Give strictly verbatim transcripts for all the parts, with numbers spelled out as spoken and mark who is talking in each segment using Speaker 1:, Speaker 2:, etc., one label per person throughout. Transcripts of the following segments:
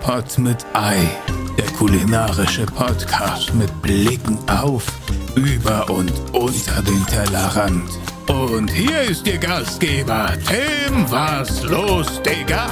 Speaker 1: Pod mit Ei, der kulinarische Podcast mit Blicken auf, über und unter den Tellerrand. Und hier ist Ihr Gastgeber, Tim Was los, Digga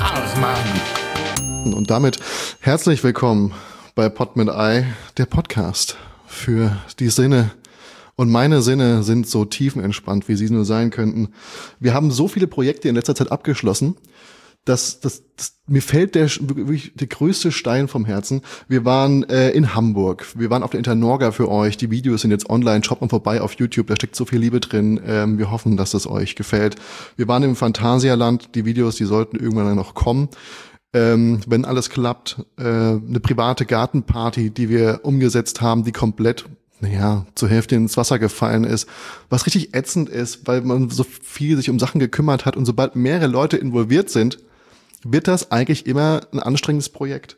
Speaker 1: Hartmann.
Speaker 2: Und damit herzlich willkommen bei Pod mit Ei, der Podcast für die Sinne. Und meine Sinne sind so tiefenentspannt, wie sie nur sein könnten. Wir haben so viele Projekte in letzter Zeit abgeschlossen, dass, dass, dass mir fällt der wirklich der größte Stein vom Herzen. Wir waren äh, in Hamburg, wir waren auf der Internorga für euch. Die Videos sind jetzt online, schaut mal vorbei auf YouTube, da steckt so viel Liebe drin. Ähm, wir hoffen, dass das euch gefällt. Wir waren im Phantasialand, die Videos, die sollten irgendwann noch kommen. Ähm, wenn alles klappt, äh, eine private Gartenparty, die wir umgesetzt haben, die komplett naja, zur Hälfte ins Wasser gefallen ist, was richtig ätzend ist, weil man so viel sich um Sachen gekümmert hat und sobald mehrere Leute involviert sind, wird das eigentlich immer ein anstrengendes Projekt.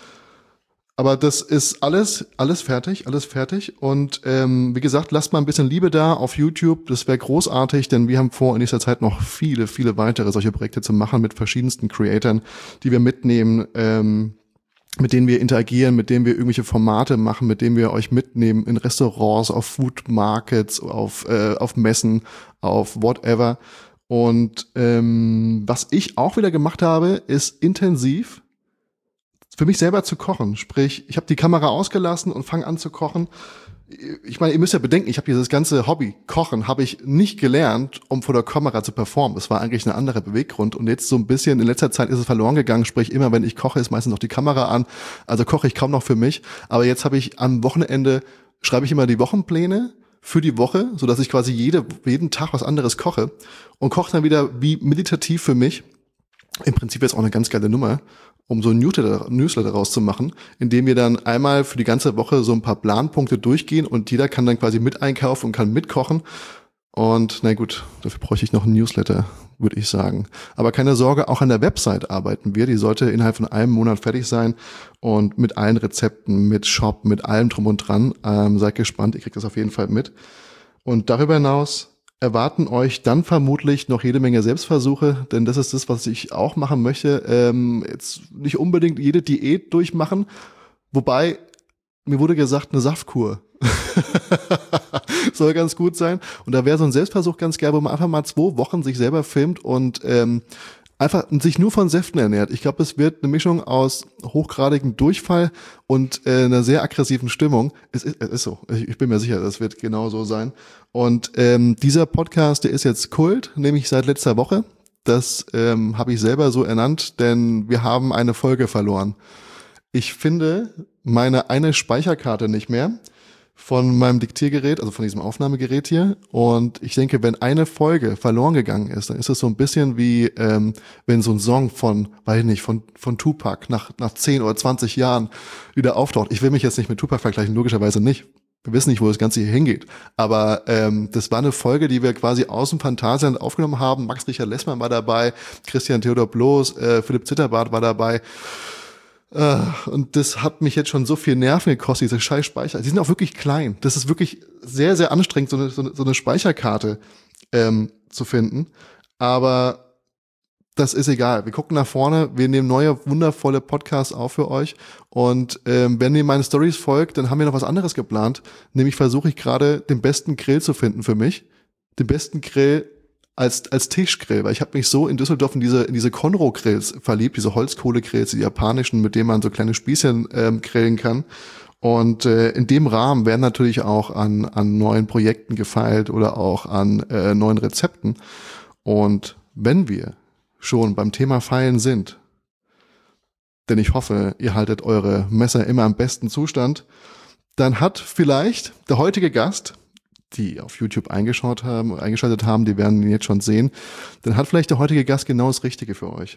Speaker 2: Aber das ist alles, alles fertig, alles fertig und ähm, wie gesagt, lasst mal ein bisschen Liebe da auf YouTube, das wäre großartig, denn wir haben vor, in nächster Zeit noch viele, viele weitere solche Projekte zu machen mit verschiedensten Creatoren, die wir mitnehmen, ähm, mit denen wir interagieren, mit denen wir irgendwelche Formate machen, mit denen wir euch mitnehmen in Restaurants, auf Food Markets, auf äh, auf Messen, auf whatever. Und ähm, was ich auch wieder gemacht habe, ist intensiv für mich selber zu kochen. Sprich, ich habe die Kamera ausgelassen und fange an zu kochen. Ich meine, ihr müsst ja bedenken, ich habe dieses ganze Hobby, Kochen, habe ich nicht gelernt, um vor der Kamera zu performen. Das war eigentlich ein anderer Beweggrund. Und jetzt so ein bisschen, in letzter Zeit ist es verloren gegangen. Sprich, immer wenn ich koche, ist meistens noch die Kamera an. Also koche ich kaum noch für mich. Aber jetzt habe ich am Wochenende, schreibe ich immer die Wochenpläne für die Woche, sodass ich quasi jede, jeden Tag was anderes koche. Und koche dann wieder wie meditativ für mich. Im Prinzip jetzt auch eine ganz geile Nummer, um so ein Newsletter, Newsletter rauszumachen, indem wir dann einmal für die ganze Woche so ein paar Planpunkte durchgehen und jeder kann dann quasi mit einkaufen und kann mitkochen. Und na gut, dafür bräuchte ich noch einen Newsletter, würde ich sagen. Aber keine Sorge, auch an der Website arbeiten wir. Die sollte innerhalb von einem Monat fertig sein und mit allen Rezepten, mit Shop, mit allem drum und dran. Ähm, seid gespannt, ihr kriegt das auf jeden Fall mit. Und darüber hinaus erwarten euch dann vermutlich noch jede Menge Selbstversuche, denn das ist das, was ich auch machen möchte. Ähm, jetzt nicht unbedingt jede Diät durchmachen, wobei mir wurde gesagt, eine Saftkur soll ganz gut sein. Und da wäre so ein Selbstversuch ganz geil, wo man einfach mal zwei Wochen sich selber filmt und ähm, einfach sich nur von Säften ernährt. Ich glaube, es wird eine Mischung aus hochgradigem Durchfall und äh, einer sehr aggressiven Stimmung. Es ist, es ist so. Ich, ich bin mir sicher, das wird genau so sein. Und ähm, dieser Podcast, der ist jetzt Kult, nämlich seit letzter Woche. Das ähm, habe ich selber so ernannt, denn wir haben eine Folge verloren. Ich finde meine eine Speicherkarte nicht mehr von meinem Diktiergerät, also von diesem Aufnahmegerät hier. Und ich denke, wenn eine Folge verloren gegangen ist, dann ist es so ein bisschen wie, ähm, wenn so ein Song von, weiß ich nicht, von von Tupac nach nach zehn oder zwanzig Jahren wieder auftaucht. Ich will mich jetzt nicht mit Tupac vergleichen, logischerweise nicht. Wir wissen nicht, wo das Ganze hier hingeht. Aber ähm, das war eine Folge, die wir quasi aus dem Phantasialand aufgenommen haben. Max Richard Lessmann war dabei, Christian Theodor Bloß, äh, Philipp Zitterbart war dabei. Uh, und das hat mich jetzt schon so viel Nerven gekostet, diese scheiß Speicher. Die sind auch wirklich klein. Das ist wirklich sehr, sehr anstrengend, so eine, so eine, so eine Speicherkarte ähm, zu finden. Aber das ist egal. Wir gucken nach vorne. Wir nehmen neue, wundervolle Podcasts auf für euch. Und ähm, wenn ihr meine Stories folgt, dann haben wir noch was anderes geplant. Nämlich versuche ich gerade, den besten Grill zu finden für mich. Den besten Grill als als Tischgrill, weil ich habe mich so in Düsseldorf in diese in diese Conro-Grills verliebt, diese Holzkohlegrills, die japanischen, mit denen man so kleine Spießchen ähm, grillen kann. Und äh, in dem Rahmen werden natürlich auch an an neuen Projekten gefeilt oder auch an äh, neuen Rezepten. Und wenn wir schon beim Thema Feilen sind, denn ich hoffe, ihr haltet eure Messer immer im besten Zustand, dann hat vielleicht der heutige Gast, die auf YouTube eingeschaut haben, eingeschaltet haben, die werden ihn jetzt schon sehen, dann hat vielleicht der heutige Gast genau das Richtige für euch.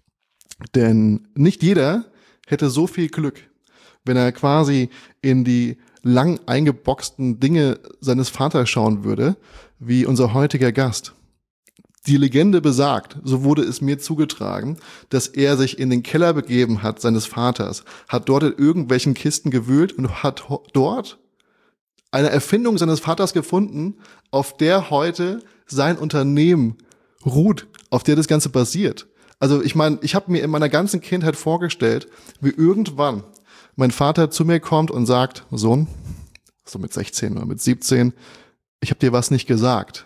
Speaker 2: Denn nicht jeder hätte so viel Glück, wenn er quasi in die lang eingeboxten Dinge seines Vaters schauen würde, wie unser heutiger Gast. Die Legende besagt, so wurde es mir zugetragen, dass er sich in den Keller begeben hat seines Vaters, hat dort in irgendwelchen Kisten gewühlt und hat dort eine Erfindung seines Vaters gefunden, auf der heute sein Unternehmen ruht, auf der das Ganze basiert. Also ich meine, ich habe mir in meiner ganzen Kindheit vorgestellt, wie irgendwann mein Vater zu mir kommt und sagt, Sohn, so mit sechzehn oder mit siebzehn, ich habe dir was nicht gesagt.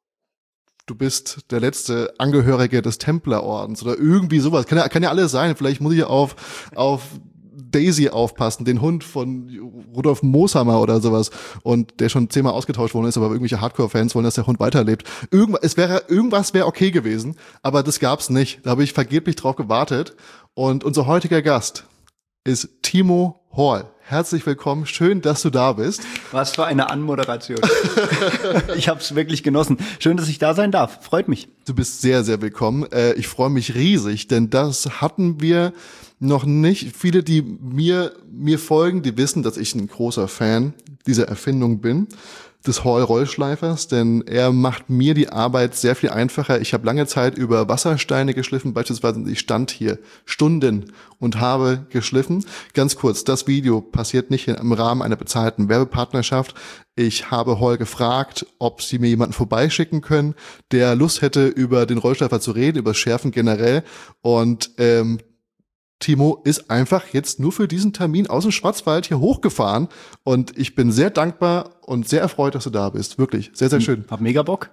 Speaker 2: Du bist der letzte Angehörige des Templerordens oder irgendwie sowas. Kann ja, kann ja alles sein. Vielleicht muss ich auf, auf Daisy aufpassen, den Hund von Rudolf Mooshammer oder sowas, und der schon zehnmal ausgetauscht worden ist, aber irgendwelche Hardcore-Fans wollen, dass der Hund weiterlebt. Irgendwas, es wäre, irgendwas wäre okay gewesen, aber das gab's nicht. Da habe ich vergeblich drauf gewartet. Und unser heutiger Gast ist Timo Horl. Herzlich willkommen, schön, dass du da bist.
Speaker 3: Was für eine Anmoderation. Ich habe es wirklich genossen. Schön, dass ich da sein darf. Freut mich.
Speaker 2: Du bist sehr, sehr willkommen. Ich freue mich riesig, denn das hatten wir noch nicht. Viele, die mir mir folgen, die wissen, dass ich ein großer Fan dieser Erfindung bin, des Horl-Rollschleifers, denn er macht mir die Arbeit sehr viel einfacher. Ich habe lange Zeit über Wassersteine geschliffen, beispielsweise ich stand hier Stunden und habe geschliffen. Ganz kurz, das Video passiert nicht im Rahmen einer bezahlten Werbepartnerschaft. Ich habe Horl gefragt, ob sie mir jemanden vorbeischicken können, der Lust hätte, über den Rollschleifer zu reden, über das Schärfen generell, und ähm, Timo ist einfach jetzt nur für diesen Termin aus dem Schwarzwald hier hochgefahren, und ich bin sehr dankbar und sehr erfreut, dass du da bist. Wirklich, sehr, sehr schön.
Speaker 3: Hab mega Bock.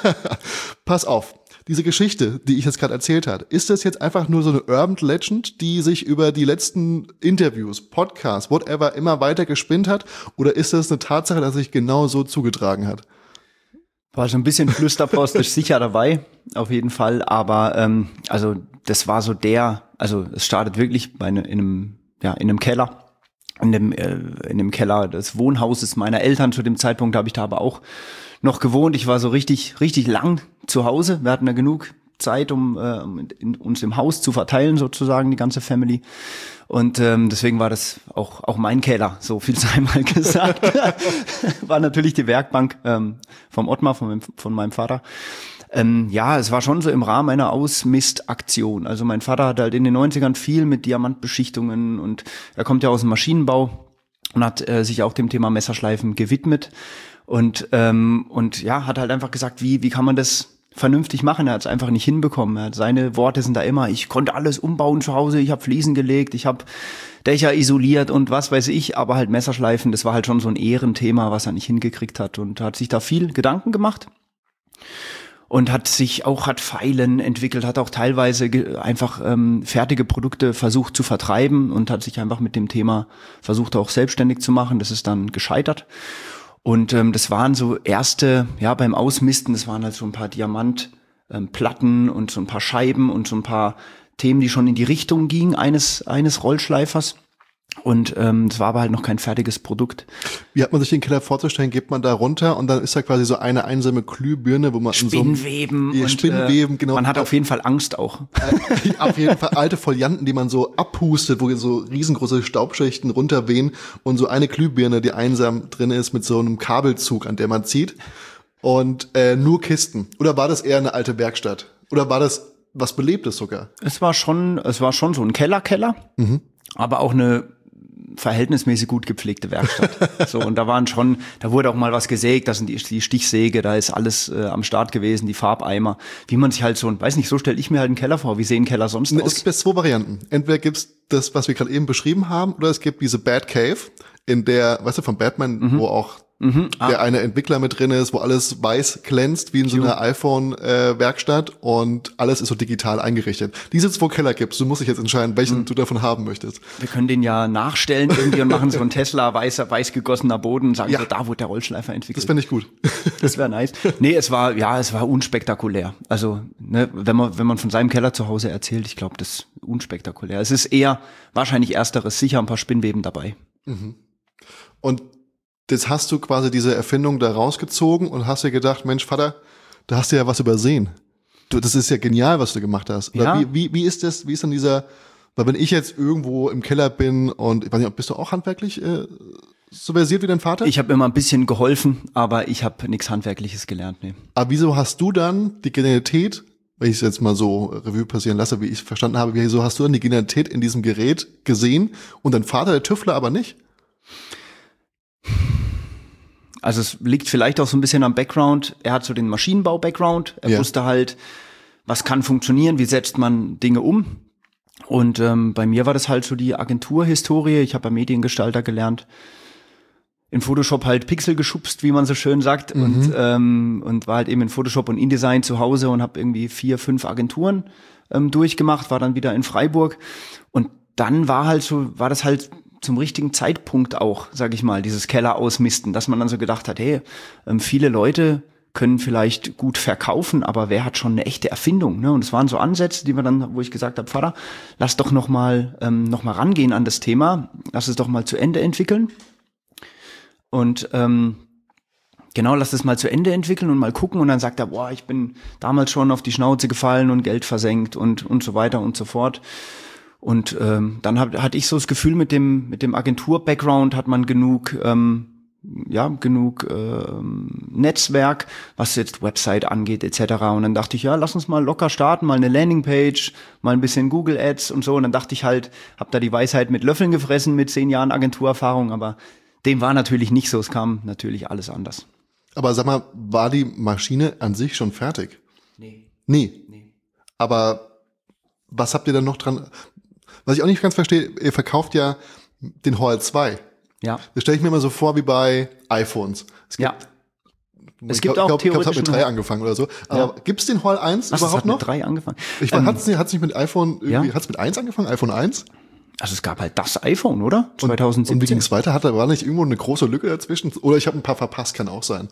Speaker 2: Pass auf, diese Geschichte, die ich jetzt gerade erzählt habe, ist das jetzt einfach nur so eine Urban Legend, die sich über die letzten Interviews, Podcasts, whatever immer weiter gespinnt hat, oder ist das eine Tatsache, dass sich genau so zugetragen hat?
Speaker 3: War schon ein bisschen Flüsterpost, ist sicher dabei, auf jeden Fall. Aber ähm, also das war so der, also es startet wirklich bei ne, in einem, ja, in einem Keller, in dem, äh, in dem Keller des Wohnhauses meiner Eltern. Zu dem Zeitpunkt habe ich da aber auch noch gewohnt. Ich war so richtig, richtig lang zu Hause. Wir hatten ja genug Zeit, um äh, in, uns im Haus zu verteilen, sozusagen, die ganze Family. Und ähm, deswegen war das auch auch mein Keller, so viel sei mal gesagt. War natürlich die Werkbank ähm, vom Ottmar, von meinem, von meinem Vater. Ähm, ja, es war schon so im Rahmen einer Ausmistaktion. Also mein Vater hat halt in den neunzigern viel mit Diamantbeschichtungen, und er kommt ja aus dem Maschinenbau und hat äh, sich auch dem Thema Messerschleifen gewidmet. Und ähm, und ja, hat halt einfach gesagt, wie wie kann man das vernünftig machen. Er hat es einfach nicht hinbekommen. Er hat, seine Worte sind da immer, ich konnte alles umbauen zu Hause, ich habe Fliesen gelegt, ich habe Dächer isoliert und was weiß ich, aber halt Messerschleifen, das war halt schon so ein Ehrenthema, was er nicht hingekriegt hat, und hat sich da viel Gedanken gemacht und hat sich auch, hat Feilen entwickelt, hat auch teilweise ge- einfach ähm, fertige Produkte versucht zu vertreiben und hat sich einfach mit dem Thema versucht auch selbstständig zu machen. Das ist dann gescheitert. Und ähm, das waren so erste, ja, beim Ausmisten, das waren halt so ein paar Diamantplatten ähm, und so ein paar Scheiben und so ein paar Themen, die schon in die Richtung gingen eines eines Rollschleifers. Und ähm, das war aber halt noch kein fertiges Produkt.
Speaker 2: Wie hat man sich den Keller vorzustellen? Geht man da runter und dann ist da quasi so eine einsame Glühbirne, wo man
Speaker 3: Spinnweben.
Speaker 2: So,
Speaker 3: und,
Speaker 2: Spinnweben,
Speaker 3: äh,
Speaker 2: genau.
Speaker 3: Man hat auf jeden Fall Angst auch.
Speaker 2: Äh, auf jeden Fall alte Folianten, die man so abpustet, wo so riesengroße Staubschichten runterwehen, und so eine Glühbirne, die einsam drin ist, mit so einem Kabelzug, an der man zieht, und äh, nur Kisten. Oder war das eher eine alte Werkstatt? Oder war das was Belebtes sogar?
Speaker 3: Es war schon, es war schon so ein Keller-Keller, mhm. aber auch eine verhältnismäßig gut gepflegte Werkstatt. So, und da waren schon, da wurde auch mal was gesägt, da sind die, die Stichsäge, da ist alles äh, am Start gewesen, die Farbeimer, wie man sich halt so, weiß nicht, so stelle ich mir halt einen Keller vor. Wie sehen Keller sonst
Speaker 2: es
Speaker 3: aus?
Speaker 2: Es gibt zwei Varianten. Entweder gibt's das, was wir gerade eben beschrieben haben, oder es gibt diese Bad Cave, in der, weißt du, von Batman, mhm. wo auch mhm. ah. der eine Entwickler mit drin ist, wo alles weiß glänzt, wie in so einer iPhone-Werkstatt, äh, und alles ist so digital eingerichtet. Die sind zwei Keller gibt's, du musst dich jetzt entscheiden, welchen mhm. du davon haben möchtest.
Speaker 3: Wir können den ja nachstellen irgendwie und machen so einen Tesla, weißer, weiß gegossener Boden und sagen ja. so, da wurde der Rollschleifer entwickelt.
Speaker 2: Das fände ich gut.
Speaker 3: Das wäre nice. Nee, es war, ja, es war unspektakulär. Also, ne, wenn man, wenn man von seinem Keller zu Hause erzählt, ich glaube, das ist unspektakulär. Es ist eher wahrscheinlich ersteres, sicher ein paar Spinnweben dabei.
Speaker 2: Mhm. Und jetzt hast du quasi diese Erfindung da rausgezogen und hast dir gedacht, Mensch, Vater, da hast du ja was übersehen. Du, das ist ja genial, was du gemacht hast. Oder
Speaker 3: ja.
Speaker 2: wie, wie, wie ist das, wie ist dann dieser, weil wenn ich jetzt irgendwo im Keller bin und, ich weiß nicht, bist du auch handwerklich äh, so versiert wie dein Vater?
Speaker 3: Ich habe immer ein bisschen geholfen, aber ich habe nichts Handwerkliches gelernt. Nee.
Speaker 2: Aber wieso hast du dann die Genialität, wenn ich es jetzt mal so Revue passieren lasse, wie ich verstanden habe, wieso hast du dann die Genialität in diesem Gerät gesehen und dein Vater, der Tüftler, aber nicht?
Speaker 3: Also es liegt vielleicht auch so ein bisschen am Background. Er hat so den Maschinenbau-Background. Er ja. wusste halt, was kann funktionieren, wie setzt man Dinge um. Und ähm, bei mir war das halt so die Agenturhistorie. Ich habe ja Mediengestalter gelernt, in Photoshop halt Pixel geschubst, wie man so schön sagt, mhm. und ähm, und war halt eben in Photoshop und InDesign zu Hause und habe irgendwie vier, fünf Agenturen ähm, durchgemacht, war dann wieder in Freiburg und dann war halt so, war das halt zum richtigen Zeitpunkt auch, sag ich mal, dieses Keller ausmisten, dass man dann so gedacht hat, hey, ähm, viele Leute können vielleicht gut verkaufen, aber wer hat schon eine echte Erfindung, ne? Und es waren so Ansätze, die wir dann, wo ich gesagt habe, Vater, lass doch noch mal ähm, noch mal rangehen an das Thema, lass es doch mal zu Ende entwickeln. Und ähm, genau, lass das mal zu Ende entwickeln und mal gucken. Und dann sagt er, boah, ich bin damals schon auf die Schnauze gefallen und Geld versenkt und und so weiter und so fort. Und ähm, dann hab, hatte ich so das Gefühl, mit dem mit dem Agentur-Background hat man genug ähm, ja genug ähm, Netzwerk, was jetzt Website angeht et cetera. Und dann dachte ich, ja, lass uns mal locker starten, mal eine Landingpage, mal ein bisschen Google Ads und so. Und dann dachte ich halt, hab da die Weisheit mit Löffeln gefressen mit zehn Jahren Agenturerfahrung, aber dem war natürlich nicht so, es kam natürlich alles anders.
Speaker 2: Aber sag mal, war die Maschine an sich schon fertig?
Speaker 3: Nee.
Speaker 2: Nee.
Speaker 3: Nee.
Speaker 2: Aber was habt ihr dann noch dran? Was ich auch nicht ganz verstehe, ihr verkauft ja den Hall zwei.
Speaker 3: Ja.
Speaker 2: Das stelle ich mir immer so vor wie bei iPhones. Es gibt,
Speaker 3: ja. Es
Speaker 2: ich
Speaker 3: gibt
Speaker 2: glaub,
Speaker 3: auch
Speaker 2: ich glaube, es hat
Speaker 3: theoretisch
Speaker 2: mit drei angefangen oder so. Aber
Speaker 3: ja.
Speaker 2: gibt's den Hall eins
Speaker 3: Was,
Speaker 2: überhaupt
Speaker 3: das hat
Speaker 2: noch?
Speaker 3: mit drei angefangen.
Speaker 2: Ich meine,
Speaker 3: ähm,
Speaker 2: hat's nicht, hat's nicht mit iPhone, irgendwie,
Speaker 3: ja.
Speaker 2: hat's mit eins angefangen? iPhone eins?
Speaker 3: Also es gab halt das iPhone, oder?
Speaker 2: Und,
Speaker 3: zwanzig siebzehn.
Speaker 2: und wie ging's weiter? Hat da war nicht irgendwo eine große Lücke dazwischen? Oder ich habe ein paar verpasst, kann auch sein.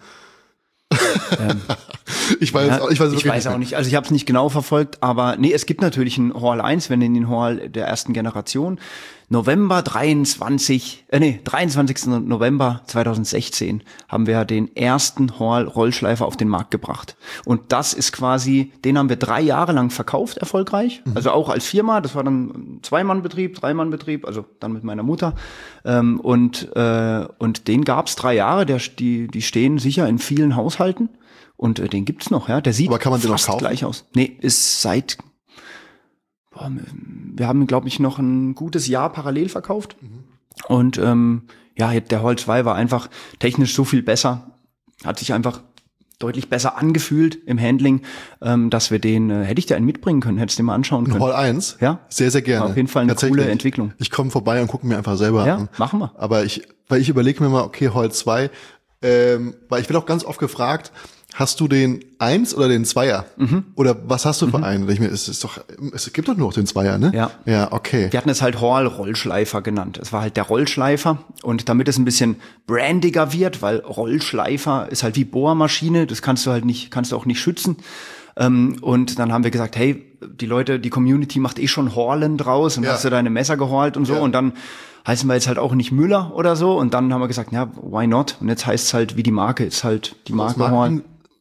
Speaker 3: Ähm,
Speaker 2: ich weiß,
Speaker 3: ja,
Speaker 2: auch, ich weiß,
Speaker 3: ich weiß auch nicht. Also ich habe es nicht genau verfolgt, aber nee, es gibt natürlich einen Hall eins, wenn in den Hall der ersten Generation. November dreiundzwanzig, äh nee, dreiundzwanzigsten November zweitausendsechzehn haben wir den ersten Hall Rollschleifer auf den Markt gebracht. Und das ist quasi, den haben wir drei Jahre lang verkauft, erfolgreich. Mhm. Also auch als Firma, das war dann ein Zwei-Mann-Betrieb, Drei-Mann-Betrieb, also dann mit meiner Mutter. Ähm, und äh, und den gab's drei Jahre, der, die, die stehen sicher in vielen Haushalten. Und äh, den gibt's noch, ja. Der sieht
Speaker 2: Aber kann man den
Speaker 3: fast
Speaker 2: noch kaufen?
Speaker 3: gleich aus. Nee, ist seit boah, wir haben, glaube ich, noch ein gutes Jahr parallel verkauft. Mhm. Und ähm, ja, der Hall zwei war einfach technisch so viel besser, hat sich einfach deutlich besser angefühlt im Handling, ähm, dass wir den, äh, hätte ich dir einen mitbringen können, hättest du dir mal anschauen können.
Speaker 2: Hall eins?
Speaker 3: Ja.
Speaker 2: Sehr, sehr gerne.
Speaker 3: War auf jeden Fall eine coole Entwicklung.
Speaker 2: Ich komme vorbei und gucke mir einfach selber
Speaker 3: ja,
Speaker 2: an.
Speaker 3: Machen wir.
Speaker 2: Aber ich, weil ich überlege mir mal, okay, Hall zwei, ähm, weil ich werde auch ganz oft gefragt, hast du den Eins oder den Zweier? Mhm. Oder was hast du für mhm. einen? Ich mir, es ist doch, es gibt doch nur noch den Zweier, ne?
Speaker 3: Ja.
Speaker 2: Ja, okay.
Speaker 3: Wir hatten es halt Hall Rollschleifer genannt. Es war halt der Rollschleifer. Und damit es ein bisschen brandiger wird, weil Rollschleifer ist halt wie Bohrmaschine, das kannst du halt nicht, kannst du auch nicht schützen. Ähm, und dann haben wir gesagt, hey, die Leute, die Community macht eh schon Horlen draus und ja. hast du deine Messer gehorlt und so. Ja. Und dann heißen wir jetzt halt auch nicht Müller oder so. Und dann haben wir gesagt, ja, why not? Und jetzt heißt es halt, wie die Marke ist halt die Marke Horlen.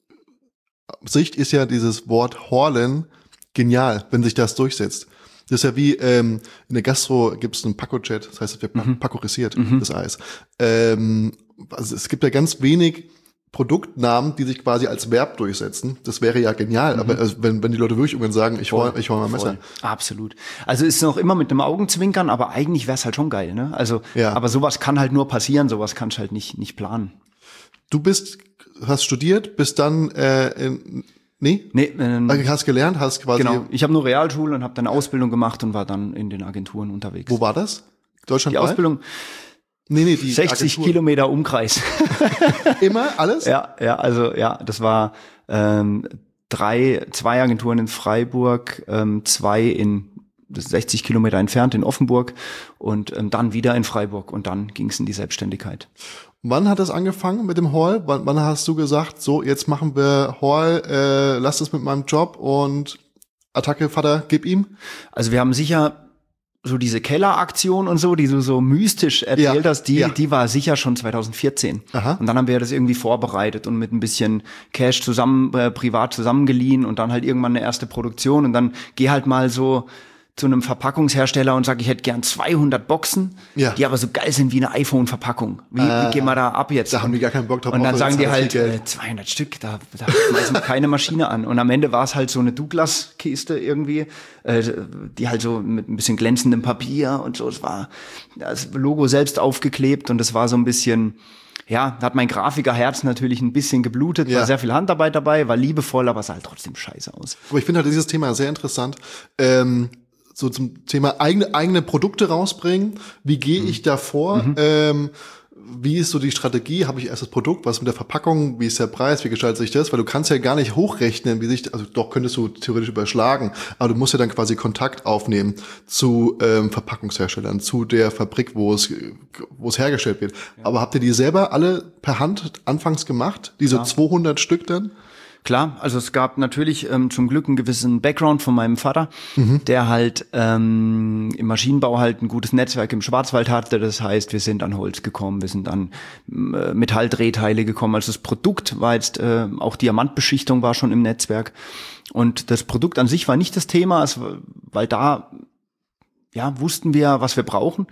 Speaker 2: Sicht ist ja dieses Wort Horlen genial, wenn sich das durchsetzt. Das ist ja wie ähm, in der Gastro gibt es einen Paco-Chat, das heißt, es wird mhm. pakorisiert, mhm. das Eis. Ähm, also es gibt ja ganz wenig Produktnamen, die sich quasi als Verb durchsetzen. Das wäre ja genial, mhm. aber also, wenn, wenn die Leute wirklich irgendwann sagen, ich hol, ich hol mal ein Messer.
Speaker 3: Absolut. Also ist noch immer mit einem Augenzwinkern, aber eigentlich wäre es halt schon geil, ne? Also,
Speaker 2: ja.
Speaker 3: aber sowas kann halt nur passieren, sowas kannst du halt nicht nicht planen.
Speaker 2: Du bist hast studiert, bist dann äh, in, nee?
Speaker 3: Nee, ähm,
Speaker 2: hast gelernt, hast quasi
Speaker 3: genau. Ich habe nur Realschule und habe dann Ausbildung gemacht und war dann in den Agenturen unterwegs.
Speaker 2: Wo war das? Deutschland?
Speaker 3: Die Ausbildung
Speaker 2: Nee, nee, die
Speaker 3: sechzig Agentur. Kilometer Umkreis.
Speaker 2: Immer alles?
Speaker 3: Ja, ja, also ja, das war ähm, drei, zwei Agenturen in Freiburg, ähm, zwei in sechzig Kilometer entfernt in Offenburg und ähm, dann wieder in Freiburg und dann ging es in die Selbstständigkeit.
Speaker 2: Wann hat das angefangen mit dem Hall? Wann, wann hast du gesagt, so jetzt machen wir Hall, äh, lass das mit meinem Job und Attacke, Vater, gib ihm?
Speaker 3: Also wir haben sicher so diese Kelleraktion und so, die du so mystisch erzählt
Speaker 2: ja,
Speaker 3: hast, die,
Speaker 2: ja.
Speaker 3: die war sicher schon zwanzig vierzehn.
Speaker 2: Aha.
Speaker 3: Und dann haben wir das irgendwie vorbereitet und mit ein bisschen Cash zusammen, äh, privat zusammengeliehen und dann halt irgendwann eine erste Produktion und dann geh halt mal so zu einem Verpackungshersteller und sag, ich hätte gern zweihundert Boxen,
Speaker 2: ja.
Speaker 3: die aber so geil sind wie eine iPhone-Verpackung. Wie,
Speaker 2: äh,
Speaker 3: wie gehen wir da ab jetzt?
Speaker 2: Da haben die gar keinen Bock drauf.
Speaker 3: Und dann sagen die halt, äh, zweihundert Stück, da, da schmeißen wir keine Maschine an. Und am Ende war es halt so eine Douglas-Kiste irgendwie, äh, die halt so mit ein bisschen glänzendem Papier und so. Es war das Logo selbst aufgeklebt und es war so ein bisschen, ja, da hat mein Grafikerherz natürlich ein bisschen geblutet,
Speaker 2: Ja.
Speaker 3: war sehr viel Handarbeit dabei, war liebevoll, aber es sah halt trotzdem scheiße aus.
Speaker 2: Aber ich finde halt dieses Thema sehr interessant. Ähm, so zum Thema eigene eigene Produkte rausbringen. Wie gehe ich da vor? Mhm. Ähm, wie ist so die Strategie? Habe ich erst das Produkt? Was mit der Verpackung? Wie ist der Preis? Wie gestaltet sich das? Weil du kannst ja gar nicht hochrechnen, wie sich, also doch könntest du theoretisch überschlagen, aber du musst ja dann quasi Kontakt aufnehmen zu ähm, Verpackungsherstellern, zu der Fabrik, wo es wo es hergestellt wird. Ja. Aber habt ihr die selber alle per Hand anfangs gemacht? Diese ja. zweihundert Stück dann?
Speaker 3: Klar, also es gab natürlich ähm, zum Glück einen gewissen Background von meinem Vater, mhm. der halt ähm, im Maschinenbau halt ein gutes Netzwerk im Schwarzwald hatte. Das heißt, wir sind an Holz gekommen, wir sind an äh, Metalldrehteile gekommen. Also das Produkt war jetzt, äh, auch Diamantbeschichtung war schon im Netzwerk. Und das Produkt an sich war nicht das Thema, es, weil da ja wussten wir, was wir brauchen.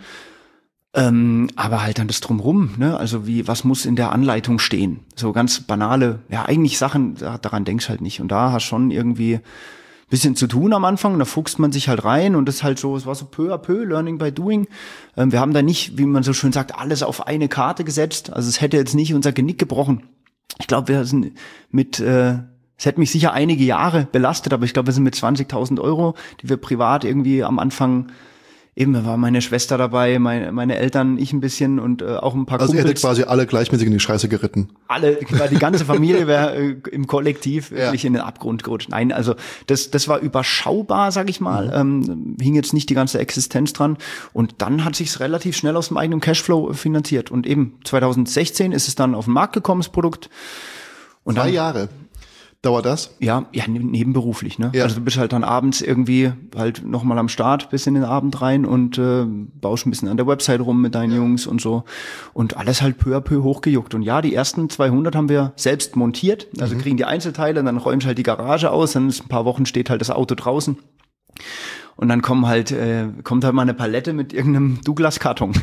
Speaker 3: Ähm, aber halt dann das Drumrum, ne? Also wie, was muss in der Anleitung stehen? So ganz banale, ja eigentlich Sachen, daran denkst halt nicht. Und da hast schon irgendwie ein bisschen zu tun am Anfang. Und da fuchst man sich halt rein und das ist halt so, es war so peu à peu, Learning by Doing. Ähm, wir haben da nicht, wie man so schön sagt, alles auf eine Karte gesetzt. Also es hätte jetzt nicht unser Genick gebrochen. Ich glaube, wir sind mit, äh, es hätte mich sicher einige Jahre belastet, aber ich glaube, wir sind mit zwanzigtausend Euro, die wir privat irgendwie am Anfang eben, da war meine Schwester dabei, meine, meine Eltern, ich ein bisschen und äh, auch ein paar
Speaker 2: also
Speaker 3: Kumpels.
Speaker 2: Also ihr hättet quasi alle gleichmäßig in die Scheiße geritten.
Speaker 3: Alle, die ganze Familie wäre äh, im Kollektiv wirklich ja. in den Abgrund gerutscht. Nein, also das das war überschaubar, sag ich mal. Mhm. Ähm, hing jetzt nicht die ganze Existenz dran. Und dann hat sich's relativ schnell aus dem eigenen Cashflow finanziert. Und eben zwanzig sechzehn ist es dann auf den Markt gekommen, das Produkt. Und
Speaker 2: Zwei
Speaker 3: dann,
Speaker 2: Jahre. Dauert das?
Speaker 3: Ja, ja, nebenberuflich, ne?
Speaker 2: Ja.
Speaker 3: Also du bist halt dann abends irgendwie halt nochmal am Start bis in den Abend rein und äh, baust ein bisschen an der Website rum mit deinen ja. Jungs und so. Und alles halt peu à peu hochgejuckt. Und ja, die ersten zweihundert haben wir selbst montiert. Also mhm. kriegen die Einzelteile, dann räumst halt die Garage aus, dann ist ein paar Wochen steht halt das Auto draußen. Und dann kommen halt, äh, kommt halt mal eine Palette mit irgendeinem Douglas-Karton.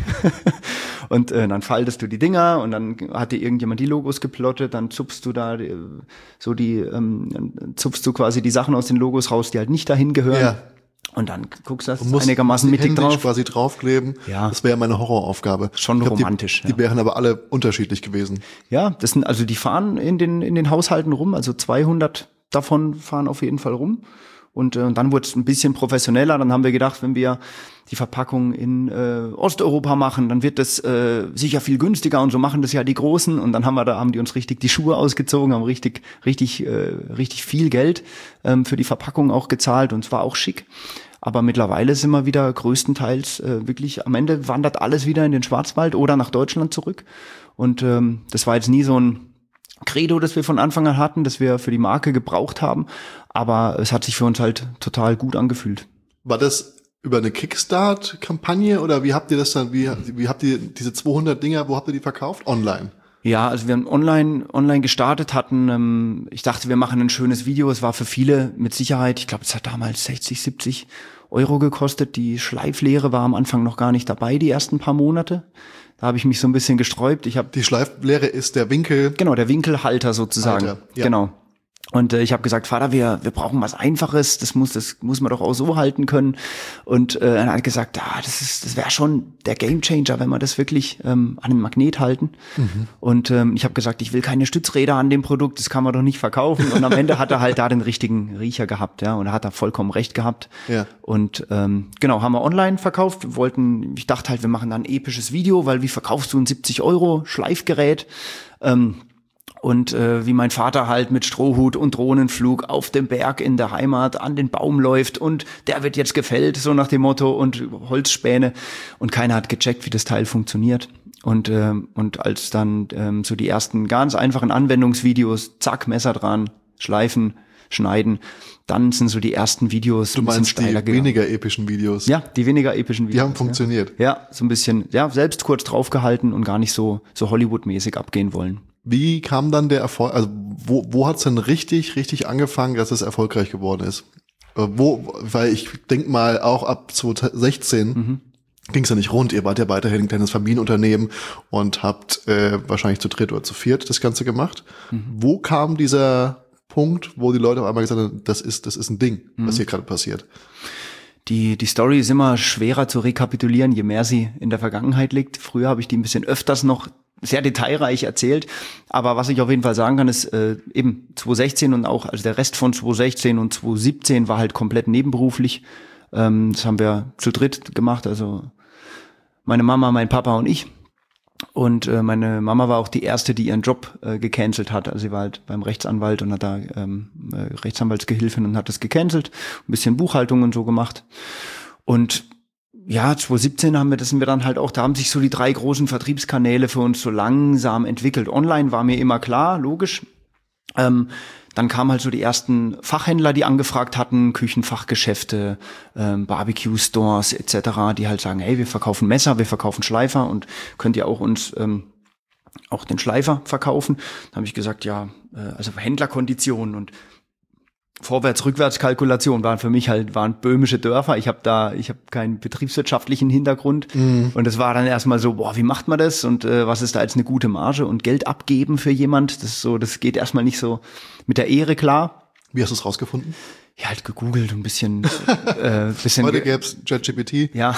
Speaker 3: Und äh, dann faltest du die Dinger und dann hat dir irgendjemand die Logos geplottet, dann zupfst du da äh, so die, ähm, zupfst du quasi die Sachen aus den Logos raus, die halt nicht dahin gehören. Ja. Und dann guckst du das einigermaßen mittig drauf.
Speaker 2: Quasi draufkleben.
Speaker 3: Ja.
Speaker 2: Das wäre meine Horroraufgabe.
Speaker 3: Schon glaub, romantisch.
Speaker 2: Die, ja. die wären aber alle unterschiedlich gewesen.
Speaker 3: Ja, das sind, also die fahren in den, in den Haushalten rum, also zweihundert davon fahren auf jeden Fall rum. Und äh, dann wurde es ein bisschen professioneller. Dann haben wir gedacht, wenn wir die Verpackung in äh, Osteuropa machen, dann wird das äh, sicher viel günstiger. Und so machen das ja die Großen. Und dann haben wir da haben die uns richtig die Schuhe ausgezogen, haben richtig richtig äh, richtig viel Geld ähm, für die Verpackung auch gezahlt. Und zwar auch schick. Aber mittlerweile sind wir wieder größtenteils äh, wirklich, am Ende wandert alles wieder in den Schwarzwald oder nach Deutschland zurück. Und ähm, das war jetzt nie so ein Credo, das wir von Anfang an hatten, das wir für die Marke gebraucht haben, aber es hat sich für uns halt total gut angefühlt.
Speaker 2: War das über eine Kickstart-Kampagne oder wie habt ihr das dann, wie, wie habt ihr diese zweihundert Dinger, wo habt ihr die verkauft? Online?
Speaker 3: Ja, also wir haben online online gestartet, hatten, ähm, ich dachte, wir machen ein schönes Video, es war für viele mit Sicherheit, ich glaube, es hat damals sechzig, siebzig Euro gekostet, die Schleiflehre war am Anfang noch gar nicht dabei, die ersten paar Monate. Da habe ich mich so ein bisschen gesträubt. Ich habe
Speaker 2: die Schleiflehre ist der Winkel.
Speaker 3: Genau, der Winkelhalter sozusagen.
Speaker 2: Halter, ja.
Speaker 3: Genau. Und äh, ich habe gesagt, Vater, wir wir brauchen was Einfaches. Das muss das muss man doch auch so halten können. Und äh, er hat gesagt, ah, das ist das wäre schon der Gamechanger, wenn wir das wirklich ähm, an einem Magnet halten. Mhm. Und ähm, ich habe gesagt, ich will keine Stützräder an dem Produkt. Das kann man doch nicht verkaufen. Und am Ende hat er halt da den richtigen Riecher gehabt, ja. Und er hat da vollkommen recht gehabt.
Speaker 2: Ja.
Speaker 3: Und ähm, genau, haben wir online verkauft. Wir wollten, ich dachte halt, wir machen da ein episches Video, weil wie verkaufst du ein siebzig Euro Schleifgerät? Ähm, Und äh, wie mein Vater halt mit Strohhut und Drohnenflug auf dem Berg in der Heimat an den Baum läuft und der wird jetzt gefällt, so nach dem Motto, und Holzspäne. Und keiner hat gecheckt, wie das Teil funktioniert. Und äh, und als dann ähm, so die ersten ganz einfachen Anwendungsvideos, zack, Messer dran, schleifen, schneiden, dann sind so die ersten Videos
Speaker 2: du
Speaker 3: ein bisschen
Speaker 2: meinst
Speaker 3: steiler
Speaker 2: die
Speaker 3: gegangen.
Speaker 2: Weniger epischen Videos?
Speaker 3: Ja, die weniger epischen Videos.
Speaker 2: Die haben funktioniert?
Speaker 3: Ja, ja, so ein bisschen, ja, selbst kurz draufgehalten und gar nicht so so Hollywood-mäßig abgehen wollen.
Speaker 2: Wie kam dann der Erfolg, also wo, wo hat's denn richtig, richtig angefangen, dass es erfolgreich geworden ist? Wo, weil ich denk mal, auch ab zwanzig sechzehn mhm. ging's ja nicht rund. Ihr wart ja weiterhin ein kleines Familienunternehmen und habt äh, wahrscheinlich zu dritt oder zu viert das Ganze gemacht. Mhm. Wo kam dieser Punkt, wo die Leute auf einmal gesagt haben, das ist, das ist ein Ding, mhm. was hier gerade passiert?
Speaker 3: Die, die Story ist immer schwerer zu rekapitulieren, je mehr sie in der Vergangenheit liegt. Früher habe ich die ein bisschen öfters noch sehr detailreich erzählt. Aber was ich auf jeden Fall sagen kann, ist äh, eben zwanzig sechzehn und auch, also der Rest von zwanzig sechzehn und zwanzig siebzehn war halt komplett nebenberuflich. Ähm, das haben wir zu dritt gemacht, also meine Mama, mein Papa und ich. Und äh, meine Mama war auch die erste, die ihren Job äh, gecancelt hat. Also sie war halt beim Rechtsanwalt und hat da ähm, äh, Rechtsanwaltsgehilfin und hat das gecancelt, ein bisschen Buchhaltung und so gemacht. Und ja, zwanzig siebzehn haben wir, das sind wir dann halt auch, da haben sich so die drei großen Vertriebskanäle für uns so langsam entwickelt. Online war mir immer klar, logisch. Ähm, Dann kamen halt so die ersten Fachhändler, die angefragt hatten, Küchenfachgeschäfte, ähm, Barbecue-Stores et cetera, die halt sagen, hey, wir verkaufen Messer, wir verkaufen Schleifer und könnt ihr auch uns ähm, auch den Schleifer verkaufen. Da habe ich gesagt, ja, äh, also Händlerkonditionen und Vorwärts-Rückwärts-Kalkulation waren für mich halt, waren böhmische Dörfer. Ich habe da, ich habe keinen betriebswirtschaftlichen Hintergrund. Mhm. Und es war dann erstmal so, boah, wie macht man das? Und äh, was ist da jetzt eine gute Marge? Und Geld abgeben für jemand, das ist so, das geht erstmal nicht so mit der Ehre klar.
Speaker 2: Wie hast du es rausgefunden?
Speaker 3: Ja, halt gegoogelt, ein bisschen, äh, bisschen.
Speaker 2: Heute gäb's ChatGPT.
Speaker 3: Ja.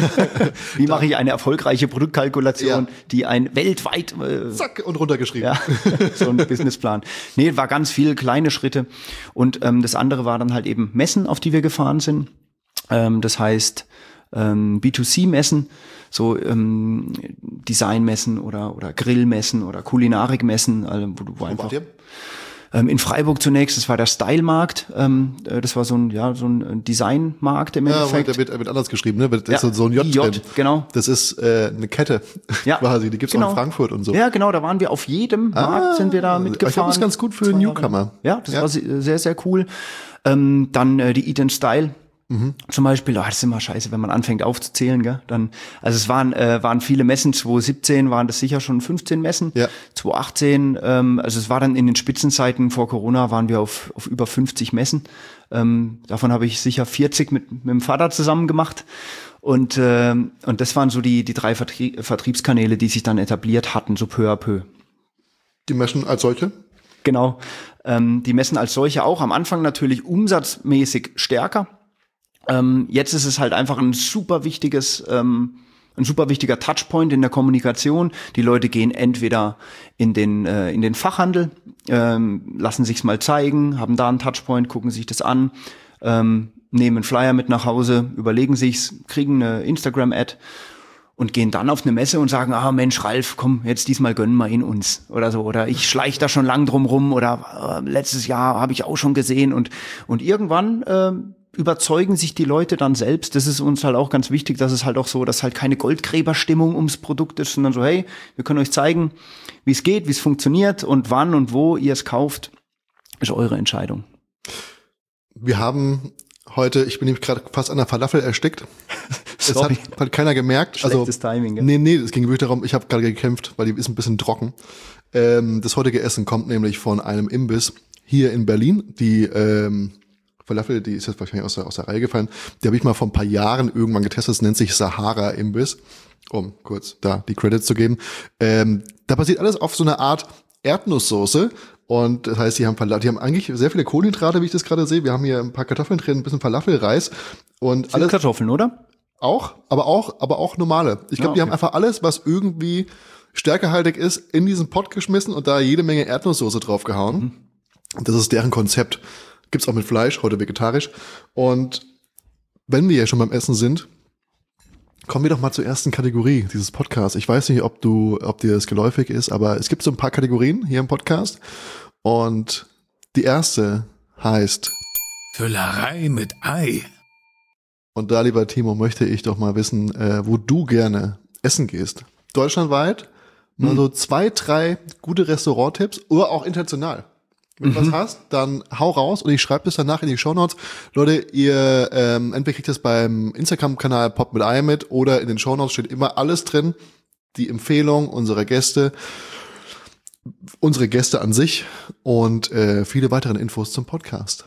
Speaker 3: Wie mache ich eine erfolgreiche Produktkalkulation,
Speaker 2: Ja.
Speaker 3: die ein weltweit äh,
Speaker 2: Zack und runtergeschrieben.
Speaker 3: Ja, so ein Businessplan. Nee, war ganz viel kleine Schritte. Und ähm, das andere war dann halt eben Messen, auf die wir gefahren sind. Ähm, das heißt ähm, B zwei C Messen, so ähm, Designmessen oder oder Grillmessen oder Kulinarikmessen, also wo du wo einfach ähm, in Freiburg zunächst, das war der Style-Markt, ähm, das war so ein ja so ein Designmarkt im
Speaker 2: Ja,
Speaker 3: Endeffekt.
Speaker 2: der wird, der wird anders geschrieben, ne? Das
Speaker 3: Ja,
Speaker 2: ist so ein J,
Speaker 3: J, genau.
Speaker 2: Das ist äh, eine Kette
Speaker 3: Ja,
Speaker 2: quasi, die gibt's
Speaker 3: genau.
Speaker 2: auch in Frankfurt und so.
Speaker 3: Ja, genau, da waren wir auf jedem
Speaker 2: Ah,
Speaker 3: Markt, sind wir da
Speaker 2: ich
Speaker 3: mitgefahren.
Speaker 2: glaube, das ist ganz gut für Newcomer.
Speaker 3: Ja, das
Speaker 2: Ja.
Speaker 3: war se- sehr, sehr cool. Ähm, dann äh, die Eat and Style.
Speaker 2: Mhm.
Speaker 3: Zum Beispiel, oh, das ist immer scheiße, wenn man anfängt aufzuzählen, gell? Dann, also es waren äh, waren viele Messen. zwanzig siebzehn waren das sicher schon fünfzehn Messen.
Speaker 2: Ja.
Speaker 3: zwanzig achtzehn, ähm, also es war dann in den Spitzenzeiten vor Corona waren wir auf auf über fünfzig Messen. Ähm, davon habe ich sicher vierzig mit mit dem Vater zusammen gemacht. Und ähm, und das waren so die die drei Vertrie- Vertriebskanäle, die sich dann etabliert hatten, so peu à peu.
Speaker 2: Die Messen als solche?
Speaker 3: Genau. Ähm, die Messen als solche auch am Anfang natürlich umsatzmäßig stärker. Ähm, jetzt ist es halt einfach ein super wichtiges, ähm, ein super wichtiger Touchpoint in der Kommunikation. Die Leute gehen entweder in den äh, in den Fachhandel, ähm, lassen sich's mal zeigen, haben da einen Touchpoint, gucken sich das an, ähm, nehmen einen Flyer mit nach Hause, überlegen sich's, kriegen eine Instagram-Ad und gehen dann auf eine Messe und sagen, ah Mensch, Ralf, komm, jetzt diesmal gönnen wir ihn uns oder so. Oder ich schleich da schon lang drum rum oder äh, letztes Jahr habe ich auch schon gesehen. Und und irgendwann äh, überzeugen sich die Leute dann selbst. Das ist uns halt auch ganz wichtig, dass es halt auch so, dass halt keine Goldgräberstimmung ums Produkt ist, sondern so, hey, wir können euch zeigen, wie es geht, wie es funktioniert und wann und wo ihr es kauft, ist eure Entscheidung.
Speaker 2: Wir haben heute, ich bin nämlich gerade fast an der Falafel erstickt. Es
Speaker 3: Sorry.
Speaker 2: hat, hat keiner gemerkt.
Speaker 3: Schlechtes
Speaker 2: also,
Speaker 3: Timing, gell?
Speaker 2: Nee, nee, es ging wirklich darum, ich habe gerade gekämpft, weil die ist ein bisschen trocken. Ähm, das heutige Essen kommt nämlich von einem Imbiss hier in Berlin. Die ähm, Falafel, die ist jetzt wahrscheinlich aus der, aus der Reihe gefallen. Die habe ich mal vor ein paar Jahren irgendwann getestet. Das nennt sich Sahara Imbiss, um kurz da die Credits zu geben. Ähm, da basiert alles auf so einer Art Erdnusssoße. Und das heißt, die haben, Falafel, die haben eigentlich sehr viele Kohlenhydrate, wie ich das gerade sehe. Wir haben hier ein paar Kartoffeln drin, ein bisschen Falafelreis und
Speaker 3: Sind
Speaker 2: alles
Speaker 3: Kartoffeln, oder?
Speaker 2: auch, aber auch, aber auch normale. Ich glaube,
Speaker 3: Ah,
Speaker 2: die
Speaker 3: okay.
Speaker 2: haben einfach alles, was irgendwie stärkehaltig ist, in diesen Pott geschmissen und da jede Menge Erdnusssoße draufgehauen.
Speaker 3: Mhm.
Speaker 2: Das ist deren Konzept. Gibt's auch mit Fleisch, heute vegetarisch. Und wenn wir ja schon beim Essen sind, kommen wir doch mal zur ersten Kategorie dieses Podcasts. Ich weiß nicht, ob du, ob dir das geläufig ist, aber es gibt so ein paar Kategorien hier im Podcast. Und die erste heißt,
Speaker 1: Füllerei mit Ei.
Speaker 2: und da, lieber Timo, möchte ich doch mal wissen, äh, wo du gerne essen gehst. Deutschlandweit, mal
Speaker 3: Hm.
Speaker 2: so zwei, drei gute Restauranttipps oder auch international. Wenn du was hast, dann hau raus und ich schreibe das danach in die Shownotes. Leute, ihr ähm, entweder kriegt das beim Instagram-Kanal Pop mit Ei mit oder in den Shownotes steht immer alles drin. Die Empfehlung unserer Gäste, unsere Gäste an sich und äh, viele weitere Infos zum Podcast.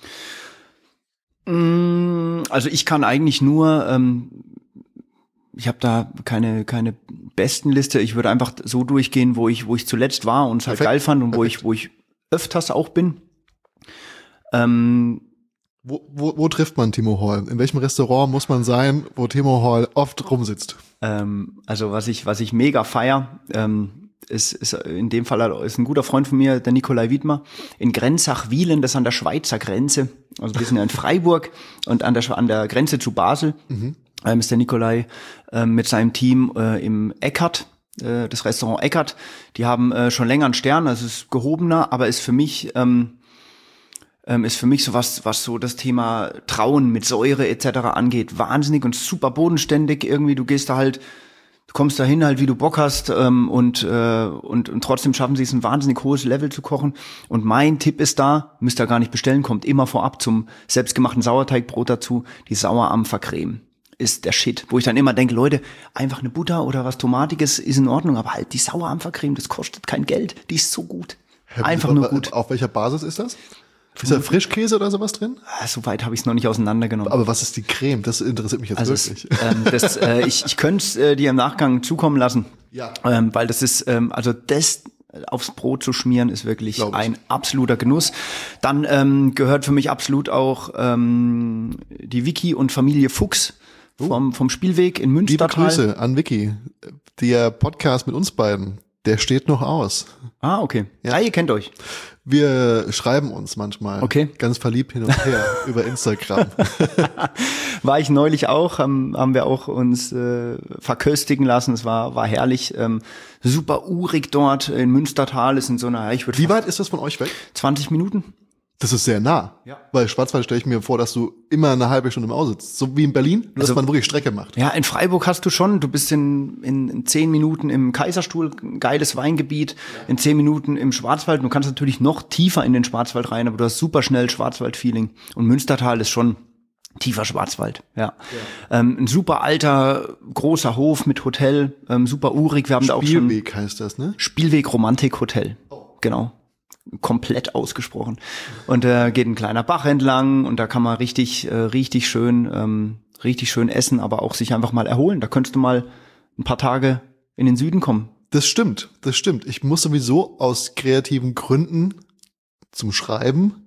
Speaker 3: Mm, Also ich kann eigentlich nur, ähm, ich habe da keine keine Bestenliste. Ich würde einfach so durchgehen, wo ich wo ich zuletzt war und es halt
Speaker 2: Perfekt.
Speaker 3: geil fand und wo
Speaker 2: Perfekt.
Speaker 3: ich wo ich öfters auch bin. Ähm,
Speaker 2: Wo, wo, wo trifft man Timo Hall? In welchem Restaurant muss man sein, wo Timo Hall oft rumsitzt?
Speaker 3: ähm, also was ich was ich mega feier, ähm, ist, ist in dem Fall ist ein guter Freund von mir, der Nikolai Wiedmer, in Grenzach-Wielen, das ist an der Schweizer Grenze. Also wir sind ja in Freiburg und an der, an der Grenze zu Basel. Mhm. Ähm, ist der Nikolai äh, mit seinem Team äh, im Eckart, äh, das Restaurant Eckart. Die haben äh, schon länger einen Stern, also es ist gehobener, aber ist für mich ähm, ähm, ist für mich so was, was so das Thema Trauen mit Säure et cetera angeht, wahnsinnig und super bodenständig. Irgendwie, du gehst da halt, du kommst da hin halt, wie du Bock hast, ähm, und, äh, und und trotzdem schaffen sie es, ein wahnsinnig hohes Level zu kochen. Und mein Tipp ist da, müsst ihr gar nicht bestellen, kommt immer vorab zum selbstgemachten Sauerteigbrot dazu, die Sauerampfercreme. Ist der Shit, wo ich dann immer denke, Leute, einfach eine Butter oder was Tomatiges ist in Ordnung, aber halt die Sauerampfercreme, das kostet kein Geld, die ist so gut. Einfach nur gut.
Speaker 2: Auf welcher Basis ist das? Ist da Frischkäse oder sowas drin?
Speaker 3: Ah, so weit habe ich es noch nicht auseinandergenommen.
Speaker 2: Aber was ist die Creme? Das interessiert mich jetzt
Speaker 3: also
Speaker 2: wirklich.
Speaker 3: Es, ähm, das, äh, ich ich könnte es äh, dir im Nachgang zukommen lassen.
Speaker 2: Ja.
Speaker 3: Ähm, weil das ist, ähm, also das aufs Brot zu schmieren, ist wirklich ein absoluter Genuss. Dann ähm, gehört für mich absolut auch ähm, die Vicky und Familie Fuchs vom, vom Spielweg in Münstertal.
Speaker 2: Liebe Grüße an Vicky. Der Podcast mit uns beiden, der steht noch aus.
Speaker 3: Ah, okay. Ja, ihr kennt euch.
Speaker 2: Wir schreiben uns manchmal
Speaker 3: okay.
Speaker 2: ganz verliebt hin und her über Instagram.
Speaker 3: War ich neulich auch, haben, haben wir auch uns äh, verköstigen lassen. Es war war herrlich, ähm, super urig dort in Münstertal. Ist in so einer, ich würde
Speaker 2: Wie weit ist das von euch weg?
Speaker 3: zwanzig Minuten.
Speaker 2: Das ist sehr nah.
Speaker 3: Ja.
Speaker 2: Weil Schwarzwald stelle ich mir vor, dass du immer eine halbe Stunde im Auto sitzt. So wie in Berlin, nur
Speaker 3: also,
Speaker 2: dass man wirklich Strecke macht.
Speaker 3: Ja, in Freiburg hast du schon, du bist in, in, in zehn Minuten im Kaiserstuhl, geiles Weingebiet, ja. In zehn Minuten im Schwarzwald. Du kannst natürlich noch tiefer in den Schwarzwald rein, aber du hast super schnell Schwarzwald-Feeling. Und Münstertal ist schon tiefer Schwarzwald, ja. ja. Ähm, ein super alter, großer Hof mit Hotel, ähm, super urig. Wir haben da auch schon
Speaker 2: Spielweg heißt das, ne?
Speaker 3: Spielweg Romantik Hotel, oh. Genau. Komplett ausgesprochen. Und da äh, geht ein kleiner Bach entlang und da kann man richtig, äh, richtig schön, ähm, richtig schön essen, aber auch sich einfach mal erholen. Da könntest du mal ein paar Tage in den Süden kommen.
Speaker 2: Das stimmt, das stimmt. Ich muss sowieso aus kreativen Gründen zum Schreiben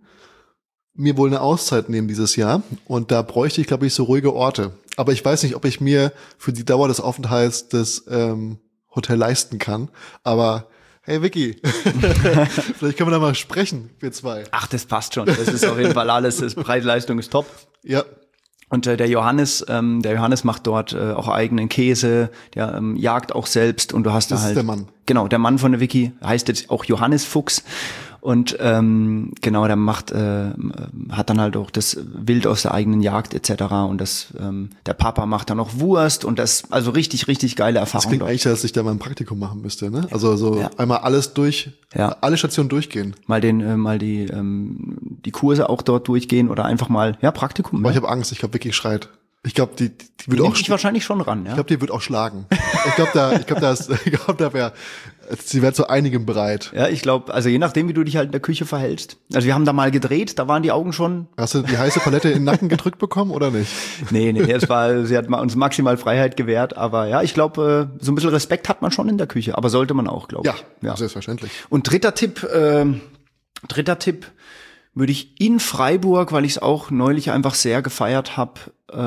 Speaker 2: mir wohl eine Auszeit nehmen dieses Jahr. Und da bräuchte ich, glaube ich, so ruhige Orte. Aber ich weiß nicht, ob ich mir für die Dauer des Aufenthalts das ähm, Hotel leisten kann. Aber hey Vicky, vielleicht können wir da mal sprechen, wir zwei.
Speaker 3: Ach, das passt schon. Das ist auf jeden Fall alles. Das Preis-Leistung ist top.
Speaker 2: Ja.
Speaker 3: Und äh, der Johannes, ähm, der Johannes macht dort äh, auch eigenen Käse, der ähm, jagt auch selbst und du hast
Speaker 2: das
Speaker 3: da halt.
Speaker 2: Das ist der Mann.
Speaker 3: Genau, der Mann von der Vicky heißt jetzt auch Johannes Fuchs. Und ähm, genau, der macht, äh, hat dann halt auch das Wild aus der eigenen Jagd et cetera. Und das, ähm, der Papa macht dann auch Wurst und das, also richtig, richtig geile Erfahrung.
Speaker 2: Das klingt
Speaker 3: dort.
Speaker 2: eigentlich, dass ich da mal ein Praktikum machen müsste, ne? Also so ja. einmal alles durch, ja. alle Stationen durchgehen.
Speaker 3: Mal den, äh, mal die, ähm, die Kurse auch dort durchgehen oder einfach mal, ja, Praktikum.
Speaker 2: Boah,
Speaker 3: ja.
Speaker 2: ich habe Angst, ich glaube wirklich schreit. Ich glaube, die, die, die wird
Speaker 3: die
Speaker 2: auch
Speaker 3: ich wahrscheinlich schon ran, ja.
Speaker 2: Ich glaube, die wird auch schlagen. ich glaube, da, ich glaube, da ist, ich glaube, da wäre, sie wäre zu einigem bereit.
Speaker 3: Ja, ich glaube, also je nachdem, wie du dich halt in der Küche verhältst. Also wir haben da mal gedreht, da waren die Augen schon.
Speaker 2: Hast du die heiße Palette in den Nacken gedrückt bekommen oder nicht?
Speaker 3: Nee, nee, es war, sie hat uns maximal Freiheit gewährt, aber ja, ich glaube, so ein bisschen Respekt hat man schon in der Küche, aber sollte man auch, glaube
Speaker 2: ja,
Speaker 3: ich. Ja,
Speaker 2: selbstverständlich.
Speaker 3: Und dritter Tipp, äh, dritter Tipp würde ich in Freiburg, weil ich es auch neulich einfach sehr gefeiert habe,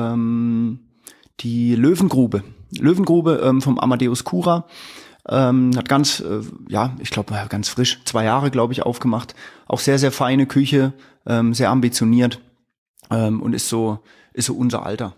Speaker 3: ähm, die Löwengrube. Löwengrube ähm, vom Amadeus Kura. Ähm, hat ganz, äh, ja, ich glaube, ganz frisch, zwei Jahre, glaube ich, aufgemacht. Auch sehr, sehr feine Küche, ähm, sehr ambitioniert ähm, und ist so, ist so unser Alter.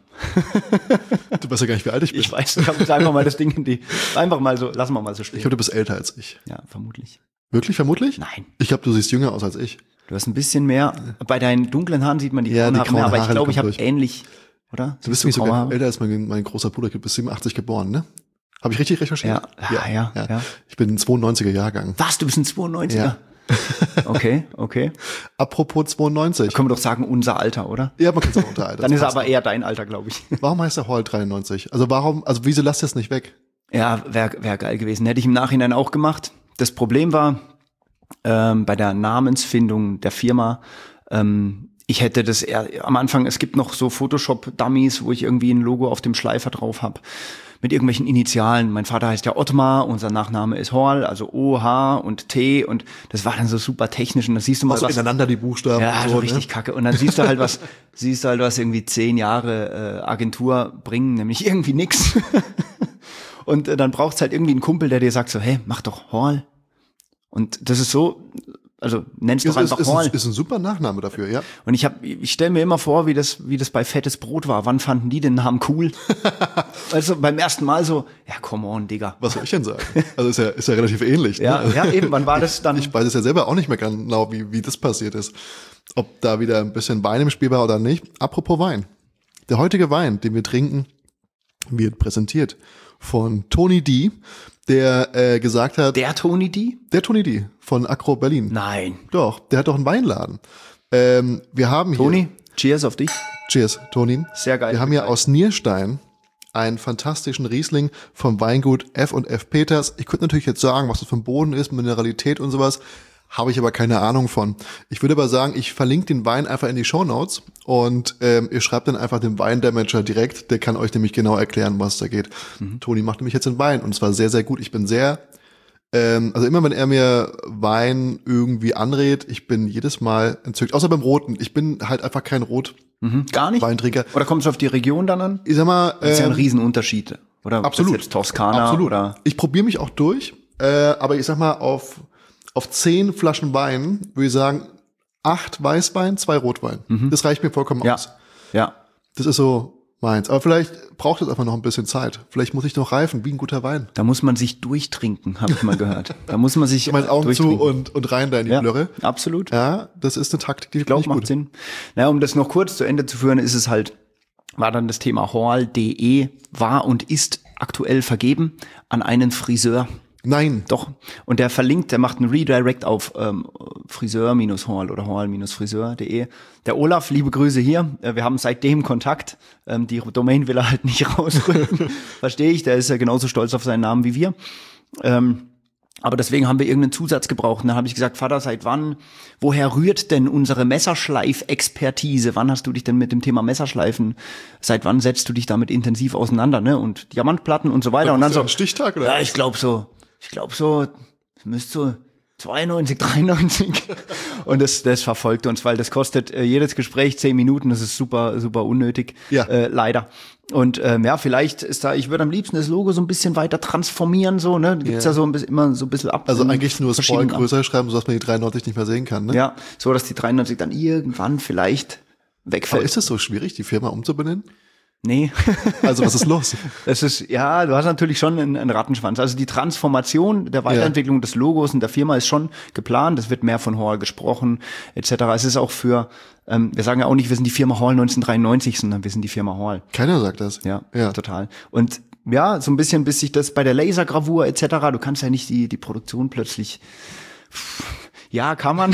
Speaker 2: Du weißt ja gar nicht, wie alt ich bin.
Speaker 3: Ich weiß, ich habe jetzt einfach mal das Ding in die, einfach mal so, lassen wir mal so stehen.
Speaker 2: Ich glaube, du bist älter als ich.
Speaker 3: Ja, vermutlich.
Speaker 2: Wirklich, vermutlich?
Speaker 3: Nein.
Speaker 2: Ich glaube, du siehst jünger aus als ich.
Speaker 3: Du hast ein bisschen mehr, bei deinen dunklen Haaren sieht man die
Speaker 2: ja,
Speaker 3: grauen
Speaker 2: die
Speaker 3: Haare
Speaker 2: grauen
Speaker 3: mehr, aber
Speaker 2: Haare
Speaker 3: ich glaube, ich habe
Speaker 2: durch.
Speaker 3: ähnlich, oder?
Speaker 2: Du bist nämlich sogar älter als mein, mein großer Bruder, du bist siebenundachtzig geboren, ne? Habe ich richtig recherchiert?
Speaker 3: Ja, ja, ja, ja, ja.
Speaker 2: Ich bin ein zweiundneunziger Jahrgang.
Speaker 3: Was, du bist ein zweiundneunziger?
Speaker 2: Ja.
Speaker 3: Okay, okay.
Speaker 2: Apropos zweiundneunzig.
Speaker 3: Da können wir doch sagen, unser Alter, oder?
Speaker 2: Ja, man kann es auch unser Alter.
Speaker 3: Dann ist er aber eher dein Alter, glaube ich.
Speaker 2: Warum heißt der Hall dreiundneunzig? Also warum, also wieso lasst ihr es nicht weg?
Speaker 3: Ja, wäre wär geil gewesen. Hätte ich im Nachhinein auch gemacht. Das Problem war, ähm, bei der Namensfindung der Firma, ähm, ich hätte das eher, am Anfang, es gibt noch so Photoshop-Dummies, wo ich irgendwie ein Logo auf dem Schleifer drauf habe. Mit irgendwelchen Initialen. Mein Vater heißt ja Ottmar, unser Nachname ist Hall, also O, H und T und das war dann so super technisch und da siehst du mal
Speaker 2: so
Speaker 3: was.
Speaker 2: ineinander die Buchstaben.
Speaker 3: Ja,
Speaker 2: und
Speaker 3: so
Speaker 2: so,
Speaker 3: richtig
Speaker 2: ne?
Speaker 3: kacke. Und dann siehst du halt was, siehst du halt was irgendwie zehn Jahre äh, Agentur bringen, nämlich irgendwie nix. Und äh, dann braucht's halt irgendwie einen Kumpel, der dir sagt so, hey, mach doch Hall. Und das ist so, also nenn's doch
Speaker 2: Ist,
Speaker 3: einfach
Speaker 2: ist, ist,
Speaker 3: Hall.
Speaker 2: ein, ist ein super Nachname dafür, ja.
Speaker 3: Und ich hab, ich stelle mir immer vor, wie das, wie das bei Fettes Brot war. Wann fanden die den Namen cool? Also beim ersten Mal so, ja, come on, Digga.
Speaker 2: Was soll ich denn sagen? Also ist ja, ist ja relativ ähnlich.
Speaker 3: Ja,
Speaker 2: ne?
Speaker 3: ja, eben, wann war das dann?
Speaker 2: Ich weiß es ja selber auch nicht mehr genau, wie, wie das passiert ist. Ob da wieder ein bisschen Wein im Spiel war oder nicht. Apropos Wein. Der heutige Wein, den wir trinken, wird präsentiert von Tony D., der äh, gesagt hat,
Speaker 3: Der Tony D?
Speaker 2: der Tony D. von Acro Berlin.
Speaker 3: Nein.
Speaker 2: Doch, der hat doch einen Weinladen. Ähm, wir haben
Speaker 3: Tony,
Speaker 2: hier,
Speaker 3: cheers auf dich.
Speaker 2: cheers, Toni.
Speaker 3: Sehr geil.
Speaker 2: Wir haben hier aus Nierstein einen fantastischen Riesling vom Weingut F und F Peters. Ich könnte natürlich jetzt sagen, was das für ein Boden ist, Mineralität und sowas. Habe ich aber keine Ahnung von. Ich würde aber sagen, ich verlinke den Wein einfach in die Shownotes und ähm, ihr schreibt dann einfach dem Weindamager direkt. Der kann euch nämlich genau erklären, was da geht. Mhm. Toni macht nämlich jetzt den Wein und es war sehr, sehr gut. Ich bin sehr, ähm, also immer wenn er mir Wein irgendwie anrät, ich bin jedes Mal entzückt. Außer beim Roten. Ich bin halt einfach kein Rot.
Speaker 3: Mhm. Gar nicht?
Speaker 2: Weintrinker.
Speaker 3: Oder kommt es auf die Region dann an?
Speaker 2: Ich sag mal,
Speaker 3: Das ist ja ein
Speaker 2: ähm,
Speaker 3: Riesenunterschied. Oder
Speaker 2: absolut.
Speaker 3: Ist jetzt Toskana
Speaker 2: Absolut.
Speaker 3: oder?
Speaker 2: Ich probiere mich auch durch, äh, aber ich sag mal, auf auf zehn Flaschen Wein würde ich sagen, acht Weißwein, zwei Rotwein. Mhm. Das reicht mir vollkommen
Speaker 3: Ja.
Speaker 2: aus.
Speaker 3: Ja.
Speaker 2: Das ist so meins. Aber vielleicht braucht es einfach noch ein bisschen Zeit. Vielleicht muss ich noch reifen, wie ein guter Wein.
Speaker 3: Da muss man sich durchtrinken, habe ich mal gehört. Da muss man sich
Speaker 2: Meine Augen zu
Speaker 3: durchtrinken.
Speaker 2: und, und rein da in die
Speaker 3: Ja,
Speaker 2: Blöre.
Speaker 3: absolut.
Speaker 2: Ja, das ist eine Taktik, die
Speaker 3: Ich glaube,
Speaker 2: finde
Speaker 3: macht
Speaker 2: gut.
Speaker 3: Sinn. Naja, um das noch kurz zu Ende zu führen, ist es halt, war dann das Thema Hall punkt de, war und ist aktuell vergeben an einen Friseur.
Speaker 2: Nein.
Speaker 3: Doch. Und der verlinkt, der macht einen Redirect auf ähm, Friseur-Hall oder Hall-Friseur punkt de. Der Olaf, liebe Grüße hier. Äh, wir haben seitdem Kontakt. Ähm, die Domain will er halt nicht rausrücken. Verstehe ich. Der ist ja genauso stolz auf seinen Namen wie wir. Ähm, aber deswegen haben wir irgendeinen Zusatz gebraucht. Und dann habe ich gesagt, Vater, seit wann, woher rührt denn unsere Messerschleif-Expertise? Wann hast du dich denn mit dem Thema Messerschleifen, seit wann setzt du dich damit intensiv auseinander, ne? Und Diamantplatten und so weiter. Und dann so,
Speaker 2: ein Stichtag oder?
Speaker 3: ja, ich glaube so, ich glaube so, es müsste so zweiundneunzig, dreiundneunzig. Und das, das verfolgt uns, weil das kostet äh, jedes Gespräch zehn Minuten. Das ist super, super unnötig.
Speaker 2: Ja.
Speaker 3: Äh, leider. Und ähm, ja, vielleicht ist da, ich würde am liebsten das Logo so ein bisschen weiter transformieren, so, ne? Gibt's ja,
Speaker 2: Ja.
Speaker 3: so ein bisschen, immer so ein bisschen ab.
Speaker 2: Also eigentlich nur das Spoil
Speaker 3: verschiedenen ab-
Speaker 2: größer schreiben, sodass man die dreiundneunzig nicht mehr sehen kann, ne?
Speaker 3: Ja, so dass die dreiundneunzig dann irgendwann vielleicht
Speaker 2: Aber
Speaker 3: wegfällt.
Speaker 2: ist es so schwierig, die Firma umzubenennen?
Speaker 3: Nee.
Speaker 2: Also was ist los?
Speaker 3: Das ist, ja, du hast natürlich schon einen, einen Rattenschwanz. Also die Transformation der Weiterentwicklung ja. des Logos und der Firma ist schon geplant. Es wird mehr von Hall gesprochen, et cetera. Es ist auch für, ähm, wir sagen ja auch nicht, wir sind die Firma Hall neunzehnhundertdreiundneunzig, sondern wir sind die Firma Hall.
Speaker 2: Keiner sagt das.
Speaker 3: Ja,
Speaker 2: Ja.
Speaker 3: total. Und ja, so ein bisschen, bis sich das bei der Lasergravur et cetera. Du kannst ja nicht die die Produktion plötzlich. Ja, kann man.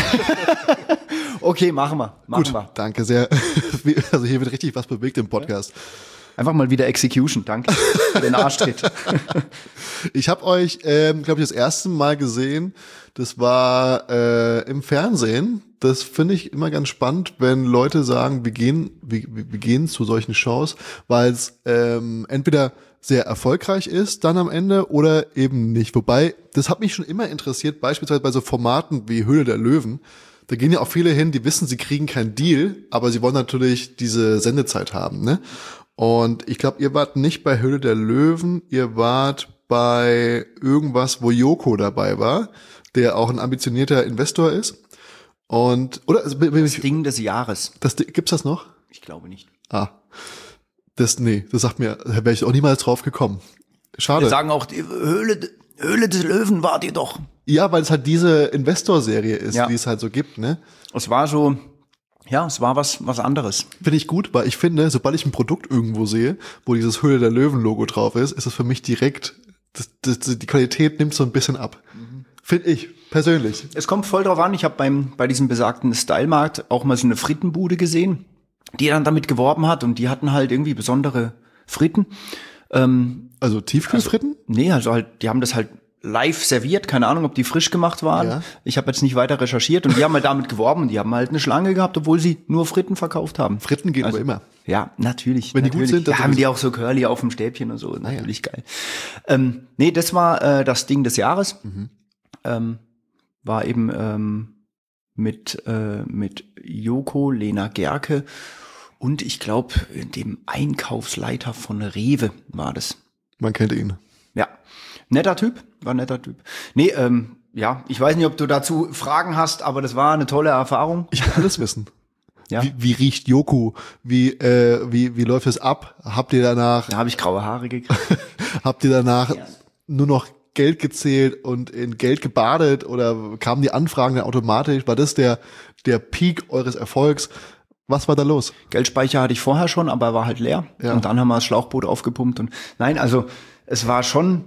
Speaker 3: Okay, machen wir. Machen
Speaker 2: Gut,
Speaker 3: wir.
Speaker 2: danke sehr. Also hier wird richtig was bewegt im Podcast.
Speaker 3: Einfach mal wieder Execution. Danke für den Arschtritt.
Speaker 2: Ich habe euch, ähm, glaube ich, das erste Mal gesehen. Das war äh, im Fernsehen. Das finde ich immer ganz spannend, wenn Leute sagen, wir gehen, wir, wir gehen zu solchen Shows, weil es ähm, entweder sehr erfolgreich ist dann am Ende oder eben nicht. Wobei, das hat mich schon immer interessiert, beispielsweise bei so Formaten wie Höhle der Löwen. Da gehen ja auch viele hin, die wissen, sie kriegen keinen Deal, aber sie wollen natürlich diese Sendezeit haben, ne? Und ich glaube, ihr wart nicht bei Höhle der Löwen, ihr wart bei irgendwas, wo Joko dabei war, der auch ein ambitionierter Investor ist. Und oder also,
Speaker 3: Das Ding des Jahres.
Speaker 2: das gibt's das noch?
Speaker 3: Ich glaube nicht.
Speaker 2: Ah. Das nee, das sagt mir, da wäre ich auch niemals drauf gekommen. Schade.
Speaker 3: Wir sagen auch, die Höhle, Höhle des Löwen wart ihr doch.
Speaker 2: Ja, weil es halt diese Investor-Serie ist,
Speaker 3: Ja.
Speaker 2: die es halt so gibt, ne?
Speaker 3: Es war so, ja, es war was, was anderes.
Speaker 2: Finde ich gut, weil ich finde, sobald ich ein Produkt irgendwo sehe, wo dieses Höhle der Löwen-Logo drauf ist, ist es für mich direkt, das, das, die Qualität nimmt so ein bisschen ab. Mhm. Finde ich, persönlich.
Speaker 3: Es kommt voll drauf an. Ich habe beim bei diesem besagten Stylemarkt auch mal so eine Frittenbude gesehen, die dann damit geworben hat und die hatten halt irgendwie besondere Fritten. Ähm,
Speaker 2: Also Tiefkühlfritten?
Speaker 3: nee, also halt, die haben das halt live serviert. Keine Ahnung, ob die frisch gemacht waren.
Speaker 2: Ja.
Speaker 3: Ich habe jetzt nicht weiter recherchiert und die haben halt damit geworben und die haben halt eine Schlange gehabt, obwohl sie nur Fritten verkauft haben.
Speaker 2: Fritten gehen
Speaker 3: Also,
Speaker 2: aber immer.
Speaker 3: Ja, natürlich.
Speaker 2: Wenn die gut
Speaker 3: natürlich.
Speaker 2: sind, dann
Speaker 3: ja, haben
Speaker 2: sowieso.
Speaker 3: die auch so Curly auf dem Stäbchen und so. Natürlich geil. Ähm, nee, das war äh, das Ding des Jahres.
Speaker 2: Mhm.
Speaker 3: Ähm, war eben ähm, mit äh, mit Joko, Lena Gerke und ich glaube dem Einkaufsleiter von Rewe war das.
Speaker 2: Man kennt ihn.
Speaker 3: Ja, netter Typ, war ein netter Typ. Nee, ähm, ja, ich weiß nicht, ob du dazu Fragen hast, aber das war eine tolle Erfahrung.
Speaker 2: Ich will alles wissen.
Speaker 3: Ja.
Speaker 2: Wie, wie riecht Joko? Wie, äh, wie, wie läuft es ab? Habt ihr danach,
Speaker 3: Da habe ich graue Haare gekriegt.
Speaker 2: habt ihr danach
Speaker 3: Ja.
Speaker 2: nur noch Geld gezählt und in Geld gebadet oder kamen die Anfragen dann automatisch? War das der, der Peak eures Erfolgs? Was war da los?
Speaker 3: Geldspeicher hatte ich vorher schon, aber er war halt leer.
Speaker 2: Ja.
Speaker 3: Und dann haben wir das Schlauchboot aufgepumpt und nein, also es war schon,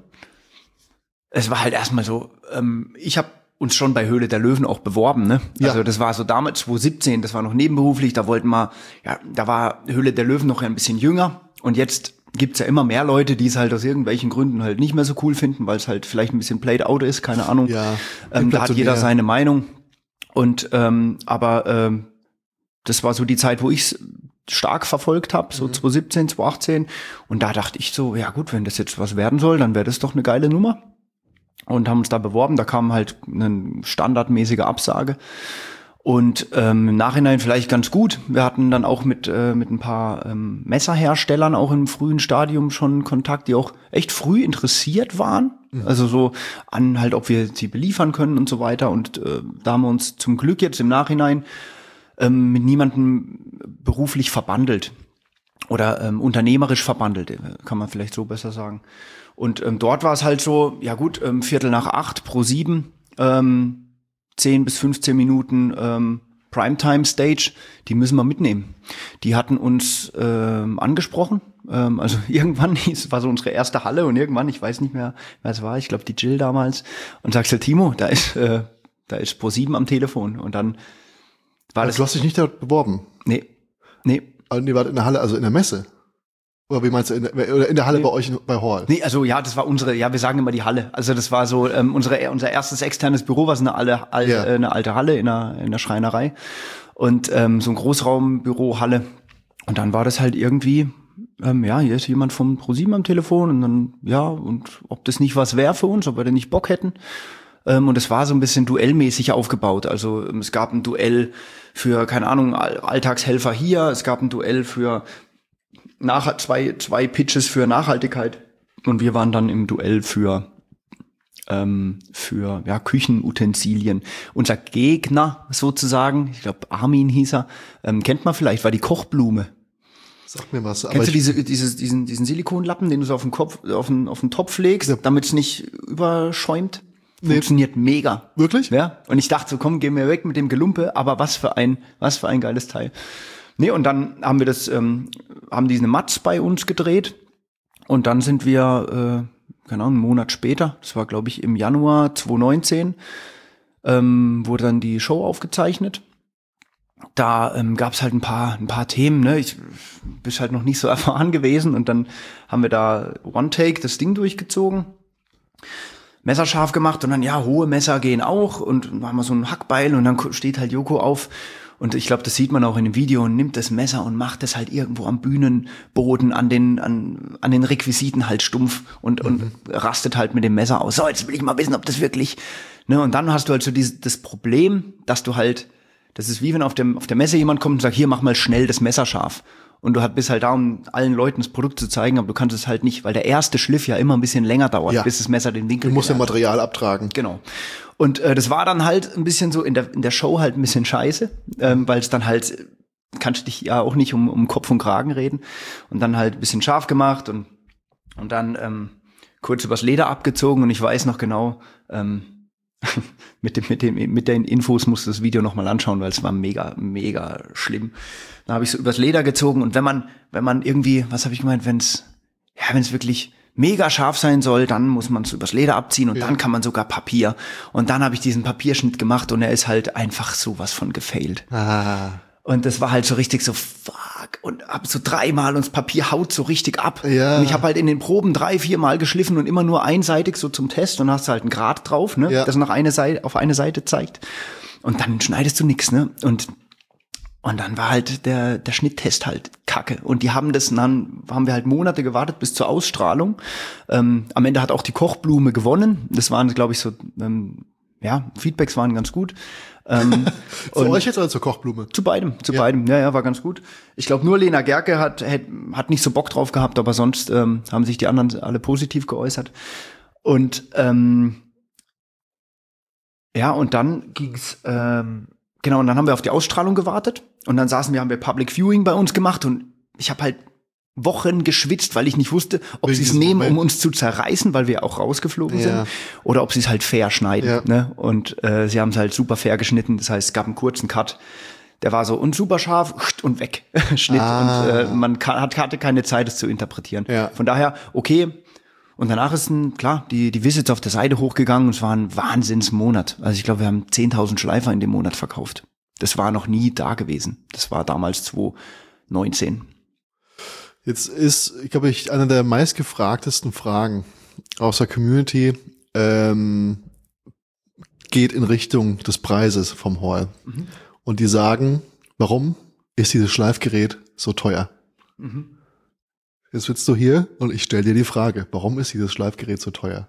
Speaker 3: es war halt erstmal so, ähm, ich habe uns schon bei Höhle der Löwen auch beworben, ne?
Speaker 2: Ja.
Speaker 3: Also das war so damals zwanzig siebzehn, das war noch nebenberuflich, da wollten wir, ja, da war Höhle der Löwen noch ein bisschen jünger und jetzt gibt's ja immer mehr Leute, die es halt aus irgendwelchen Gründen halt nicht mehr so cool finden, weil es halt vielleicht ein bisschen played out ist, keine Ahnung.
Speaker 2: Ja,
Speaker 3: ähm, da hat jeder
Speaker 2: inflationär.
Speaker 3: seine Meinung und ähm, aber ähm, das war so die Zeit, wo ich stark verfolgt habe, so zwanzig siebzehn, zwanzig achtzehn und da dachte ich so, ja gut, wenn das jetzt was werden soll, dann wäre das doch eine geile Nummer. Und haben uns da beworben, da kam halt eine standardmäßige Absage. Und ähm, im Nachhinein vielleicht ganz gut. Wir hatten dann auch mit äh, mit ein paar ähm, Messerherstellern auch im frühen Stadium schon Kontakt, die auch echt früh interessiert waren. Mhm. Also so an halt, ob wir sie beliefern können und so weiter. Und äh, da haben wir uns zum Glück jetzt im Nachhinein ähm, mit niemandem beruflich verbandelt. Oder ähm, unternehmerisch verbandelt, kann man vielleicht so besser sagen. Und ähm, dort war es halt so, ja gut, ähm, Viertel nach acht, pro sieben, ähm, zehn bis fünfzehn Minuten ähm, Primetime-Stage, die müssen wir mitnehmen. Die hatten uns ähm, angesprochen, ähm, also irgendwann, es war so unsere erste Halle und irgendwann, ich weiß nicht mehr, wer es war, ich glaube die Jill damals, und sagst halt, Timo, da ist äh, da ist pro sieben am Telefon. Und dann war
Speaker 2: Also
Speaker 3: das...
Speaker 2: du hast dich nicht dort beworben?
Speaker 3: Nee, nee.
Speaker 2: Also ihr wart in der Halle, also in der Messe? Oder wie meinst du, in der, oder in der Halle
Speaker 3: Nee.
Speaker 2: bei euch bei Hall?
Speaker 3: Nee, also ja, das war unsere, ja, wir sagen immer die Halle. Also das war so ähm, unsere unser erstes externes Büro, was eine alte, alte,
Speaker 2: Ja.
Speaker 3: äh, eine alte Halle in der in der Schreinerei und ähm, so ein Großraumbüro Halle. Und dann war das halt irgendwie, ähm, ja, hier ist jemand vom ProSieben am Telefon und dann ja, und ob das nicht was wäre für uns, ob wir denn nicht Bock hätten. Ähm, und es war so ein bisschen duellmäßig aufgebaut. Also ähm, es gab ein Duell für, keine Ahnung, All- Alltagshelfer hier, es gab ein Duell für nach, zwei, zwei Pitches für Nachhaltigkeit und wir waren dann im Duell für ähm, für ja, Küchenutensilien. Unser Gegner sozusagen, ich glaube Armin hieß er, ähm, kennt man vielleicht, war die Kochblume.
Speaker 2: Sag mir was.
Speaker 3: Kennst du
Speaker 2: ich,
Speaker 3: diese, dieses, diesen, diesen Silikonlappen, den du so auf den Kopf, auf den, auf den Topf legst,
Speaker 2: Ja.
Speaker 3: damit es nicht überschäumt?
Speaker 2: Nee.
Speaker 3: Funktioniert mega.
Speaker 2: Wirklich?
Speaker 3: Ja. Und ich dachte so, komm, geh mir weg mit dem Gelumpe, aber was für ein, was für ein geiles Teil. Nee, und dann haben wir das, ähm, haben diese Mats bei uns gedreht und dann sind wir, äh, keine Ahnung, einen Monat später, das war glaube ich im Januar zwanzig neunzehn, ähm, wurde dann die Show aufgezeichnet. Da ähm, gab es halt ein paar, ein paar Themen, ne? Ich bin halt noch nicht so erfahren gewesen und dann haben wir da One Take das Ding durchgezogen, messerscharf gemacht und dann, ja, hohe Messer gehen auch und dann haben wir so ein Hackbeil und dann steht halt Joko auf und ich glaube, das sieht man auch in dem Video und nimmt das Messer und macht das halt irgendwo am Bühnenboden an den, an, an den Requisiten halt stumpf und, mhm. und rastet halt mit dem Messer aus. So, jetzt will ich mal wissen, ob das wirklich, ne? Und dann hast du halt so dieses, das Problem, dass du halt, das ist wie wenn auf dem, auf der Messe jemand kommt und sagt, hier, mach mal schnell das Messer scharf. Und du bist halt da, um allen Leuten das Produkt zu zeigen, aber du kannst es halt nicht, weil der erste Schliff ja immer ein bisschen länger dauert,
Speaker 2: Ja.
Speaker 3: bis das Messer den Winkel
Speaker 2: Du musst ja
Speaker 3: gelernt hat.
Speaker 2: Material abtragen.
Speaker 3: Genau. Und äh, das war dann halt ein bisschen so in der in der Show halt ein bisschen scheiße, ähm, weil es dann halt, kannst du dich ja auch nicht um, um Kopf und Kragen reden. Und dann halt ein bisschen scharf gemacht und und dann ähm, kurz übers Leder abgezogen und ich weiß noch genau, ähm, mit dem mit dem mit den Infos musst du das Video noch mal anschauen, weil es war mega mega schlimm. Dann habe ich so übers Leder gezogen und wenn man wenn man irgendwie, was habe ich gemeint, wenn es ja wenn es wirklich mega scharf sein soll, dann muss man es übers Leder abziehen und
Speaker 2: Ja.
Speaker 3: dann kann man sogar Papier. Und dann habe ich diesen Papierschnitt gemacht und er ist halt einfach sowas von gefailt.
Speaker 2: Ah.
Speaker 3: Und das war halt so richtig so, fuck. Und hab so dreimal und das Papier haut so richtig ab.
Speaker 2: Ja.
Speaker 3: Und ich habe halt in den Proben drei, vier Mal geschliffen und immer nur einseitig so zum Test. Und dann hast du halt einen Grad drauf, ne,
Speaker 2: Ja.
Speaker 3: das nach eine Seite, auf eine Seite zeigt. Und dann schneidest du nix, ne. Und Und dann war halt der der Schnitttest halt kacke. Und die haben das, dann haben wir halt Monate gewartet bis zur Ausstrahlung. Ähm, am Ende hat auch die Kochblume gewonnen. Das waren, glaube ich, so, ähm, ja, Feedbacks waren ganz gut. Ähm,
Speaker 2: zu euch jetzt oder zur Kochblume?
Speaker 3: Zu beidem, zu
Speaker 2: Ja.
Speaker 3: beidem. Ja, ja, war ganz gut. Ich glaube, nur Lena Gerke hat, hat hat nicht so Bock drauf gehabt, aber sonst ähm, haben sich die anderen alle positiv geäußert. Und ähm, ja, und dann ging's ähm, genau, und dann haben wir auf die Ausstrahlung gewartet und dann saßen wir, haben wir Public Viewing bei uns gemacht und ich habe halt Wochen geschwitzt, weil ich nicht wusste, ob sie es nehmen, Moment. um uns zu zerreißen, weil wir auch rausgeflogen ja. sind, oder ob sie es halt fair schneiden. Ja. Ne? Und äh, sie haben es halt super fair geschnitten. Das heißt, es gab einen kurzen Cut. Der war so und super scharf und weg. Schnitt. Ah. Und äh, man kann, hat, hatte keine Zeit, es zu interpretieren. Ja. Von daher, okay. Und danach ist ein, klar, die, die Visits auf der Seite hochgegangen und es war ein Wahnsinnsmonat. Also ich glaube, wir haben zehntausend Schleifer in dem Monat verkauft. Das war noch nie da gewesen. Das war damals zwanzig neunzehn.
Speaker 2: Jetzt ist, ich glaube, ich eine der meistgefragtesten Fragen aus der Community ähm, geht in Richtung des Preises vom Hall. Mhm. Und die sagen, warum ist dieses Schleifgerät so teuer? Mhm. Jetzt sitzt du hier und ich stelle dir die Frage, warum ist dieses Schleifgerät so teuer?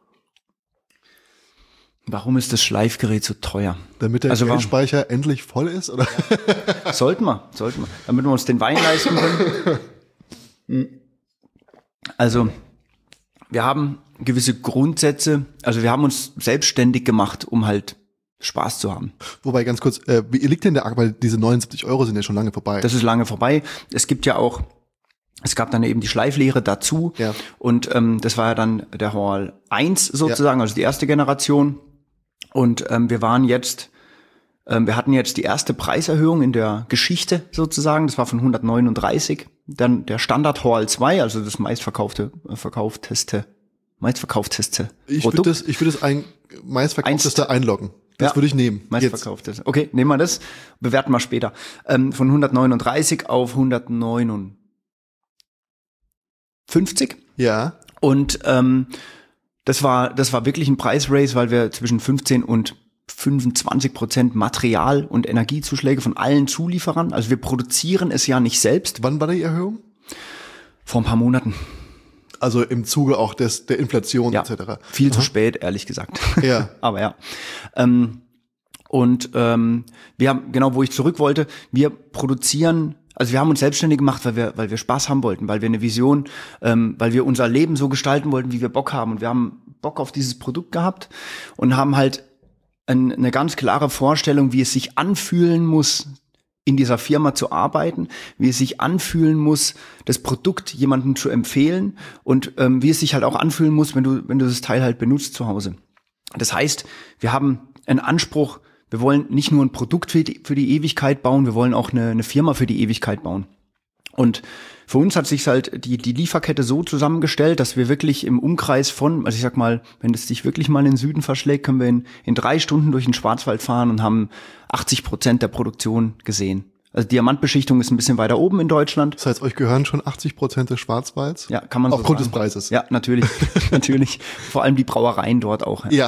Speaker 3: Warum ist das Schleifgerät so teuer?
Speaker 2: Damit der also Geldspeicher endlich voll ist, oder?
Speaker 3: Ja. Sollten wir, sollten wir. Damit wir uns den Wein leisten können. Also, wir haben gewisse Grundsätze, also wir haben uns selbstständig gemacht, um halt Spaß zu haben.
Speaker 2: Wobei, ganz kurz, äh, wie liegt denn der Akku, weil diese neunundsiebzig Euro sind ja schon lange vorbei.
Speaker 3: Das ist lange vorbei. Es gibt ja auch, es gab dann eben die Schleiflehre dazu. Ja. Und ähm, das war ja dann der Hall eins sozusagen, ja. Also die erste Generation. Und ähm, wir waren jetzt, ähm, wir hatten jetzt die erste Preiserhöhung in der Geschichte sozusagen. Das war von hundertneununddreißig. Dann der Standard Hall zwei, also das meistverkaufte, äh, verkaufteste, meistverkaufteste
Speaker 2: Ich würde das, ich würde das ein, meistverkaufteste einloggen. Das ja, würde ich nehmen.
Speaker 3: Meistverkauftes. Okay, nehmen wir das. Bewerten wir später. Ähm, von hundertneununddreißig auf hundertneunundfünfzig.
Speaker 2: Ja.
Speaker 3: Und ähm, das war, das war wirklich ein Preisrace, weil wir zwischen fünfzehn und fünfundzwanzig Prozent Material- und Energiezuschläge von allen Zulieferern. Also wir produzieren es ja nicht selbst.
Speaker 2: Wann war die Erhöhung?
Speaker 3: Vor ein paar Monaten.
Speaker 2: Also im Zuge auch des der Inflation
Speaker 3: ja,
Speaker 2: et cetera.
Speaker 3: Viel Aha. zu spät, ehrlich gesagt.
Speaker 2: Ja.
Speaker 3: Aber ja. Ähm, und ähm, wir haben, genau wo ich zurück wollte, wir produzieren, also wir haben uns selbstständig gemacht, weil wir, weil wir Spaß haben wollten, weil wir eine Vision, ähm, weil wir unser Leben so gestalten wollten, wie wir Bock haben. Und wir haben Bock auf dieses Produkt gehabt und haben halt eine ganz klare Vorstellung, wie es sich anfühlen muss, in dieser Firma zu arbeiten, wie es sich anfühlen muss, das Produkt jemandem zu empfehlen und ähm, wie es sich halt auch anfühlen muss, wenn du wenn du das Teil halt benutzt zu Hause. Das heißt, wir haben einen Anspruch, wir wollen nicht nur ein Produkt für die, für die Ewigkeit bauen, wir wollen auch eine, eine Firma für die Ewigkeit bauen. Und für uns hat sich halt die, die Lieferkette so zusammengestellt, dass wir wirklich im Umkreis von, also ich sag mal, wenn es dich wirklich mal in den Süden verschlägt, können wir in, in drei Stunden durch den Schwarzwald fahren und haben achtzig Prozent der Produktion gesehen. Also Diamantbeschichtung ist ein bisschen weiter oben in Deutschland.
Speaker 2: Das heißt, euch gehören schon achtzig Prozent des Schwarzwalds?
Speaker 3: Ja, kann man so
Speaker 2: Aufgrund
Speaker 3: sagen.
Speaker 2: des Preises?
Speaker 3: Ja, natürlich, natürlich. Vor allem die Brauereien dort auch.
Speaker 2: Ja.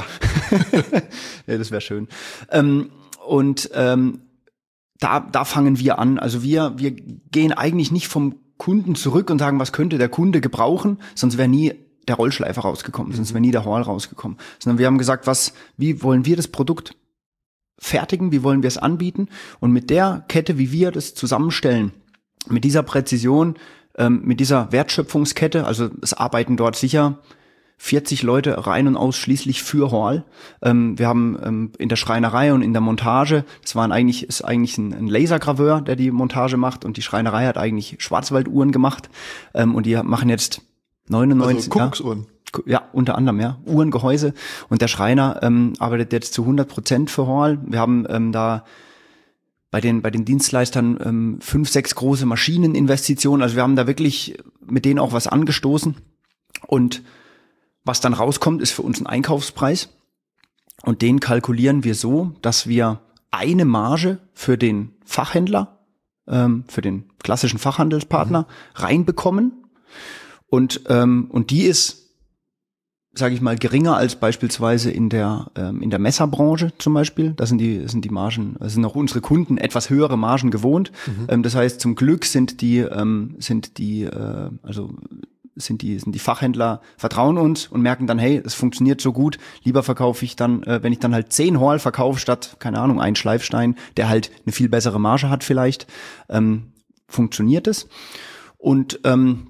Speaker 3: Ja, das wäre schön. Ähm, und ähm, da, da fangen wir an. Also wir, wir gehen eigentlich nicht vom Kunden zurück und sagen, was könnte der Kunde gebrauchen, sonst wäre nie der Rollschleifer rausgekommen, sonst wäre nie der Hall rausgekommen. Sondern wir haben gesagt, was, wie wollen wir das Produkt fertigen, wie wollen wir es anbieten? Und mit der Kette, wie wir das zusammenstellen, mit dieser Präzision, ähm, mit dieser Wertschöpfungskette, also es arbeiten dort sicher vierzig Leute rein und ausschließlich für Hall. Ähm, wir haben ähm, in der Schreinerei und in der Montage, das waren eigentlich, ist eigentlich ein, ein Lasergraveur, der die Montage macht, und die Schreinerei hat eigentlich Schwarzwalduhren gemacht, ähm, und die machen jetzt neunundneunzig,
Speaker 2: also Kuckucksuhren.
Speaker 3: Ja, ja, unter anderem, ja, Uhrengehäuse, und der Schreiner ähm, arbeitet jetzt zu hundert Prozent für Hall. Wir haben ähm, da bei den bei den Dienstleistern ähm, fünf, sechs große Maschineninvestitionen, also wir haben da wirklich mit denen auch was angestoßen, und was dann rauskommt, ist für uns ein Einkaufspreis, und den kalkulieren wir so, dass wir eine Marge für den Fachhändler, ähm, für den klassischen Fachhandelspartner mhm. reinbekommen, und ähm, und die ist, sage ich mal, geringer als beispielsweise in der ähm, in der Messerbranche zum Beispiel. Da sind die sind die Margen, das sind auch unsere Kunden etwas höhere Margen gewohnt. Mhm. Ähm, das heißt, zum Glück sind die ähm, sind die äh, also sind die sind die Fachhändler, vertrauen uns und merken dann, hey, es funktioniert so gut, lieber verkaufe ich dann, äh, wenn ich dann halt zehn Horl verkaufe statt, keine Ahnung, einen Schleifstein, der halt eine viel bessere Marge hat vielleicht, ähm, funktioniert es. Und ähm,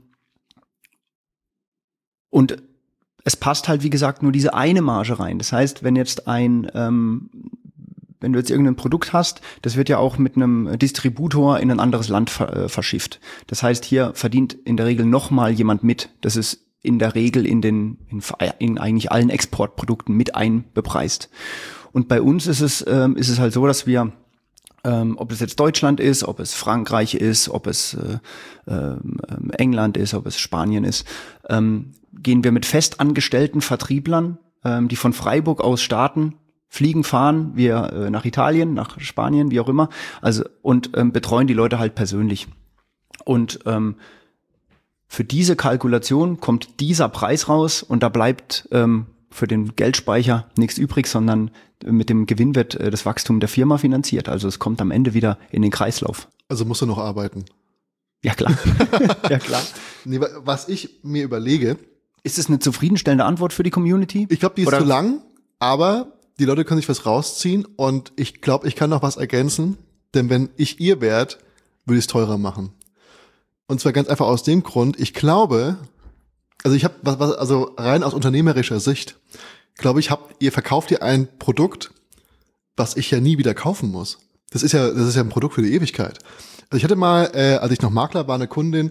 Speaker 3: und es passt halt, wie gesagt, nur diese eine Marge rein. Das heißt, wenn jetzt ein, ähm, wenn du jetzt irgendein Produkt hast, das wird ja auch mit einem Distributor in ein anderes Land ver- äh, verschifft. Das heißt, hier verdient in der Regel nochmal jemand mit. Das ist in der Regel in den, in, in eigentlich allen Exportprodukten mit einbepreist. Und bei uns ist es, ähm, ist es halt so, dass wir, ähm, ob es jetzt Deutschland ist, ob es Frankreich ist, ob es äh, äh, England ist, ob es Spanien ist, ähm, gehen wir mit festangestellten Vertrieblern, ähm, die von Freiburg aus starten, fliegen, fahren wir äh, nach Italien, nach Spanien, wie auch immer, also und ähm, betreuen die Leute halt persönlich. Und ähm, für diese Kalkulation kommt dieser Preis raus und da bleibt ähm, für den Geldspeicher nichts übrig, sondern mit dem Gewinn wird äh, das Wachstum der Firma finanziert. Also es kommt am Ende wieder in den Kreislauf.
Speaker 2: Also musst du noch arbeiten.
Speaker 3: Ja, klar. ja, klar.
Speaker 2: Nee, was ich mir überlege,
Speaker 3: ist es eine zufriedenstellende Antwort für die Community?
Speaker 2: Ich glaube, die ist
Speaker 3: Oder?
Speaker 2: zu lang, aber die Leute können sich was rausziehen und ich glaube, ich kann noch was ergänzen, denn wenn ich ihr wärt, würde ich es teurer machen. Und zwar ganz einfach aus dem Grund, ich glaube, also ich habe was, was also rein aus unternehmerischer Sicht, glaube ich, habt ihr verkauft ihr ein Produkt, was ich ja nie wieder kaufen muss. Das ist ja das ist ja ein Produkt für die Ewigkeit. Also ich hatte mal, äh, als ich noch Makler war, eine Kundin,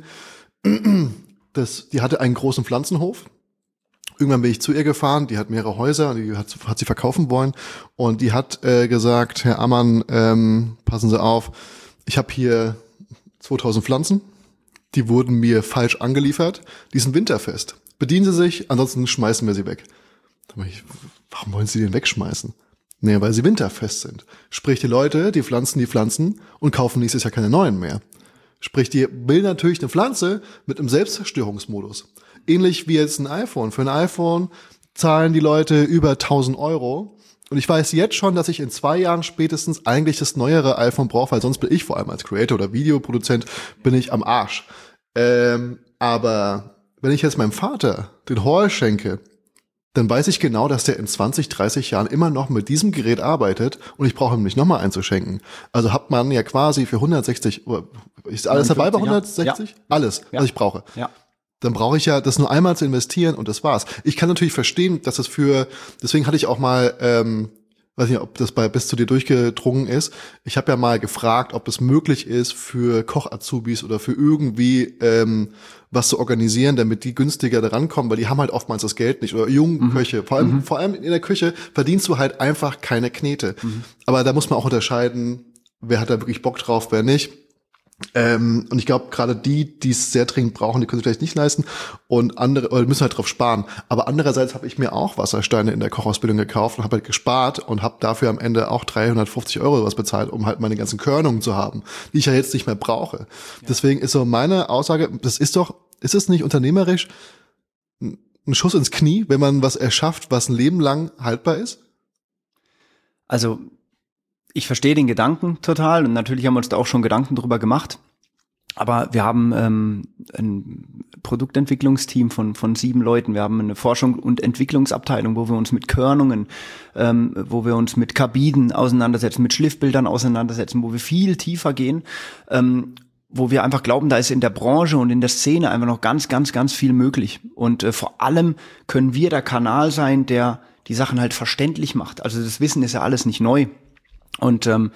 Speaker 2: das, die hatte einen großen Pflanzenhof. Irgendwann bin ich zu ihr gefahren, die hat mehrere Häuser und die hat, hat sie verkaufen wollen. Und die hat äh, gesagt, Herr Ammann, ähm, passen Sie auf, ich habe hier zweitausend Pflanzen, die wurden mir falsch angeliefert, die sind winterfest. Bedienen Sie sich, ansonsten schmeißen wir sie weg. Da ich, warum wollen Sie den wegschmeißen? Nee, weil sie winterfest sind. Sprich, die Leute, die pflanzen die Pflanzen und kaufen nächstes Jahr keine neuen mehr. Sprich, die will natürlich eine Pflanze mit einem Selbstzerstörungsmodus. Ähnlich wie jetzt ein iPhone. Für ein iPhone zahlen die Leute über tausend Euro. Und ich weiß jetzt schon, dass ich in zwei Jahren spätestens eigentlich das neuere iPhone brauche, weil sonst bin ich vor allem als Creator oder Videoproduzent bin ich am Arsch. Ähm, aber wenn ich jetzt meinem Vater den Haul schenke, dann weiß ich genau, dass der in zwanzig, dreißig Jahren immer noch mit diesem Gerät arbeitet und ich brauche ihm nicht nochmal einzuschenken. Also hat man ja quasi für hundertsechzig, ist alles dabei bei hundertsechzig? Ja. Alles, ja. Was ich brauche.
Speaker 3: Ja.
Speaker 2: Dann brauche ich ja das nur einmal zu investieren und das war's. Ich kann natürlich verstehen, dass das für, deswegen hatte ich auch mal, ähm, weiß nicht, ob das bei bis zu dir durchgedrungen ist. Ich habe ja mal gefragt, ob es möglich ist, für Koch-Azubis oder für irgendwie ähm, was zu organisieren, damit die günstiger da rankommen, weil die haben halt oftmals das Geld nicht. Oder jungen mhm. Köche. Vor allem, mhm. vor allem in der Küche verdienst du halt einfach keine Knete. Mhm. Aber da muss man auch unterscheiden, wer hat da wirklich Bock drauf, wer nicht. Ähm, und ich glaube, gerade die, die es sehr dringend brauchen, die können sich vielleicht nicht leisten und andere oder müssen halt drauf sparen. Aber andererseits habe ich mir auch Wassersteine in der Kochausbildung gekauft und habe halt gespart und habe dafür am Ende auch dreihundertfünfzig Euro was bezahlt, um halt meine ganzen Körnungen zu haben, die ich ja jetzt nicht mehr brauche. Ja. Deswegen ist so meine Aussage, das ist doch, ist es nicht unternehmerisch ein Schuss ins Knie, wenn man was erschafft, was ein Leben lang haltbar ist?
Speaker 3: Also ich verstehe den Gedanken total und natürlich haben wir uns da auch schon Gedanken drüber gemacht. Aber wir haben ähm, ein Produktentwicklungsteam von von sieben Leuten. Wir haben eine Forschung- und Entwicklungsabteilung, wo wir uns mit Körnungen, ähm, wo wir uns mit Kabiden auseinandersetzen, mit Schliffbildern auseinandersetzen, wo wir viel tiefer gehen, ähm, wo wir einfach glauben, da ist in der Branche und in der Szene einfach noch ganz, ganz, ganz viel möglich. Und äh, vor allem können wir der Kanal sein, der die Sachen halt verständlich macht. Also das Wissen ist ja alles nicht neu. Und ähm,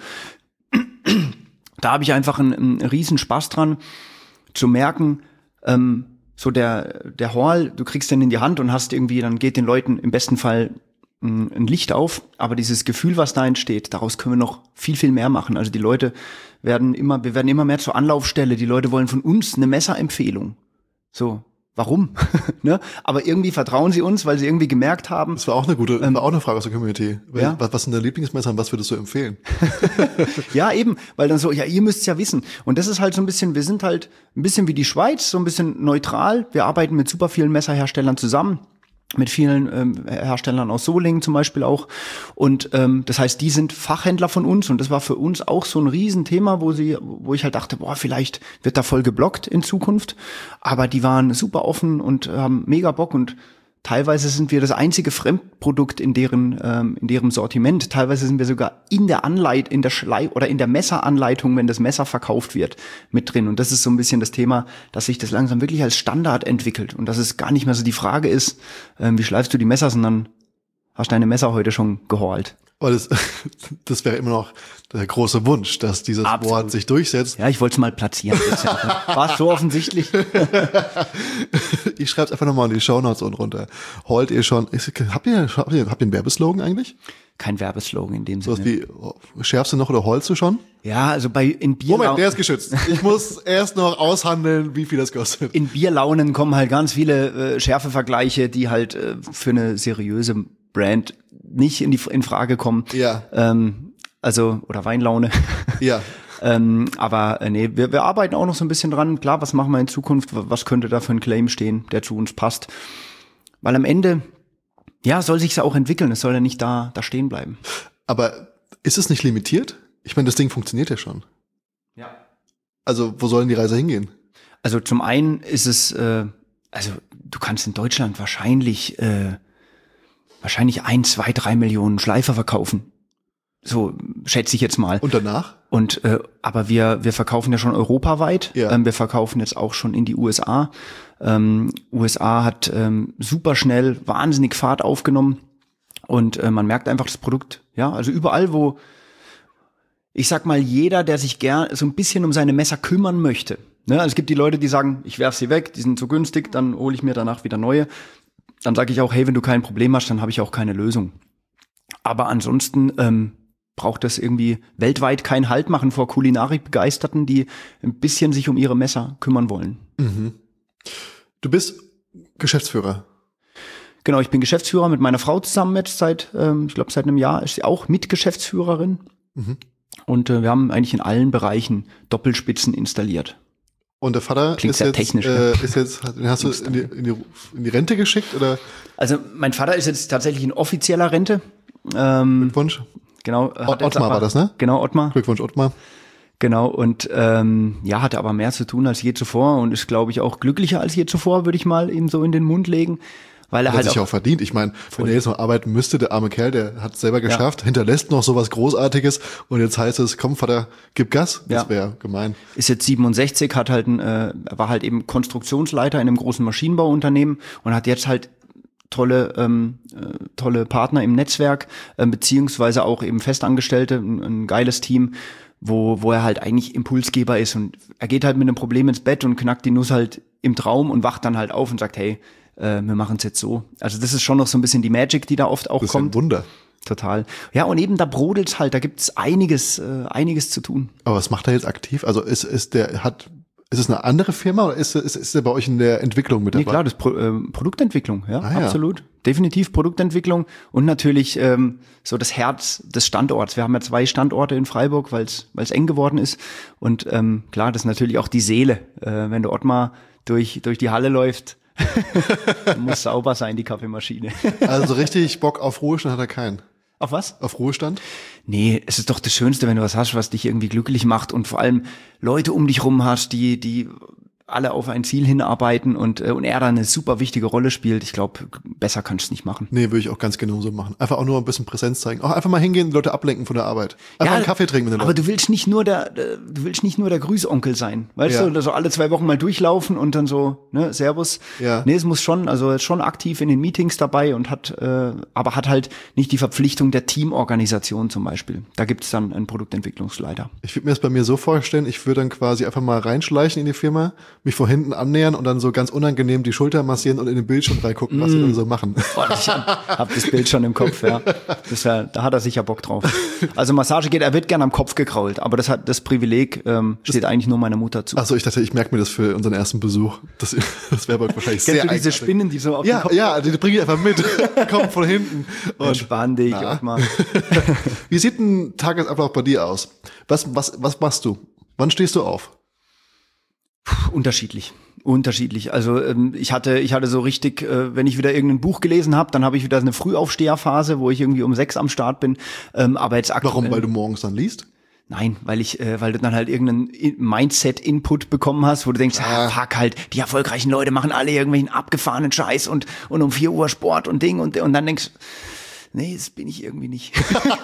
Speaker 3: da habe ich einfach einen, einen riesen Spaß dran, zu merken, ähm, so der der Haul, du kriegst den in die Hand und hast irgendwie, dann geht den Leuten im besten Fall ein, ein Licht auf, aber dieses Gefühl, was da entsteht, daraus können wir noch viel, viel mehr machen. Also die Leute werden immer, wir werden immer mehr zur Anlaufstelle, die Leute wollen von uns eine Messerempfehlung. So. Warum? ne? Aber irgendwie vertrauen sie uns, weil sie irgendwie gemerkt haben.
Speaker 2: Das war auch eine gute, ähm, war auch eine Frage aus der Community.
Speaker 3: Ja?
Speaker 2: Was, was sind deine Lieblingsmesser und was würdest du empfehlen?
Speaker 3: ja, eben, weil dann so, ja, ihr müsst's ja wissen. Und das ist halt so ein bisschen, wir sind halt ein bisschen wie die Schweiz, so ein bisschen neutral. Wir arbeiten mit super vielen Messerherstellern zusammen. mit vielen ähm, Herstellern aus Solingen zum Beispiel auch. Und ähm, das heißt, die sind Fachhändler von uns und das war für uns auch so ein Riesenthema, wo sie, wo ich halt dachte, boah, vielleicht wird da voll geblockt in Zukunft. Aber die waren super offen und haben mega Bock und teilweise sind wir das einzige Fremdprodukt in deren ähm, in deren Sortiment. Teilweise sind wir sogar in der Anleit in der Schlei oder in der Messeranleitung, wenn das Messer verkauft wird, mit drin. Und das ist so ein bisschen das Thema, dass sich das langsam wirklich als Standard entwickelt und dass es gar nicht mehr so die Frage ist, ähm, wie schleifst du die Messer, sondern hast deine Messer heute schon gehorlt.
Speaker 2: Weil das, das wäre immer noch der große Wunsch, dass dieses
Speaker 3: Absolut.
Speaker 2: Wort sich durchsetzt.
Speaker 3: Ja, ich wollte es mal platzieren. War es so offensichtlich?
Speaker 2: Ich schreibe es einfach nochmal in die Shownotes unten runter. Holt ihr schon, ist, habt ihr, habt ihr, habt ihr einen Werbeslogan eigentlich?
Speaker 3: Kein Werbeslogan in dem
Speaker 2: So
Speaker 3: Sinne.
Speaker 2: wie, oh, schärfst du noch oder holst du schon?
Speaker 3: Ja, also bei in Bier
Speaker 2: Moment, der ist geschützt. Ich muss erst noch aushandeln, wie viel das kostet.
Speaker 3: in Bierlaunen kommen halt ganz viele äh, Schärfevergleiche, die halt äh, für eine seriöse Brand nicht in die in Frage kommen.
Speaker 2: Ja.
Speaker 3: Ähm, also oder Weinlaune.
Speaker 2: Ja.
Speaker 3: ähm, aber äh, nee, wir, wir arbeiten auch noch so ein bisschen dran. Klar, was machen wir in Zukunft? Was könnte da für ein Claim stehen, der zu uns passt? Weil am Ende, ja, soll sich's ja auch entwickeln. Es soll ja nicht da da stehen bleiben.
Speaker 2: Aber ist es nicht limitiert? Ich meine, das Ding funktioniert ja schon.
Speaker 3: Ja.
Speaker 2: Also, wo soll denn die Reise hingehen?
Speaker 3: Also zum einen ist es, äh, also du kannst in Deutschland wahrscheinlich äh, wahrscheinlich ein, zwei, drei Millionen Schleifer verkaufen. So schätze ich jetzt mal.
Speaker 2: Und danach?
Speaker 3: Und äh, aber wir wir verkaufen ja schon europaweit.
Speaker 2: Ja.
Speaker 3: Ähm, wir verkaufen jetzt auch schon in die U S A. Ähm, U S A hat ähm, super schnell wahnsinnig Fahrt aufgenommen und äh, man merkt einfach das Produkt. Ja, also überall, wo ich sag mal, jeder, der sich gern so ein bisschen um seine Messer kümmern möchte. Ne? Also es gibt die Leute, die sagen, ich werf sie weg, die sind zu günstig, dann hole ich mir danach wieder neue. Dann sage ich auch, hey, wenn du kein Problem hast, dann habe ich auch keine Lösung. Aber ansonsten ähm, braucht das irgendwie weltweit keinen Halt machen vor Kulinarik-Begeisterten, die ein bisschen sich um ihre Messer kümmern wollen.
Speaker 2: Mhm. Du bist Geschäftsführer.
Speaker 3: Genau, ich bin Geschäftsführer mit meiner Frau zusammen jetzt seit, ähm, ich glaube seit einem Jahr ist sie auch Mitgeschäftsführerin.
Speaker 2: Mhm.
Speaker 3: Und äh, wir haben eigentlich in allen Bereichen Doppelspitzen installiert.
Speaker 2: Und der Vater
Speaker 3: Klingt
Speaker 2: ist
Speaker 3: sehr
Speaker 2: jetzt,
Speaker 3: technisch,
Speaker 2: äh,
Speaker 3: ne?
Speaker 2: ist jetzt, den hast du in die, in, die, in die Rente geschickt oder
Speaker 3: Also mein Vater ist jetzt tatsächlich in offizieller Rente. Ähm,
Speaker 2: Glückwunsch?
Speaker 3: genau.
Speaker 2: Ott- Ottmar war das, ne?
Speaker 3: Genau, Ottmar.
Speaker 2: Glückwunsch, Ottmar.
Speaker 3: Genau, und ähm, ja, hatte aber mehr zu tun als je zuvor und ist, glaube ich, auch glücklicher als je zuvor, würde ich mal ihm so in den Mund legen. Weil er
Speaker 2: Hat
Speaker 3: halt
Speaker 2: sich
Speaker 3: auch,
Speaker 2: auch verdient. Ich meine, wenn er jetzt noch arbeiten müsste, der arme Kerl, der hat es selber geschafft, hinterlässt noch sowas Großartiges und jetzt heißt es, komm Vater, gib Gas. Das
Speaker 3: Ja.
Speaker 2: wäre gemein.
Speaker 3: ist jetzt siebenundsechzig, hat halt ein, äh, war halt eben Konstruktionsleiter in einem großen Maschinenbauunternehmen und hat jetzt halt tolle ähm, äh, tolle Partner im Netzwerk, äh, beziehungsweise auch eben Festangestellte, ein, ein geiles Team, wo wo er halt eigentlich Impulsgeber ist und er geht halt mit einem Problem ins Bett und knackt die Nuss halt im Traum und wacht dann halt auf und sagt, hey, äh, wir machen es jetzt so. Also das ist schon noch so ein bisschen die Magic, die da oft auch
Speaker 2: Das ist ja ein
Speaker 3: kommt.
Speaker 2: Wunder.
Speaker 3: Total. Ja, und eben da brodelt's halt, da gibt's einiges äh, einiges zu tun.
Speaker 2: Aber was macht er jetzt aktiv? Also ist, ist der, hat, ist es eine andere Firma oder ist, ist, ist er bei euch in der Entwicklung mit dabei?
Speaker 3: Nee, klar, das Pro, ähm, Produktentwicklung, ja,
Speaker 2: Ah, ja.
Speaker 3: absolut. Definitiv Produktentwicklung und natürlich ähm, so das Herz des Standorts. Wir haben ja zwei Standorte in Freiburg, weil es eng geworden ist. Und ähm, klar, das ist natürlich auch die Seele. Äh, wenn der Ottmar durch, durch die Halle läuft, muss sauber sein, die Kaffeemaschine.
Speaker 2: Also richtig Bock auf Ruhestand hat er keinen.
Speaker 3: Auf was?
Speaker 2: Auf Ruhestand?
Speaker 3: Nee, es ist doch das Schönste, wenn du was hast, was dich irgendwie glücklich macht und vor allem Leute um dich rum hast, die, die alle auf ein Ziel hinarbeiten und, äh, und er da eine super wichtige Rolle spielt. Ich glaube, besser kannst du es nicht machen.
Speaker 2: Nee, würde ich auch ganz genau so machen. Einfach auch nur ein bisschen Präsenz zeigen. Auch einfach mal hingehen, die Leute ablenken von der Arbeit. Einfach einen Kaffee trinken mit den
Speaker 3: aber
Speaker 2: Leuten.
Speaker 3: du willst nicht nur der, der du willst nicht nur der Grüßonkel sein, weißt
Speaker 2: Ja.
Speaker 3: du, oder so alle zwei Wochen mal durchlaufen und dann so, ne, Servus.
Speaker 2: Ja.
Speaker 3: Nee, es muss schon, also er ist schon aktiv in den Meetings dabei und hat, äh, aber hat halt nicht die Verpflichtung der Teamorganisation zum Beispiel. Da gibt es dann einen Produktentwicklungsleiter.
Speaker 2: Ich würde mir das bei mir so vorstellen, ich würde dann quasi einfach mal reinschleichen in die Firma, mich von hinten annähern und dann so ganz unangenehm die Schulter massieren und in den Bildschirm reingucken, was
Speaker 3: Mm.
Speaker 2: sie dann so machen.
Speaker 3: Boah, ich hab das Bild schon im Kopf, ja. Das ist ja. Da hat er sicher Bock drauf. Also Massage geht, er wird gern am Kopf gekrault, aber das hat das Privileg ähm, steht eigentlich nur meiner Mutter zu.
Speaker 2: Achso, ich dachte, ich merke mir das für unseren ersten Besuch. Das, das wäre wahrscheinlich
Speaker 3: Kennst
Speaker 2: sehr
Speaker 3: du diese
Speaker 2: eigenartig.
Speaker 3: Spinnen, die so auf den
Speaker 2: Ja,
Speaker 3: Kopf
Speaker 2: ja, die bringe ich einfach mit. Kommt von hinten. Und
Speaker 3: Entspann dich,
Speaker 2: Na.
Speaker 3: Ottmar.
Speaker 2: wie sieht ein Tagesablauf bei dir aus? Was, was, was machst du? Wann stehst du auf?
Speaker 3: Puh, unterschiedlich. Unterschiedlich. Also ähm, ich hatte, ich hatte so richtig, äh, wenn ich wieder irgendein Buch gelesen habe, dann habe ich wieder eine Frühaufsteherphase, wo ich irgendwie um sechs am Start bin. Ähm, aber jetzt aktuell.
Speaker 2: Warum? Weil du morgens dann liest?
Speaker 3: Nein, weil ich, äh, weil du dann halt irgendeinen Mindset-Input bekommen hast, wo du denkst, ah, fuck halt, die erfolgreichen Leute machen alle irgendwelchen abgefahrenen Scheiß und und um vier Uhr Sport und Ding und und dann denkst, nee, das bin ich irgendwie nicht.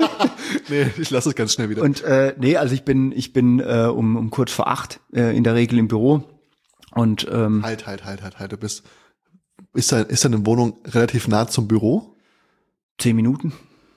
Speaker 2: Nee, ich lasse es ganz schnell wieder.
Speaker 3: Und äh, nee, also ich bin, ich bin äh, um um kurz vor acht äh, in der Regel im Büro und ähm,
Speaker 2: halt, halt, halt, halt, halt. Du bist, ist da, ist deine Wohnung relativ nah zum Büro?
Speaker 3: Zehn Minuten.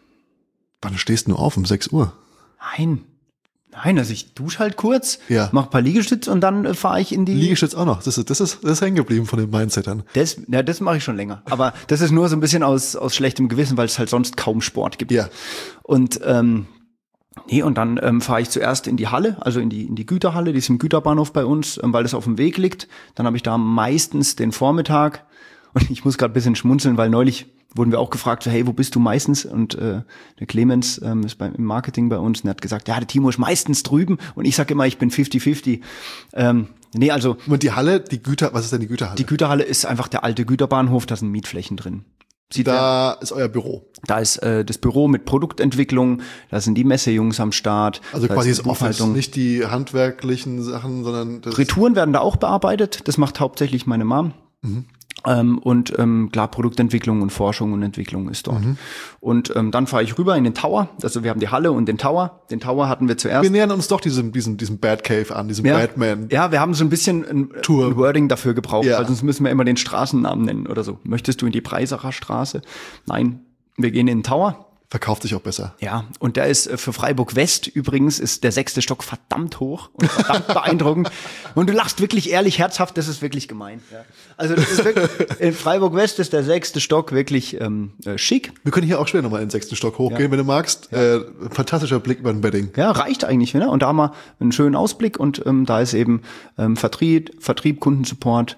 Speaker 2: Wann stehst du auf? Um sechs Uhr?
Speaker 3: Nein. Nein, also ich dusche halt kurz,
Speaker 2: ja.
Speaker 3: mach ein paar Liegestütze und dann äh, fahre ich in die...
Speaker 2: Liegestütz auch noch, das ist, das ist, das ist hängen geblieben von den Mindsettern.
Speaker 3: Das, ja, das mache ich schon länger, aber das ist nur so ein bisschen aus, aus schlechtem Gewissen, weil es halt sonst kaum Sport gibt.
Speaker 2: Ja.
Speaker 3: Und ähm, nee, und dann ähm, fahre ich zuerst in die Halle, also in die in die Güterhalle, die ist im Güterbahnhof bei uns, ähm, weil das auf dem Weg liegt. Dann habe ich da meistens den Vormittag und ich muss gerade ein bisschen schmunzeln, weil neulich wurden wir auch gefragt, so, hey, wo bist du meistens? Und äh, der Clemens ähm, ist beim, im Marketing bei uns und er hat gesagt, ja, der Timo ist meistens drüben und ich sag immer, ich bin fifty fifty. Ähm, nee, also
Speaker 2: und die Halle, die Güter, was ist denn die Güterhalle?
Speaker 3: Die Güterhalle ist einfach der alte Güterbahnhof, da sind Mietflächen drin.
Speaker 2: Sieht da ja, ist euer Büro.
Speaker 3: Da ist äh, das Büro mit Produktentwicklung, da sind die Messejungs am Start.
Speaker 2: Also
Speaker 3: da
Speaker 2: quasi das
Speaker 3: Buchhaltung.
Speaker 2: Office, nicht die handwerklichen Sachen, sondern das
Speaker 3: Retouren werden da auch bearbeitet, das macht hauptsächlich meine Mom. Mhm. Ähm, und ähm, klar, Produktentwicklung und Forschung und Entwicklung ist dort. Mhm. Und ähm, dann fahre ich rüber in den Tower. Also wir haben die Halle und den Tower. Den Tower hatten wir zuerst.
Speaker 2: Wir nähern uns doch diesem diesem diesem Batcave an, diesem
Speaker 3: ja.
Speaker 2: Batman.
Speaker 3: Ja, wir haben so ein bisschen ein, ein Wording dafür gebraucht, ja. Weil sonst müssen wir immer den Straßennamen nennen oder so. Möchtest du in die Preisacher Straße? Nein, wir gehen in den Tower.
Speaker 2: Verkauft sich auch besser.
Speaker 3: Ja, und der ist für Freiburg West übrigens, ist der sechste Stock verdammt hoch und verdammt beeindruckend. Und du lachst wirklich ehrlich, herzhaft, das ist wirklich gemein. Ja. Also das ist wirklich, in Freiburg West ist der sechste Stock wirklich ähm, äh, schick.
Speaker 2: Wir können hier auch später nochmal in den sechsten Stock hochgehen, ja. Wenn du magst. Ja. Äh, fantastischer Blick über den Bedding.
Speaker 3: Ja, reicht eigentlich, ne? Und da haben wir einen schönen Ausblick und ähm, da ist eben ähm, Vertrieb, Vertrieb, Kundensupport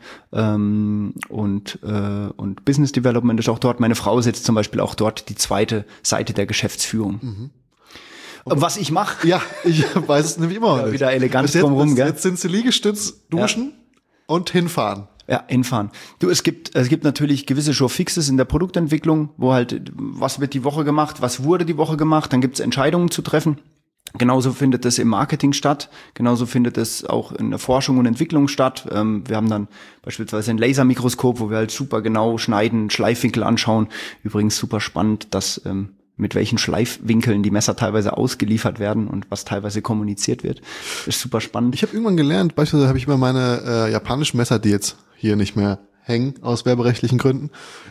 Speaker 3: ähm, und äh, und Business Development ist auch dort. Meine Frau sitzt zum Beispiel auch dort, die zweite Seite der Geschäftsführung. Mhm. Und was ich mache?
Speaker 2: Ja, ich weiß es nämlich immer noch
Speaker 3: ja,
Speaker 2: nicht.
Speaker 3: Wieder elegant
Speaker 2: drumherum, gell? Jetzt sind sie Liegestütz, duschen ja. und hinfahren.
Speaker 3: Ja, hinfahren. Du, es gibt, es gibt natürlich gewisse Showfixes in der Produktentwicklung, wo halt, was wird die Woche gemacht, was wurde die Woche gemacht, dann gibt es Entscheidungen zu treffen. Genauso findet es im Marketing statt, genauso findet es auch in der Forschung und Entwicklung statt. Ähm, wir haben dann beispielsweise ein Lasermikroskop, wo wir halt super genau schneiden, Schleifwinkel anschauen. Übrigens super spannend, dass ähm, mit welchen Schleifwinkeln die Messer teilweise ausgeliefert werden und was teilweise kommuniziert wird. Ist super spannend.
Speaker 2: Ich habe irgendwann gelernt, beispielsweise habe ich immer meine äh, japanischen Messer, die jetzt hier nicht mehr hängen, aus werberechtlichen Gründen.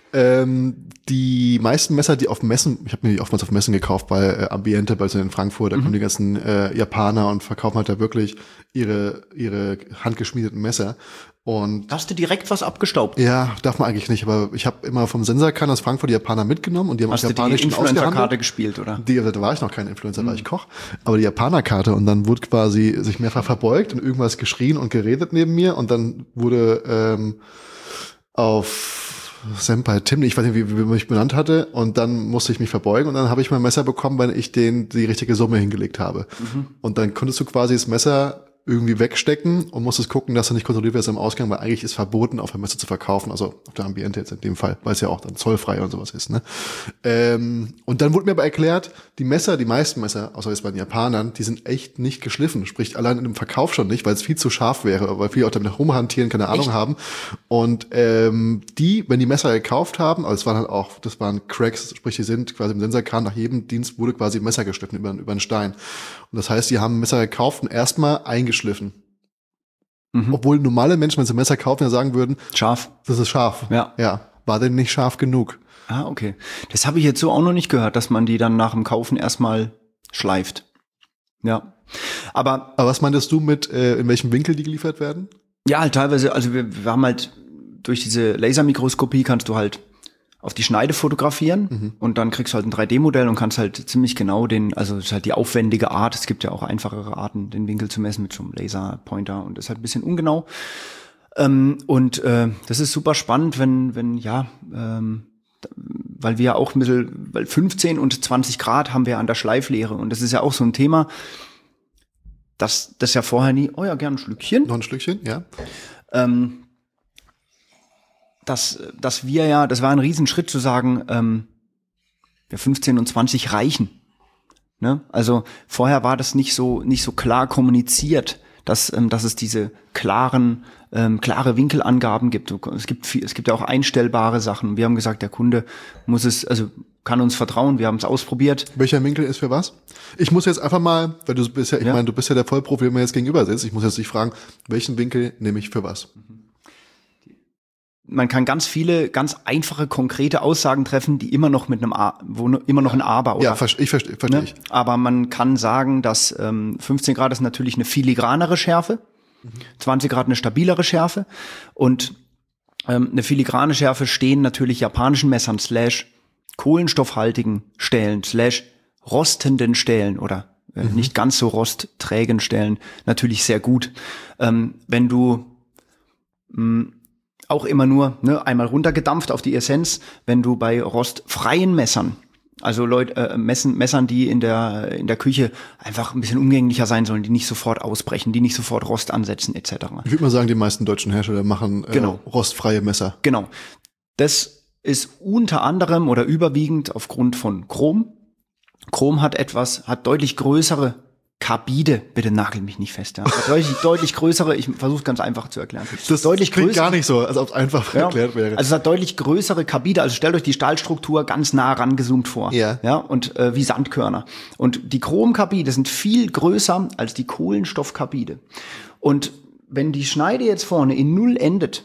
Speaker 2: Ähm, die meisten Messer, die auf Messen, ich habe mir die oftmals auf Messen gekauft, bei äh, Ambiente, bei so in Frankfurt, da mhm. kommen die ganzen äh, Japaner und verkaufen halt da wirklich ihre ihre handgeschmiedeten Messer. Und
Speaker 3: hast du direkt was abgestaubt?
Speaker 2: Ja, darf man eigentlich nicht, aber ich habe immer vom Sensakan aus Frankfurt die Japaner mitgenommen und die haben
Speaker 3: hast
Speaker 2: auf Japanisch
Speaker 3: ausgehandelt. Hast du die Influencer-Karte gespielt, oder?
Speaker 2: Die, da war ich noch kein Influencer, mhm. war ich Koch, aber die Japaner-Karte und dann wurde quasi sich mehrfach verbeugt und irgendwas geschrien und geredet neben mir und dann wurde ähm, auf Senpai Tim, ich weiß nicht, wie, wie man mich benannt hatte, und dann musste ich mich verbeugen und dann habe ich mein Messer bekommen, weil ich denen die richtige Summe hingelegt habe. Mhm. Und dann konntest du quasi das Messer irgendwie wegstecken und musstest gucken, dass du nicht kontrolliert wirst am Ausgang, weil eigentlich ist verboten, auf der Messe zu verkaufen, also auf der Ambiente jetzt in dem Fall, weil es ja auch dann zollfrei und sowas ist, ne? Ähm, und dann wurde mir aber erklärt, die Messer, die meisten Messer, außer jetzt bei den Japanern, die sind echt nicht geschliffen, sprich allein in dem Verkauf schon nicht, weil es viel zu scharf wäre, weil viele auch damit rumhantieren, keine Ahnung echt? haben. Und ähm, die, wenn die Messer gekauft haben, also es waren halt auch, das waren Cracks, sprich die sind quasi im Sensakan, nach jedem Dienst wurde quasi ein Messer geschliffen über, über einen Stein. Und das heißt, die haben Messer gekauft und erstmal eingeschliffen. Mhm. Obwohl normale Menschen, wenn sie Messer kaufen, ja sagen würden,
Speaker 3: scharf.
Speaker 2: Das ist scharf.
Speaker 3: Ja.
Speaker 2: Ja. War denn nicht scharf genug?
Speaker 3: Ah, okay. Das habe ich jetzt so auch noch nicht gehört, dass man die dann nach dem Kaufen erstmal schleift. Ja. Aber,
Speaker 2: Aber was meintest du mit, äh, in welchem Winkel die geliefert werden?
Speaker 3: Ja, halt teilweise, also wir, wir haben halt durch diese Lasermikroskopie kannst du halt auf die Schneide fotografieren mhm. und dann kriegst du halt ein drei D Modell und kannst halt ziemlich genau den, also das ist halt die aufwendige Art, es gibt ja auch einfachere Arten, den Winkel zu messen mit so einem Laserpointer und das ist halt ein bisschen ungenau. Ähm, und äh, das ist super spannend, wenn, wenn ja, ähm, weil wir ja auch ein bisschen, weil fünfzehn und zwanzig Grad haben wir an der Schleiflehre und das ist ja auch so ein Thema, dass das ja vorher nie, oh ja, gern ein Schlückchen.
Speaker 2: Noch ein Schlückchen, ja.
Speaker 3: Ähm, dass, dass wir ja, das war ein Riesenschritt zu sagen, ähm, ja, fünfzehn und zwanzig reichen. Ne? Also vorher war das nicht so, nicht so klar kommuniziert, dass, ähm, dass es diese klaren, ähm, klare Winkelangaben gibt. Es gibt viel, es gibt ja auch einstellbare Sachen. Wir haben gesagt, der Kunde muss es, also kann uns vertrauen. Wir haben es ausprobiert.
Speaker 2: Welcher Winkel ist für was? Ich muss jetzt einfach mal, weil du bist ja, ich
Speaker 3: ja.
Speaker 2: meine, du bist ja der Vollprofi, der mir jetzt gegenüber sitzt. Ich muss jetzt dich fragen, welchen Winkel nehme ich für was?
Speaker 3: Man kann ganz viele, ganz einfache, konkrete Aussagen treffen, die immer noch mit einem A, wo immer noch ein Aber, oder?
Speaker 2: Ja, ich verstehe, verstehe
Speaker 3: ne?
Speaker 2: ich.
Speaker 3: Aber man kann sagen, dass ähm, fünfzehn Grad ist natürlich eine filigranere Schärfe, mhm. zwanzig Grad eine stabilere Schärfe und ähm, eine filigrane Schärfe stehen natürlich japanischen Messern slash kohlenstoffhaltigen Stählen slash rostenden Stählen oder äh, mhm. nicht ganz so rostträgen Stählen natürlich sehr gut. Ähm, wenn du mh, auch immer nur ne, einmal runtergedampft auf die Essenz, wenn du bei rostfreien Messern, also Leute äh, Messen, Messern, die in der in der Küche einfach ein bisschen umgänglicher sein sollen, die nicht sofort ausbrechen, die nicht sofort Rost ansetzen et cetera.
Speaker 2: Ich würde mal sagen, die meisten deutschen Hersteller machen äh,
Speaker 3: genau.
Speaker 2: rostfreie Messer.
Speaker 3: Genau. Das ist unter anderem oder überwiegend aufgrund von Chrom. Chrom hat etwas, hat deutlich größere Karbide, bitte nagel mich nicht fest, ja. Deutlich, deutlich größere, ich versuche ganz einfach zu erklären.
Speaker 2: Das
Speaker 3: deutlich
Speaker 2: klingt
Speaker 3: größere,
Speaker 2: gar nicht so, als ob es einfach
Speaker 3: ja,
Speaker 2: erklärt wäre.
Speaker 3: Also es hat deutlich größere Karbide, also stellt euch die Stahlstruktur ganz nah rangezoomt vor.
Speaker 2: Ja.
Speaker 3: Ja, und äh, wie Sandkörner. Und die Chromkarbide sind viel größer als die Kohlenstoffkarbide. Und wenn die Schneide jetzt vorne in Null endet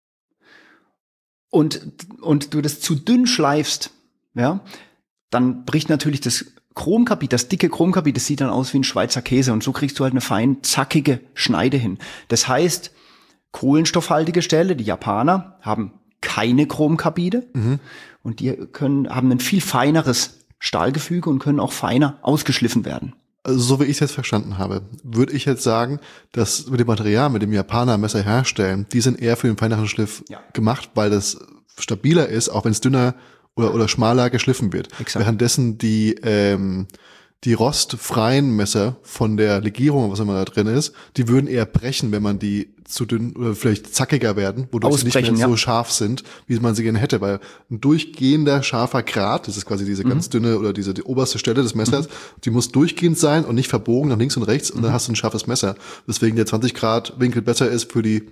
Speaker 3: und, und du das zu dünn schleifst, ja, dann bricht natürlich das Chromkarbid, das dicke Chromkarbid, das sieht dann aus wie ein Schweizer Käse und so kriegst du halt eine fein zackige Schneide hin. Das heißt, kohlenstoffhaltige Stähle, die Japaner, haben keine Chromkarbide mhm. und die können, haben ein viel feineres Stahlgefüge und können auch feiner ausgeschliffen werden.
Speaker 2: Also so wie ich es jetzt verstanden habe, würde ich jetzt sagen, dass mit dem Material, mit dem Japaner Messer herstellen, die sind eher für den feineren Schliff ja. gemacht, weil das stabiler ist, auch wenn es dünner oder oder schmaler geschliffen wird.
Speaker 3: Exakt.
Speaker 2: Währenddessen die ähm, die rostfreien Messer von der Legierung, was immer da drin ist, die würden eher brechen, wenn man die zu dünn oder vielleicht zackiger werden, wodurch sie nicht mehr
Speaker 3: ja.
Speaker 2: so scharf sind, wie man sie gerne hätte, weil ein durchgehender scharfer Grat, das ist quasi diese mhm. ganz dünne oder diese die oberste Stelle des Messers, mhm. die muss durchgehend sein und nicht verbogen nach links und rechts und mhm. dann hast du ein scharfes Messer. Deswegen der zwanzig Grad Winkel besser ist für die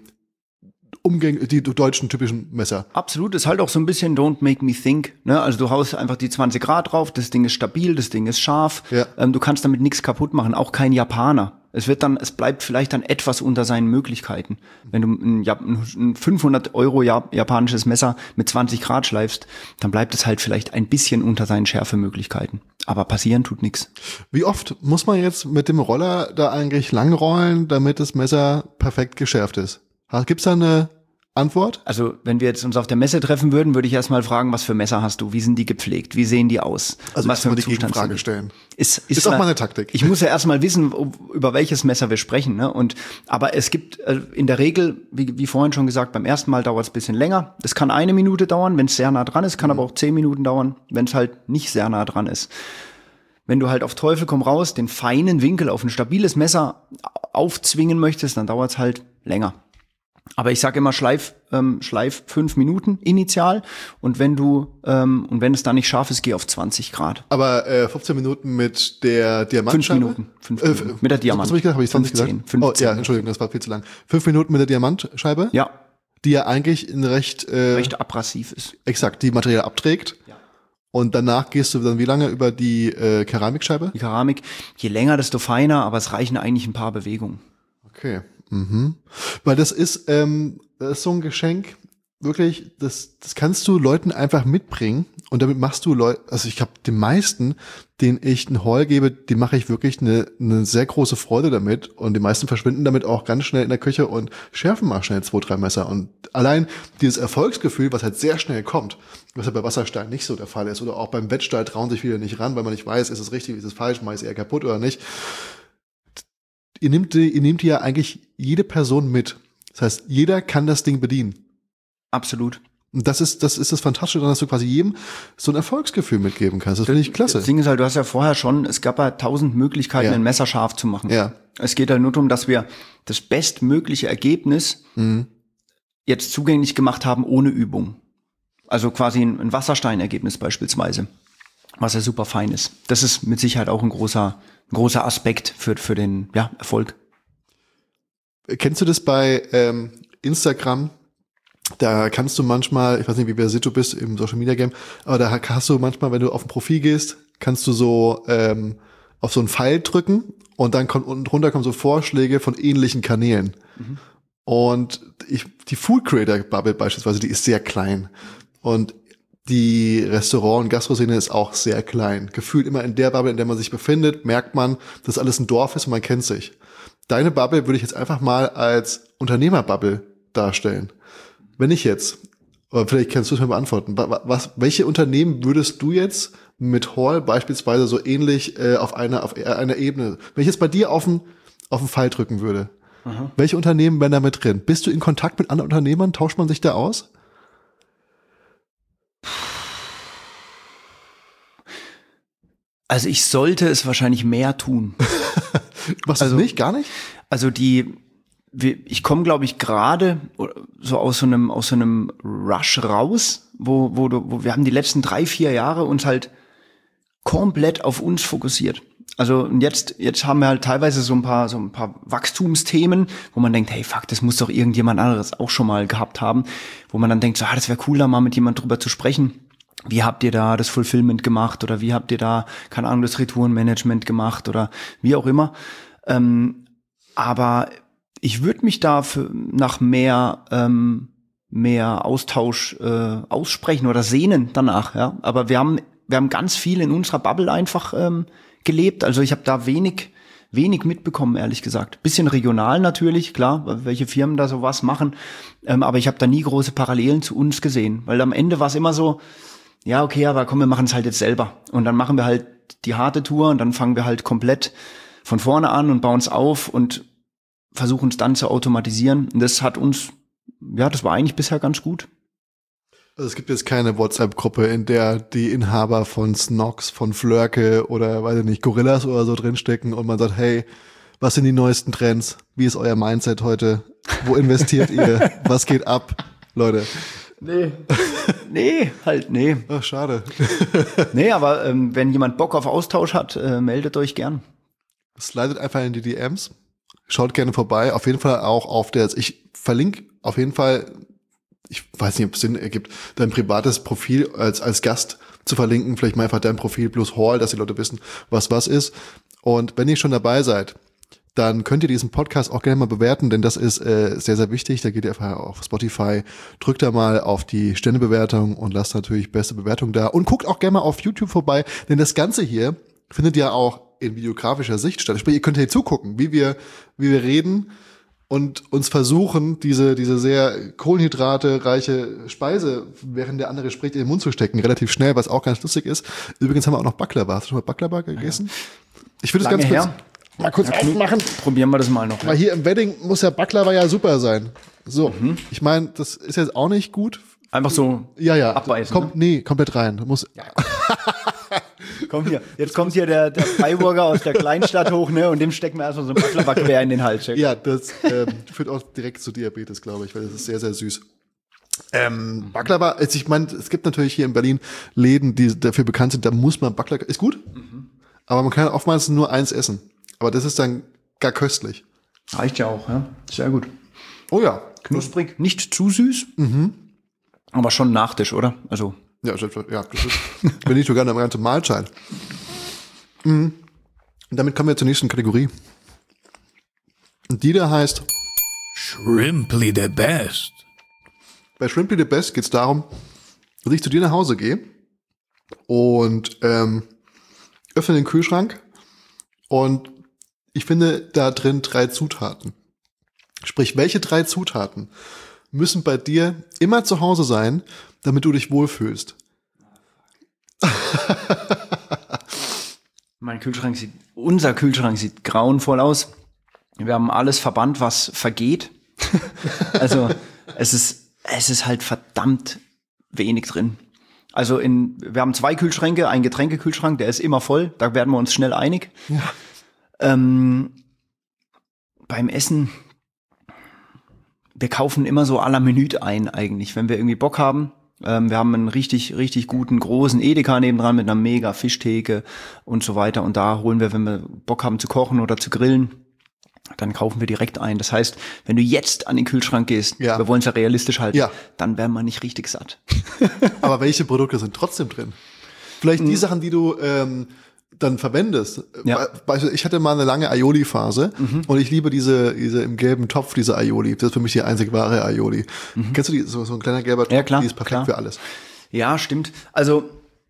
Speaker 2: Umgänge, die deutschen typischen Messer.
Speaker 3: Absolut, ist halt auch so ein bisschen don't make me think, ne? Also du haust einfach die zwanzig Grad drauf, das Ding ist stabil, das Ding ist scharf,
Speaker 2: ja.
Speaker 3: ähm, du kannst damit nichts kaputt machen, auch kein Japaner. Es wird dann, es bleibt vielleicht dann etwas unter seinen Möglichkeiten. Wenn du ein, ein fünfhundert Euro japanisches Messer mit zwanzig Grad schleifst, dann bleibt es halt vielleicht ein bisschen unter seinen Schärfemöglichkeiten. Aber passieren tut nichts.
Speaker 2: Wie oft muss man jetzt mit dem Roller da eigentlich langrollen, damit das Messer perfekt geschärft ist? Gibt's da eine Antwort?
Speaker 3: Also, wenn wir jetzt uns auf der Messe treffen würden, würde ich erstmal fragen, was für Messer hast du? Wie sind die gepflegt? Wie sehen die aus?
Speaker 2: Also,
Speaker 3: was für
Speaker 2: eine Gegenfrage stellen.
Speaker 3: Ist, ist,
Speaker 2: ist auch mal eine Taktik.
Speaker 3: Ich muss ja erstmal wissen, über welches Messer wir sprechen, ne? Und, aber es gibt in der Regel, wie, wie vorhin schon gesagt, beim ersten Mal dauert es ein bisschen länger. Das kann eine Minute dauern, wenn es sehr nah dran ist, kann mhm. aber auch zehn Minuten dauern, wenn es halt nicht sehr nah dran ist. Wenn du halt auf Teufel komm raus den feinen Winkel auf ein stabiles Messer aufzwingen möchtest, dann dauert es halt länger. Aber ich sage immer, schleif, ähm, schleif fünf Minuten initial und wenn du ähm, und wenn es da nicht scharf ist, geh auf zwanzig Grad.
Speaker 2: Aber äh, fünfzehn Minuten mit der Diamantscheibe?
Speaker 3: Fünf Minuten. Fünf Minuten. Äh, mit der Diamant.
Speaker 2: Was habe ich gesagt? Habe ich zwanzig
Speaker 3: fünfzehn,
Speaker 2: gesagt?
Speaker 3: fünfzehn.
Speaker 2: Oh ja, Entschuldigung, das war viel zu lang. Fünf Minuten mit der Diamantscheibe?
Speaker 3: Ja.
Speaker 2: Die ja eigentlich in recht äh,
Speaker 3: recht abrasiv ist.
Speaker 2: Exakt, die Material abträgt. Ja. Und danach gehst du dann wie lange über die äh, Keramikscheibe?
Speaker 3: Die Keramik, je länger, desto feiner, aber es reichen eigentlich ein paar Bewegungen.
Speaker 2: Okay. Mhm. Weil das ist, ähm, das ist so ein Geschenk, wirklich, das, das kannst du Leuten einfach mitbringen und damit machst du Leute, also ich habe den meisten, denen ich einen Haul gebe, die mache ich wirklich eine, eine sehr große Freude damit und die meisten verschwinden damit auch ganz schnell in der Küche und schärfen mal schnell zwei, drei Messer und allein dieses Erfolgsgefühl, was halt sehr schnell kommt, was ja bei Wasserstahl nicht so der Fall ist oder auch beim Wettstahl trauen sich viele nicht ran, weil man nicht weiß, ist es richtig, ist es falsch, mache ich es eher kaputt oder nicht. Ihr nehmt, ihr nehmt ja eigentlich jede Person mit. Das heißt, jeder kann das Ding bedienen.
Speaker 3: Absolut.
Speaker 2: Und das ist, das ist das Fantastische daran, dass du quasi jedem so ein Erfolgsgefühl mitgeben kannst. Das finde ich klasse.
Speaker 3: Das Ding ist halt, du hast ja vorher schon, es gab ja tausend Möglichkeiten,
Speaker 2: ja.
Speaker 3: ein Messer scharf zu machen.
Speaker 2: Ja.
Speaker 3: Es geht halt nur darum, dass wir das bestmögliche Ergebnis
Speaker 2: mhm.
Speaker 3: jetzt zugänglich gemacht haben ohne Übung. Also quasi ein, ein Wassersteinergebnis beispielsweise, was ja super fein ist. Das ist mit Sicherheit auch ein großer, ein großer Aspekt für, für den ja, Erfolg.
Speaker 2: Kennst du das bei ähm, Instagram? Da kannst du manchmal, ich weiß nicht, wie versiert du bist im Social Media Game, aber da hast du manchmal, wenn du auf ein Profil gehst, kannst du so ähm, auf so einen Pfeil drücken und dann kommt unten drunter kommen so Vorschläge von ähnlichen Kanälen. Mhm. Und ich, die Food Creator Bubble beispielsweise, die ist sehr klein. Und die Restaurant- und Gastro-Szene ist auch sehr klein. Gefühlt immer in der Bubble, in der man sich befindet, merkt man, dass alles ein Dorf ist und man kennt sich. Deine Bubble würde ich jetzt einfach mal als Unternehmerbubble darstellen. Wenn ich jetzt, oder vielleicht kannst du es mir beantworten, was, welche Unternehmen würdest du jetzt mit Hall beispielsweise so ähnlich äh, auf einer auf einer Ebene, wenn ich jetzt bei dir auf den auf den Pfeil drücken würde, aha, welche Unternehmen wären da mit drin? Bist du in Kontakt mit anderen Unternehmern? Tauscht man sich da aus?
Speaker 3: Also ich sollte es wahrscheinlich mehr tun.
Speaker 2: Machst du
Speaker 3: also,
Speaker 2: es nicht? Gar nicht?
Speaker 3: Also die, ich komme, glaube ich, gerade so aus so einem aus so einem Rush raus, wo wo, du, wo wir haben die letzten drei vier Jahre uns halt komplett auf uns fokussiert. Also und jetzt jetzt haben wir halt teilweise so ein paar so ein paar Wachstumsthemen, wo man denkt, hey fuck, das muss doch irgendjemand anderes auch schon mal gehabt haben, wo man dann denkt, so, ah, das wäre cool, da mal mit jemand drüber zu sprechen. Wie habt ihr da das Fulfillment gemacht oder wie habt ihr da, keine Ahnung, das Retourenmanagement gemacht oder wie auch immer. Ähm, aber ich würde mich da für, nach mehr ähm, mehr Austausch äh, aussprechen oder sehnen danach. Ja, aber wir haben wir haben ganz viel in unserer Bubble einfach ähm, gelebt. Also ich habe da wenig wenig mitbekommen, ehrlich gesagt. Bisschen regional natürlich, klar, welche Firmen da sowas machen. Ähm, aber ich habe da nie große Parallelen zu uns gesehen, weil am Ende war es immer so. Ja, okay, aber komm, wir machen es halt jetzt selber. Und dann machen wir halt die harte Tour und dann fangen wir halt komplett von vorne an und bauen es auf und versuchen es dann zu automatisieren. Und das hat uns, ja, das war eigentlich bisher ganz gut.
Speaker 2: Also es gibt jetzt keine WhatsApp-Gruppe, in der die Inhaber von Snox, von Flörke oder, weiß ich nicht, Gorillas oder so drinstecken und man sagt, hey, was sind die neuesten Trends? Wie ist euer Mindset heute? Wo investiert ihr? Was geht ab? Leute.
Speaker 3: Nee, nee, halt, nee.
Speaker 2: Ach, schade.
Speaker 3: Nee, aber ähm, wenn jemand Bock auf Austausch hat, äh, meldet euch gern.
Speaker 2: Slidet einfach in die D Ms. Schaut gerne vorbei. Auf jeden Fall auch auf der, ich verlinke auf jeden Fall, ich weiß nicht, ob es Sinn ergibt, dein privates Profil als als Gast zu verlinken. Vielleicht mal einfach dein Profil plus Hall, dass die Leute wissen, was was ist. Und wenn ihr schon dabei seid, dann könnt ihr diesen Podcast auch gerne mal bewerten, denn das ist äh, sehr, sehr wichtig. Da geht ihr einfach auf Spotify, drückt da mal auf die Sternebewertung und lasst natürlich beste Bewertung da. Und guckt auch gerne mal auf YouTube vorbei, denn das Ganze hier findet ja auch in videografischer Sicht statt. Sprich, ihr könnt hier zugucken, wie wir wie wir reden und uns versuchen, diese diese sehr kohlenhydrate-reiche Speise, während der andere spricht, in den Mund zu stecken, relativ schnell, was auch ganz lustig ist. Übrigens haben wir auch noch Baklava. Hast du schon mal Baklava gegessen? Ich würde es ganz kurz... Mal kurz ja, aufmachen.
Speaker 3: Probieren wir das mal noch.
Speaker 2: Weil hier im Wedding muss ja Baklava ja super sein. So, mhm. Ich meine, das ist jetzt auch nicht gut.
Speaker 3: Einfach so
Speaker 2: ja, ja.
Speaker 3: abbeißen.
Speaker 2: Komm, ne? Nee, komplett rein. Du musst
Speaker 3: ja. Komm hier, jetzt kommt hier der, der Freiburger aus der Kleinstadt hoch, ne? Und dem stecken wir erstmal so ein Baklava quer in den Hals.
Speaker 2: Ja, das ähm, führt auch direkt zu Diabetes, glaube ich, weil das ist sehr, sehr süß. Ähm, Baklava, also ich meine, es gibt natürlich hier in Berlin Läden, die dafür bekannt sind, da muss man Baklava, ist gut, mhm. Aber man kann oftmals nur eins essen. Aber das ist dann gar köstlich.
Speaker 3: Reicht ja auch, ja. Sehr gut.
Speaker 2: Oh ja.
Speaker 3: Knusprig. Nicht zu süß. Mhm. Aber schon Nachtisch, oder? Also.
Speaker 2: Ja, ja, das ist, wenn nicht sogar eine ganze Mahlzeit. Mhm. Und damit kommen wir zur nächsten Kategorie. Und die da heißt
Speaker 1: Shrimply the Best.
Speaker 2: Bei Shrimply the Best geht es darum, dass ich zu dir nach Hause gehe und ähm, öffne den Kühlschrank und ich finde da drin drei Zutaten. Sprich, welche drei Zutaten müssen bei dir immer zu Hause sein, damit du dich wohlfühlst?
Speaker 3: Mein Kühlschrank sieht, unser Kühlschrank sieht grauenvoll aus. Wir haben alles verbannt, was vergeht. Also es ist, es ist halt verdammt wenig drin. Also in, wir haben zwei Kühlschränke, einen Getränkekühlschrank, der ist immer voll, da werden wir uns schnell einig. Ja. Ähm, beim Essen, wir kaufen immer so à la Minute ein eigentlich, wenn wir irgendwie Bock haben. Ähm, wir haben einen richtig, richtig guten, großen Edeka nebendran mit einer mega Fischtheke und so weiter. Und da holen wir, wenn wir Bock haben zu kochen oder zu grillen, dann kaufen wir direkt ein. Das heißt, wenn du jetzt an den Kühlschrank gehst,
Speaker 2: ja.
Speaker 3: wir wollen es ja realistisch halten,
Speaker 2: ja.
Speaker 3: dann werden wir nicht richtig satt.
Speaker 2: Aber welche Produkte sind trotzdem drin? Vielleicht die Sachen, die du ähm, dann verwendest.
Speaker 3: Ja.
Speaker 2: Ich hatte mal eine lange Aioli-Phase mhm. und ich liebe diese diese im gelben Topf, diese Aioli. Das ist für mich die einzig wahre Aioli. Mhm. Kennst du die? So, so ein kleiner gelber Topf,
Speaker 3: ja, klar,
Speaker 2: die ist perfekt
Speaker 3: klar.
Speaker 2: für alles.
Speaker 3: Ja, stimmt. Also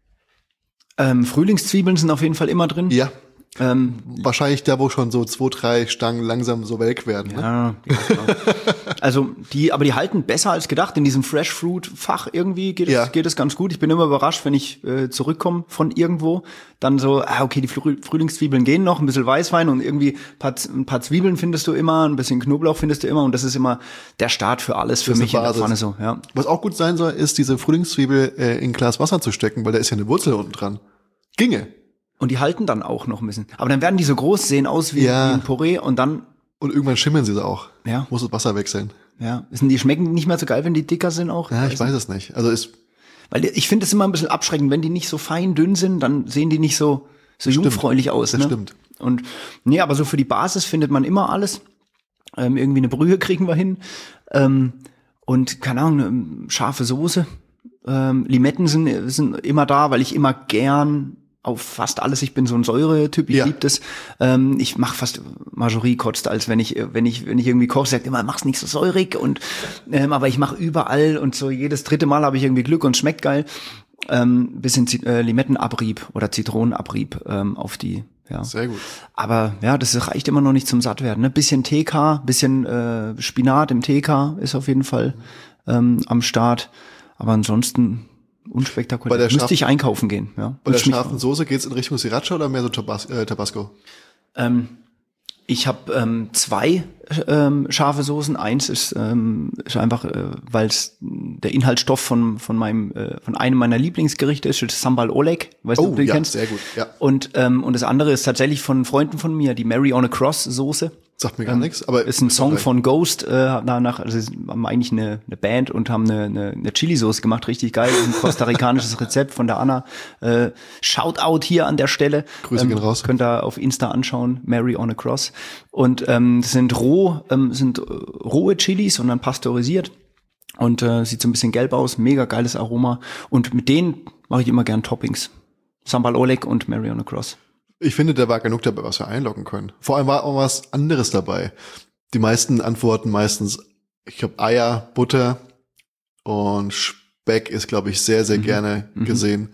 Speaker 3: ähm, Frühlingszwiebeln sind auf jeden Fall immer drin.
Speaker 2: Ja.
Speaker 3: Ähm,
Speaker 2: Wahrscheinlich da, wo schon so zwei, drei Stangen langsam so welk werden.
Speaker 3: Ja,
Speaker 2: ne?
Speaker 3: ja genau. Also die, aber die halten besser als gedacht. In diesem Fresh Fruit Fach irgendwie geht es,
Speaker 2: ja.
Speaker 3: geht es ganz gut. Ich bin immer überrascht, wenn ich äh, zurückkomme von irgendwo, dann so, ah, okay, die Früh- Frühlingszwiebeln gehen noch, ein bisschen Weißwein und irgendwie ein paar, ein paar Zwiebeln findest du immer, ein bisschen Knoblauch findest du immer und das ist immer der Start für alles für
Speaker 2: Das ist
Speaker 3: mich in
Speaker 2: eine
Speaker 3: der
Speaker 2: Basis.
Speaker 3: Pfanne so. Ja.
Speaker 2: Was auch gut sein soll, ist diese Frühlingszwiebel äh, in ein Glas Wasser zu stecken, weil da ist ja eine Wurzel unten dran. Ginge.
Speaker 3: Und die halten dann auch noch ein bisschen. Aber dann werden die so groß, sehen aus wie,
Speaker 2: Ja.
Speaker 3: wie ein Porree und dann,
Speaker 2: Und irgendwann schimmeln sie auch.
Speaker 3: ja,
Speaker 2: Muss das Wasser wechseln.
Speaker 3: ja. Sind die schmecken nicht mehr so geil, wenn die dicker sind auch?
Speaker 2: Ja, ich weiß es nicht. Also ist
Speaker 3: Weil ich finde es immer ein bisschen abschreckend, wenn die nicht so fein dünn sind, dann sehen die nicht so, so jungfräulich aus.
Speaker 2: Das
Speaker 3: ne?
Speaker 2: stimmt.
Speaker 3: Und nee, aber so für die Basis findet man immer alles. Ähm, irgendwie eine Brühe kriegen wir hin. Ähm, und keine Ahnung, eine scharfe Soße. Ähm, Limetten sind, sind immer da, weil ich immer gern auf fast alles, ich bin so ein Säuretyp, ich
Speaker 2: Ja.
Speaker 3: lieb das. Ähm, ich mache fast Marjorie kotzt, als wenn ich, wenn ich, wenn ich irgendwie koche, sagt immer, mach's nicht so säurig und ähm, aber ich mache überall und so jedes dritte Mal habe ich irgendwie Glück und schmeckt geil. Ähm, bisschen Zit- äh, Limettenabrieb oder Zitronenabrieb ähm, auf die, ja.
Speaker 2: sehr gut.
Speaker 3: Aber ja, das reicht immer noch nicht zum Sattwerden. Ne? Bisschen T K, bisschen äh, Spinat im T K ist auf jeden Fall ähm, am Start. Aber ansonsten unspektakulär.
Speaker 2: Bei der
Speaker 3: Müsste
Speaker 2: scharf-
Speaker 3: ich einkaufen gehen. Ja.
Speaker 2: Bei der
Speaker 3: Müsste mich-
Speaker 2: scharfen Soße geht's in Richtung Sriracha oder mehr so Tabas- äh, Tabasco?
Speaker 3: Ähm, ich habe ähm, zwei ähm, scharfe Soßen. Eins ist, ähm, ist einfach, äh, weil es der Inhaltsstoff von von meinem äh, von einem meiner Lieblingsgerichte ist, ist Sambal Oleg. Weißt du,
Speaker 2: Oh,
Speaker 3: ob du die
Speaker 2: ja,
Speaker 3: kennst?
Speaker 2: sehr gut, ja.
Speaker 3: Und ähm, und das andere ist tatsächlich von Freunden von mir, die Mary on a Cross Soße.
Speaker 2: Sagt mir gar nichts, aber
Speaker 3: Ist ein Song
Speaker 2: vielleicht.
Speaker 3: von Ghost, äh, danach, also sie haben eigentlich eine, eine Band und haben eine, eine, eine Chili-Sauce gemacht, richtig geil, ein kostarikanisches Rezept von der Anna. Äh, Shoutout hier an der Stelle.
Speaker 2: Grüße gehen raus.
Speaker 3: Könnt ihr auf Insta anschauen, Mary on a Cross. Und ähm, das sind roh, ähm, sind äh, rohe Chilis und dann pasteurisiert. Und äh, sieht so ein bisschen gelb aus, mega geiles Aroma. Und mit denen mache ich immer gern Toppings. Sambal Oleg und Mary on a Cross.
Speaker 2: Ich finde, da war genug dabei, was wir einloggen können. Vor allem war auch was anderes dabei. Die meisten antworten meistens, ich glaube, Eier, Butter und Speck ist, glaube ich, sehr, sehr
Speaker 3: Mhm.
Speaker 2: gerne gesehen.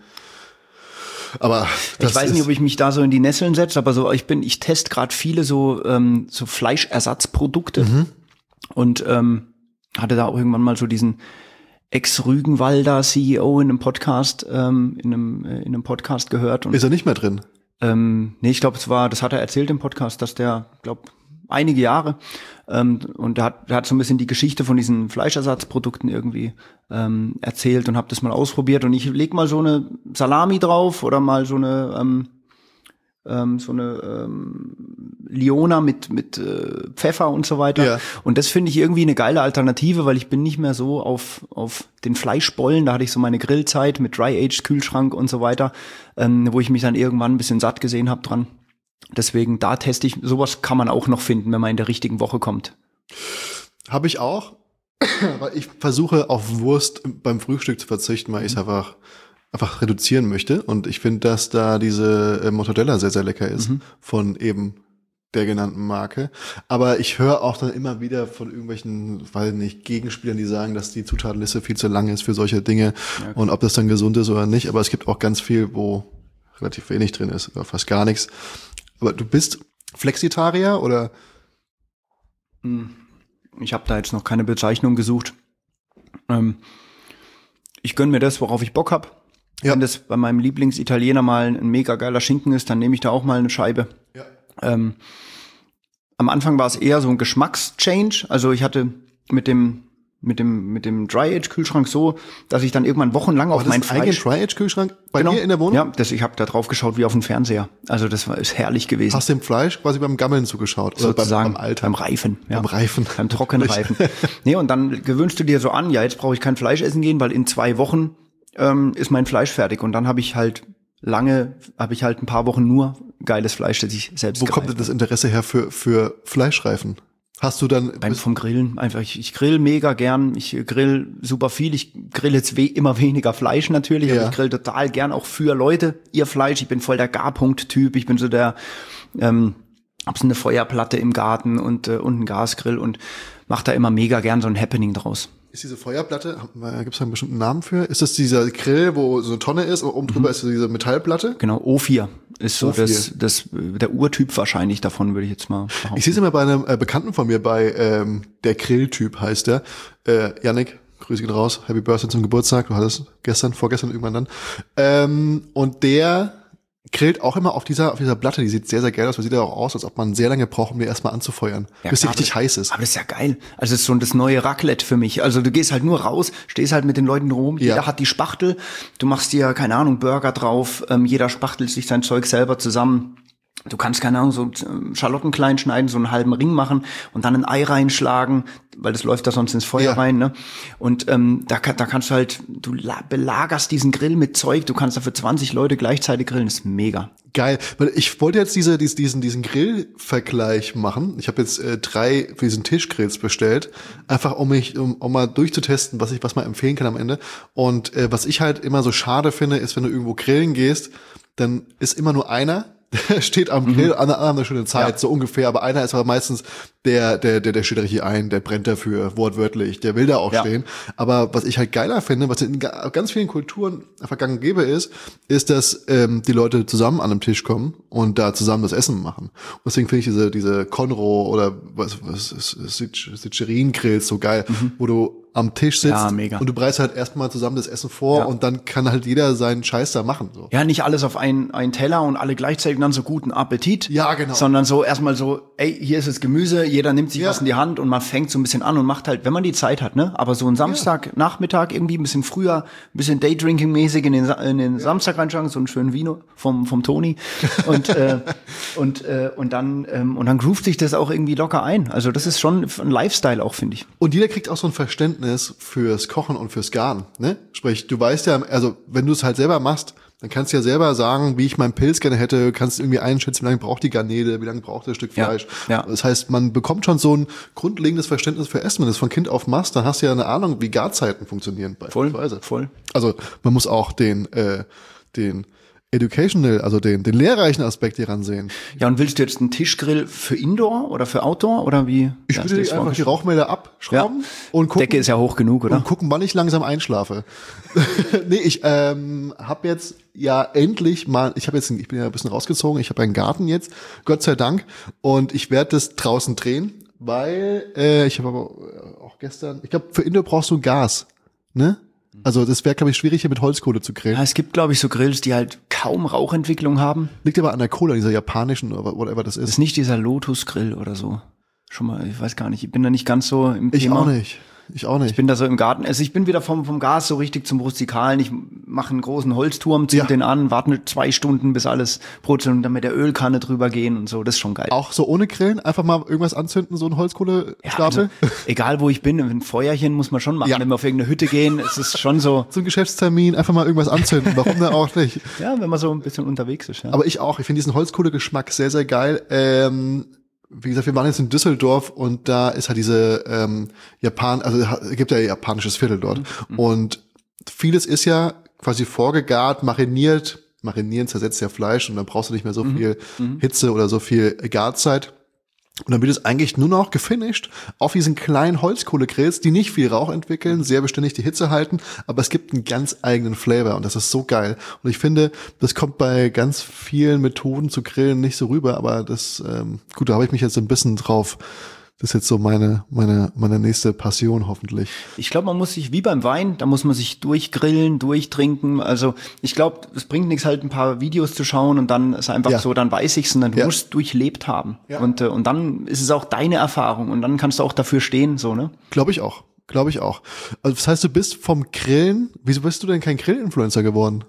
Speaker 2: Aber das
Speaker 3: Ich weiß
Speaker 2: ist,
Speaker 3: nicht, ob ich mich da so in die Nesseln setze, aber so ich bin, ich teste gerade viele so ähm, so Fleischersatzprodukte
Speaker 2: Mhm.
Speaker 3: und ähm, hatte da auch irgendwann mal so diesen Ex-Rügenwalder C E O in einem Podcast, ähm, in einem äh, in einem Podcast gehört und
Speaker 2: ist er nicht mehr drin.
Speaker 3: ähm, nee, ich glaube, es war, das hat er erzählt im Podcast, dass der, glaube einige Jahre ähm, und der hat, der hat so ein bisschen die Geschichte von diesen Fleischersatzprodukten irgendwie ähm, erzählt und habe das mal ausprobiert und ich leg mal so eine Salami drauf oder mal so eine ähm, ähm, so eine ähm, Liona mit mit äh, Pfeffer und so weiter.
Speaker 2: Ja.
Speaker 3: Und das finde ich irgendwie eine geile Alternative, weil ich bin nicht mehr so auf auf den Fleischbollen. Da hatte ich so meine Grillzeit mit Dry-Aged Kühlschrank und so weiter, ähm, wo ich mich dann irgendwann ein bisschen satt gesehen habe dran. Deswegen, da teste ich, sowas kann man auch noch finden, wenn man in der richtigen Woche kommt.
Speaker 2: Habe ich auch. Aber ich versuche auf Wurst beim Frühstück zu verzichten, weil ich es einfach einfach reduzieren möchte. Und ich finde, dass da diese äh, Mortadella sehr, sehr lecker ist
Speaker 3: Mhm.
Speaker 2: von eben der genannten Marke. Aber ich höre auch dann immer wieder von irgendwelchen, weiß nicht, Gegenspielern, die sagen, dass die Zutatenliste viel zu lang ist für solche Dinge
Speaker 3: Ja,
Speaker 2: und ob das dann gesund ist oder nicht. Aber es gibt auch ganz viel, wo relativ wenig drin ist oder fast gar nichts. Aber du bist Flexitarier oder?
Speaker 3: Ich habe da jetzt noch keine Bezeichnung gesucht. Ähm, ich gönn mir das, worauf ich Bock hab.
Speaker 2: Ja.
Speaker 3: Wenn das bei meinem Lieblingsitaliener mal ein mega geiler Schinken ist, dann nehme ich da auch mal eine Scheibe.
Speaker 2: Ja.
Speaker 3: Ähm, am Anfang war es eher so ein Geschmackschange. Also ich hatte mit dem mit dem mit dem Dry-Age-Kühlschrank so, dass ich dann irgendwann wochenlang auf mein Fleisch...
Speaker 2: Aber das ist ein eigener Dry-Age-Kühlschrank bei
Speaker 3: genau.
Speaker 2: dir in der Wohnung?
Speaker 3: Ja, das, ich habe da drauf geschaut wie auf dem Fernseher. Also das war ist herrlich gewesen.
Speaker 2: Hast dem Fleisch quasi beim Gammeln zugeschaut? Oder
Speaker 3: sozusagen
Speaker 2: beim, beim Alter?
Speaker 3: Beim Reifen. Ja.
Speaker 2: Beim Reifen.
Speaker 3: Beim trockenen Reifen. Nee, und dann gewöhnst du dir so an, ja, jetzt brauche ich kein Fleisch essen gehen, weil in zwei Wochen ähm, ist mein Fleisch fertig. Und dann habe ich halt lange, habe ich halt ein paar Wochen nur geiles Fleisch, das ich selbst
Speaker 2: Wo
Speaker 3: gereift.
Speaker 2: kommt denn das Interesse her für, für Fleischreifen? Hast du dann...
Speaker 3: Beim vom Grillen einfach, ich, ich grill mega gern, ich grill super viel, ich grill jetzt we immer weniger Fleisch natürlich,
Speaker 2: Ja.
Speaker 3: aber ich grill total gern auch für Leute ihr Fleisch, ich bin voll der Garpunkt-Typ, ich bin so der, ähm, hab so eine Feuerplatte im Garten und, äh, und einen Gasgrill und mach da immer mega gern so ein Happening draus.
Speaker 2: Ist diese Feuerplatte, gibt es da einen bestimmten Namen für? Ist das dieser Grill, wo so eine Tonne ist und oben drüber mhm. ist so diese Metallplatte?
Speaker 3: Genau, O vier ist so
Speaker 2: O vier.
Speaker 3: das, das, der Urtyp wahrscheinlich davon, würde ich jetzt mal behaupten.
Speaker 2: Ich sehe es immer bei einem äh, Bekannten von mir, bei ähm, der Grilltyp heißt der, äh, Yannick, Grüße gehen raus, Happy Birthday zum Geburtstag, du hattest gestern, vorgestern irgendwann dann. Ähm, und der grillt auch immer auf dieser auf dieser Platte, die sieht sehr, sehr geil aus, weil sieht ja auch aus, als ob man sehr lange braucht, um die erstmal anzufeuern,
Speaker 3: Ja,
Speaker 2: bis sie
Speaker 3: klar,
Speaker 2: richtig
Speaker 3: aber
Speaker 2: heiß ist.
Speaker 3: Aber das ist ja geil. Also das ist so das neue Raclette für mich. Also du gehst halt nur raus, stehst halt mit den Leuten rum,
Speaker 2: Ja.
Speaker 3: jeder hat die Spachtel, du machst dir, keine Ahnung, Burger drauf, ähm, jeder spachtelt sich sein Zeug selber zusammen. Du kannst, keine Ahnung, so Schalotten klein schneiden, so einen halben Ring machen und dann ein Ei reinschlagen, weil das läuft da sonst ins Feuer
Speaker 2: Ja.
Speaker 3: rein, ne? Und ähm, da, da kannst du halt, du la- belagerst diesen Grill mit Zeug, du kannst da für zwanzig Leute gleichzeitig grillen, das ist mega.
Speaker 2: Geil, weil ich wollte jetzt diese, diesen, diesen, diesen Grillvergleich machen. Ich habe jetzt äh, drei für diesen Tischgrills bestellt, einfach um mich, um, um mal durchzutesten, was ich, was man empfehlen kann am Ende. Und äh, was ich halt immer so schade finde, ist, wenn du irgendwo grillen gehst, dann ist immer nur einer, der steht am Grill, alle anderen haben eine schöne Zeit,
Speaker 3: Ja.
Speaker 2: so ungefähr, aber einer ist aber meistens der, der, der, der steht richtig ein, der brennt dafür, wortwörtlich, der will da auch
Speaker 3: Ja.
Speaker 2: stehen. Aber was ich halt geiler finde, was in ga- ganz vielen Kulturen vergangen gäbe ist, ist, dass ähm, die Leute zusammen an einem Tisch kommen und da zusammen das Essen machen. Und deswegen finde ich diese, diese Conro oder was, was ist, Sitcherin-Grills so geil, wo du am Tisch sitzt
Speaker 3: Ja, mega.
Speaker 2: und du bereitest halt erstmal zusammen das Essen vor
Speaker 3: Ja.
Speaker 2: und dann kann halt jeder seinen Scheiß da machen. So.
Speaker 3: Ja, nicht alles auf einen, einen Teller und alle gleichzeitig dann so guten Appetit.
Speaker 2: Ja, genau.
Speaker 3: Sondern so erstmal so, ey, hier ist das Gemüse, jeder nimmt sich
Speaker 2: Ja.
Speaker 3: was in die Hand und man fängt so ein bisschen an und macht halt, wenn man die Zeit hat, ne? Aber so ein Samstag, Nachmittag irgendwie ein bisschen früher, ein bisschen Daydrinking-mäßig in den, Sa- in den Samstag reinschauen, so einen schönen Vino vom, vom Toni. Und, äh, und, äh, und dann, ähm, und dann groovt sich das auch irgendwie locker ein. Also das ist schon ein Lifestyle auch, finde ich.
Speaker 2: Und jeder kriegt auch so ein Verständnis fürs Kochen und fürs Garen, ne? Sprich, du weißt ja, also wenn du es halt selber machst, dann kannst du ja selber sagen, wie ich meinen Pilz gerne hätte, kannst irgendwie einschätzen, wie lange braucht die Garnele, wie lange braucht das Stück
Speaker 3: Ja,
Speaker 2: Fleisch.
Speaker 3: ja.
Speaker 2: Das heißt, man bekommt schon so ein grundlegendes Verständnis für Essen. Wenn du es von Kind auf machst, dann hast du ja eine Ahnung, wie Garzeiten funktionieren beispielsweise.
Speaker 3: voll.
Speaker 2: Also man muss auch den, äh, den educational, also den, den lehrreichen Aspekt hier sehen.
Speaker 3: Ja, und willst du jetzt einen Tischgrill für Indoor oder für Outdoor oder wie?
Speaker 2: Ich
Speaker 3: hast
Speaker 2: würde
Speaker 3: du
Speaker 2: die
Speaker 3: das
Speaker 2: einfach die
Speaker 3: vorgestellt?
Speaker 2: Rauchmelder abschrauben
Speaker 3: Ja.
Speaker 2: und gucken,
Speaker 3: Decke ist ja hoch genug, oder?
Speaker 2: und gucken, wann ich langsam einschlafe. Nee, ich ähm, habe jetzt ja endlich mal, ich habe jetzt, ich bin ja ein bisschen rausgezogen, ich habe einen Garten jetzt, Gott sei Dank, und ich werde das draußen drehen, weil äh, ich habe aber auch gestern, ich glaube, für Indoor brauchst du Gas, ne? Also das wäre, glaube ich, schwierig, hier mit Holzkohle zu grillen.
Speaker 3: Ja, es gibt, glaube ich, so Grills, die halt kaum Rauchentwicklung haben.
Speaker 2: Liegt aber an der Kohle, dieser japanischen oder whatever das
Speaker 3: Das
Speaker 2: ist.
Speaker 3: ist nicht dieser Lotus-Grill oder so. Schon mal, ich weiß gar nicht. Ich bin da nicht ganz so im
Speaker 2: Ich
Speaker 3: Thema.
Speaker 2: auch nicht. Ich auch nicht.
Speaker 3: Ich bin da so im Garten. Also ich bin wieder vom, vom Gas so richtig zum Rustikalen. Ich mache einen großen Holzturm, zünd
Speaker 2: Ja.
Speaker 3: den an, warte zwei Stunden, bis alles brutzelt und dann mit der Ölkanne drüber gehen und so. Das ist schon geil.
Speaker 2: Auch so ohne Grillen, einfach mal irgendwas anzünden, so ein
Speaker 3: Ja,
Speaker 2: Holzkohlestapel.
Speaker 3: also, egal wo ich bin, ein Feuerchen muss man schon machen.
Speaker 2: Ja.
Speaker 3: Wenn wir auf irgendeine Hütte gehen, es ist schon so,
Speaker 2: So ein Geschäftstermin, einfach mal irgendwas anzünden. Warum denn auch nicht?
Speaker 3: ja, wenn man so ein bisschen unterwegs ist. Ja.
Speaker 2: Aber ich auch. Ich finde diesen Holzkohlegeschmack sehr, sehr geil. Ähm, wie gesagt, wir waren jetzt in Düsseldorf und da ist halt diese ähm, Japan, also es gibt ja japanisches Viertel dort. Mhm. Und vieles ist ja quasi vorgegart, mariniert. Marinieren zersetzt ja Fleisch und dann brauchst du nicht mehr so viel mhm. Hitze oder so viel Garzeit. Und dann wird es eigentlich nur noch gefinisht auf diesen kleinen Holzkohlegrills, die nicht viel Rauch entwickeln, sehr beständig die Hitze halten, aber es gibt einen ganz eigenen Flavor und das ist so geil. Und ich finde, das kommt bei ganz vielen Methoden zu grillen nicht so rüber, aber das, ähm, gut, da habe ich mich jetzt ein bisschen drauf. Das ist jetzt so meine, meine, meine nächste Passion hoffentlich.
Speaker 3: Ich glaube, man muss sich, wie beim Wein, da muss man sich durchgrillen, durchtrinken. Also ich glaube, es bringt nichts, halt ein paar Videos zu schauen und dann ist einfach
Speaker 2: Ja.
Speaker 3: so, dann weiß ich's, sondern du
Speaker 2: Ja.
Speaker 3: musst durchlebt haben.
Speaker 2: Ja.
Speaker 3: Und, äh, und dann ist es auch deine Erfahrung und dann kannst du auch dafür stehen, so, ne?
Speaker 2: Glaube ich auch. Glaube ich auch. Also das heißt, du bist vom Grillen, wieso bist du denn kein Grill-Influencer geworden?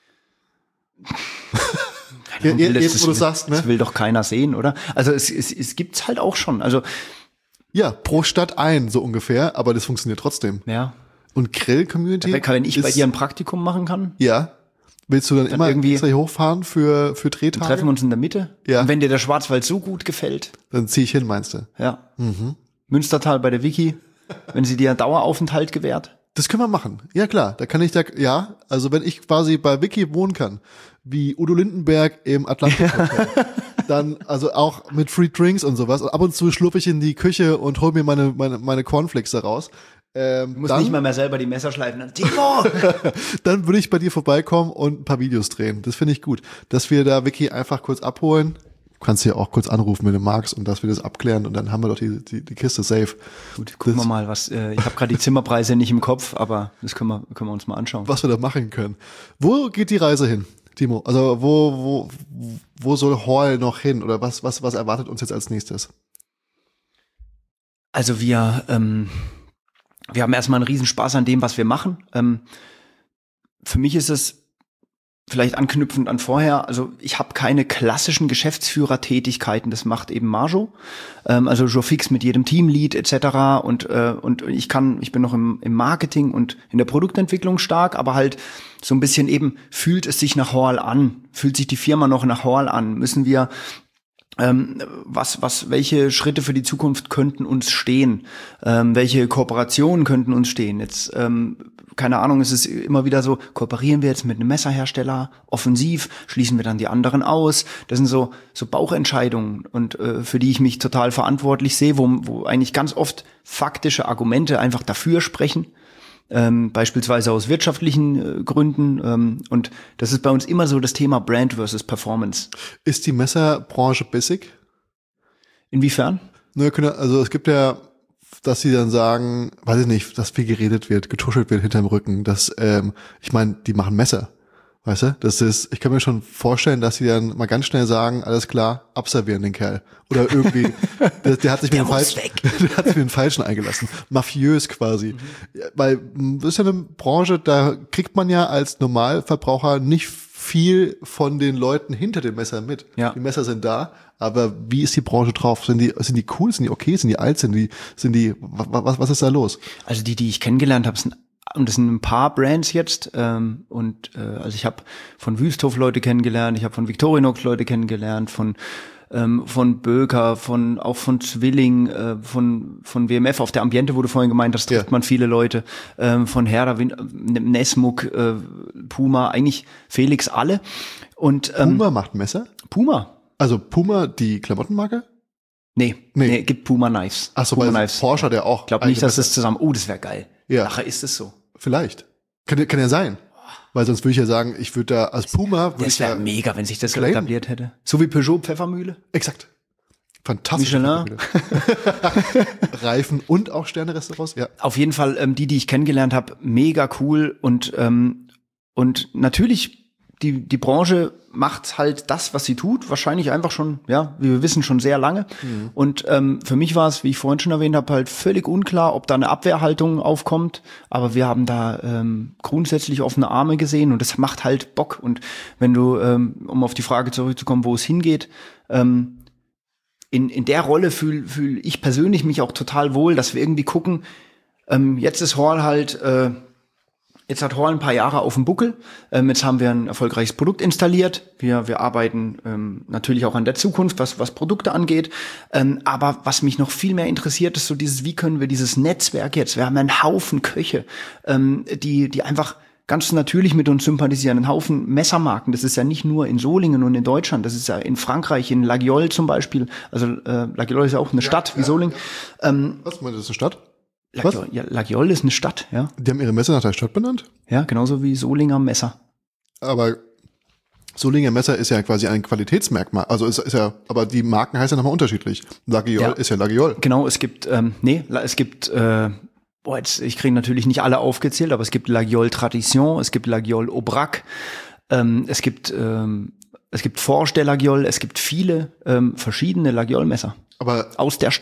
Speaker 3: Ja,
Speaker 2: jetzt,
Speaker 3: das,
Speaker 2: jetzt, wo du
Speaker 3: das,
Speaker 2: sagst, ne?
Speaker 3: Das will doch keiner sehen, oder? Also es, es, es gibt's halt auch schon. Also
Speaker 2: ja, pro Stadt ein, so ungefähr, aber das funktioniert trotzdem.
Speaker 3: ja.
Speaker 2: Und Grill-Community
Speaker 3: Wenn ich
Speaker 2: ist,
Speaker 3: bei dir ein Praktikum machen kann,
Speaker 2: ja, willst du dann,
Speaker 3: dann
Speaker 2: immer
Speaker 3: irgendwie
Speaker 2: extra hier hochfahren für, für Drehtage?
Speaker 3: treffen wir uns in der Mitte.
Speaker 2: Ja.
Speaker 3: Und wenn dir der Schwarzwald so gut gefällt,
Speaker 2: Dann zieh ich hin, meinst du?
Speaker 3: ja. Mhm. Münstertal bei der Vicky, wenn sie dir einen Daueraufenthalt gewährt.
Speaker 2: Das können wir machen. Ja, klar. Da kann ich da, ja, also wenn ich quasi bei Vicky wohnen kann, wie Udo Lindenberg im Atlantik Hotel, dann, also auch mit Free Drinks und sowas. Und ab und zu schlurfe ich in die Küche und hol mir meine, meine, meine Cornflakes da raus. Ähm,
Speaker 3: Du musst
Speaker 2: dann,
Speaker 3: nicht mal mehr selber die Messer schleifen. Dann, Timo!
Speaker 2: dann würde ich bei dir vorbeikommen und ein paar Videos drehen. Das finde ich gut. Dass wir da Vicky einfach kurz abholen. Du kannst ja auch kurz anrufen, wenn du magst, und dass wir das abklären, und dann haben wir doch die, die, die Kiste safe.
Speaker 3: Gut, gucken
Speaker 2: Das-
Speaker 3: wir mal, was. Äh, ich habe gerade die Zimmerpreise nicht im Kopf, aber das können wir, können wir uns mal anschauen.
Speaker 2: Was wir da machen können. Wo geht die Reise hin, Timo? Also wo, wo, wo soll Hall noch hin? Oder was, was, was erwartet uns jetzt als nächstes?
Speaker 3: Also wir, ähm, wir haben erstmal einen Riesenspaß an dem, was wir machen. Ähm, für mich ist es vielleicht anknüpfend an vorher, also ich habe keine klassischen Geschäftsführertätigkeiten, das macht eben Marjo. Ähm, also Joe Fix mit jedem Teamlead et cetera. Und, äh, und ich kann, ich bin noch im, im Marketing und in der Produktentwicklung stark, aber halt so ein bisschen eben, fühlt es sich nach Hall an? Fühlt sich die Firma noch nach Hall an? Müssen wir Ähm, was, was, welche Schritte für die Zukunft könnten uns stehen? Ähm, welche Kooperationen könnten uns stehen? Jetzt, ähm, keine Ahnung, es ist immer wieder so, kooperieren wir jetzt mit einem Messerhersteller offensiv, schließen wir dann die anderen aus? Das sind so, so Bauchentscheidungen, und äh, für die ich mich total verantwortlich sehe, wo, wo eigentlich ganz oft faktische Argumente einfach dafür sprechen. Ähm, beispielsweise aus wirtschaftlichen äh, Gründen. Ähm, und das ist bei uns immer so das Thema Brand versus Performance.
Speaker 2: Ist die Messerbranche bissig?
Speaker 3: Inwiefern?
Speaker 2: Ne, können- Also es gibt ja, dass sie dann sagen, weiß ich nicht, dass viel geredet wird, getuschelt wird hinterm Rücken, dass, ähm, ich meine, die machen Messer. Weißt du, das ist, ich kann mir schon vorstellen, dass sie dann mal ganz schnell sagen, alles klar, abservieren den Kerl. Oder irgendwie, der, der hat sich mit
Speaker 3: Der
Speaker 2: dem
Speaker 3: muss
Speaker 2: Falschen,
Speaker 3: weg.
Speaker 2: der hat sich mit dem Falschen eingelassen. Mafiös quasi.
Speaker 3: Mhm.
Speaker 2: Ja, weil, mh, das ist ja eine Branche, da kriegt man ja als Normalverbraucher nicht viel von den Leuten hinter dem Messer mit.
Speaker 3: Ja.
Speaker 2: Die Messer sind da, aber wie ist die Branche drauf? Sind die, sind die cool, sind die okay, sind die alt, sind die, sind die, was, was ist da los?
Speaker 3: Also die, die ich kennengelernt habe, sind, und das sind ein paar Brands jetzt, ähm, und äh, also ich habe von Wüsthof Leute kennengelernt, ich habe von Victorinox Leute kennengelernt, von ähm, von Böker, von auch von Zwilling, äh, von von W M F auf der Ambiente, wo du vorhin gemeint hast, trifft
Speaker 2: Ja.
Speaker 3: man viele Leute, ähm, von Herder, Win- Nesmuk, äh, Puma, eigentlich Felix, alle. Und ähm,
Speaker 2: Puma macht Messer?
Speaker 3: Puma?
Speaker 2: Also Puma, die Klamottenmarke?
Speaker 3: Nee,
Speaker 2: Nee.
Speaker 3: nee, gibt Puma Knives.
Speaker 2: Ach so,
Speaker 3: Puma
Speaker 2: weil
Speaker 3: Knives.
Speaker 2: Porsche, der auch.
Speaker 3: Ich glaube nicht,
Speaker 2: eigene
Speaker 3: dass das zusammen. Oh, das wäre geil.
Speaker 2: Ja.
Speaker 3: Nachher ist es so.
Speaker 2: Vielleicht. Kann, ja- kann ja sein. Weil sonst würde ich ja sagen, ich würde da als Puma, würde ich
Speaker 3: Das wäre
Speaker 2: ja,
Speaker 3: mega, wenn sich das so
Speaker 2: claimen.
Speaker 3: etabliert hätte. So wie Peugeot Pfeffermühle.
Speaker 2: exakt. Fantastisch.
Speaker 3: Michelin.
Speaker 2: Reifen und auch Sterne-Restaurants, ja.
Speaker 3: Auf jeden Fall ähm, die, die ich kennengelernt habe, mega cool, und ähm, und natürlich die die Branche macht halt das, was sie tut, wahrscheinlich einfach schon, ja, wie wir wissen, schon sehr lange. Mhm. Und ähm, für mich war es, wie ich vorhin schon erwähnt habe, halt völlig unklar, ob da eine Abwehrhaltung aufkommt. Aber wir haben da ähm, grundsätzlich offene Arme gesehen, und das macht halt Bock. Und wenn du, ähm, um auf die Frage zurückzukommen, wo es hingeht, ähm, in in der Rolle fühle fühl ich persönlich mich auch total wohl, dass wir irgendwie gucken, ähm, jetzt ist Hall halt, äh, jetzt hat Hall ein paar Jahre auf dem Buckel, ähm, jetzt haben wir ein erfolgreiches Produkt installiert, wir wir arbeiten ähm, natürlich auch an der Zukunft, was was Produkte angeht, ähm, aber was mich noch viel mehr interessiert, ist so dieses, wie können wir dieses Netzwerk jetzt, wir haben einen Haufen Köche, ähm, die die einfach ganz natürlich mit uns sympathisieren. Ein Haufen Messermarken, das ist ja nicht nur in Solingen und in Deutschland, das ist ja in Frankreich, in Laguiole zum Beispiel. Also äh, Laguiole ist ja auch eine Stadt wie
Speaker 2: ja,
Speaker 3: Solingen. Ähm,
Speaker 2: Was, meinst du, das ist eine Stadt?
Speaker 3: Laguiole, ja, Laguiole ist eine Stadt, ja.
Speaker 2: Die haben ihre Messer nach der Stadt benannt?
Speaker 3: Ja, genauso wie Solinger Messer.
Speaker 2: Aber Solinger Messer ist ja quasi ein Qualitätsmerkmal. Also ist, ist ja, aber die Marken heißen ja nochmal unterschiedlich. Laguiole
Speaker 3: Ja.
Speaker 2: ist ja Laguiole.
Speaker 3: Genau, es gibt, ähm, nee, la- es gibt, äh, boah, jetzt, ich kriege natürlich nicht alle aufgezählt, aber es gibt Laguiole Tradition, es gibt Laguiole Aubrac, ähm, es gibt, ähm, es gibt Forge der Laguiole, es gibt viele ähm, verschiedene Laguiole Messer
Speaker 2: Aber
Speaker 3: aus der Stadt.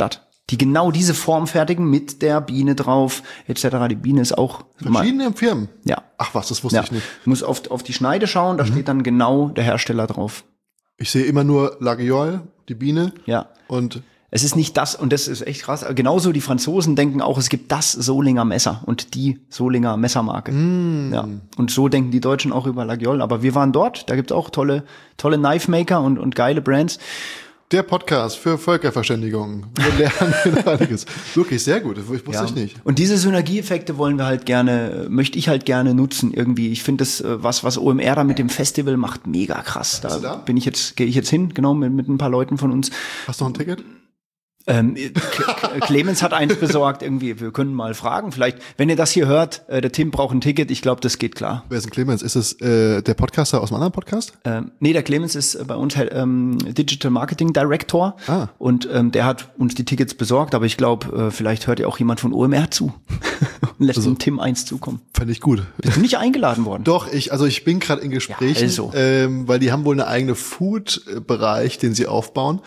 Speaker 3: die genau diese Form fertigen mit der Biene drauf, et cetera. Die Biene ist auch
Speaker 2: verschiedene Firmen.
Speaker 3: Ja.
Speaker 2: Ach was, das wusste
Speaker 3: ja.
Speaker 2: ich nicht.
Speaker 3: Du musst oft auf die Schneide schauen, da mhm. steht dann genau der Hersteller drauf.
Speaker 2: Ich sehe immer nur Laguiole, die Biene.
Speaker 3: Ja.
Speaker 2: Und
Speaker 3: es ist nicht das, und das ist echt krass. Genauso die Franzosen denken auch, es gibt das Solinger Messer und die Solinger Messermarke. Mm. Ja. Und so denken die Deutschen auch über Laguiole. Aber wir waren dort, da gibt es auch tolle, tolle Knife Maker und, und geile Brands.
Speaker 2: Der Podcast für Völkerverständigung. Wir lernen einiges. Wirklich sehr gut, das wusste ja. ich nicht.
Speaker 3: Und diese Synergieeffekte wollen wir halt gerne, möchte ich halt gerne nutzen irgendwie. Ich finde das, was, was O M R da mit dem Festival macht, mega krass. Da, da? bin ich jetzt, gehe ich jetzt hin, genau, mit, mit ein paar Leuten von uns.
Speaker 2: Hast du noch ein Ticket?
Speaker 3: Ähm, Clemens hat eins besorgt irgendwie. Wir können mal fragen. Vielleicht, wenn ihr das hier hört, äh, der Tim braucht ein Ticket. Ich glaube, das geht klar.
Speaker 2: Wer ist denn Clemens? Ist es äh, der Podcaster aus einem anderen Podcast?
Speaker 3: Ähm, nee, der Clemens ist bei uns ähm, Digital Marketing Director. Ah. Und ähm, der hat uns die Tickets besorgt. Aber ich glaube, äh, vielleicht hört ja auch jemand von O M R zu und lässt also, dem Tim eins zukommen.
Speaker 2: Fände ich gut.
Speaker 3: Bist du nicht eingeladen worden?
Speaker 2: Doch, ich, also ich bin gerade in Gesprächen, ja, also. ähm, weil die haben wohl eine eigene Food-Bereich, den sie aufbauen.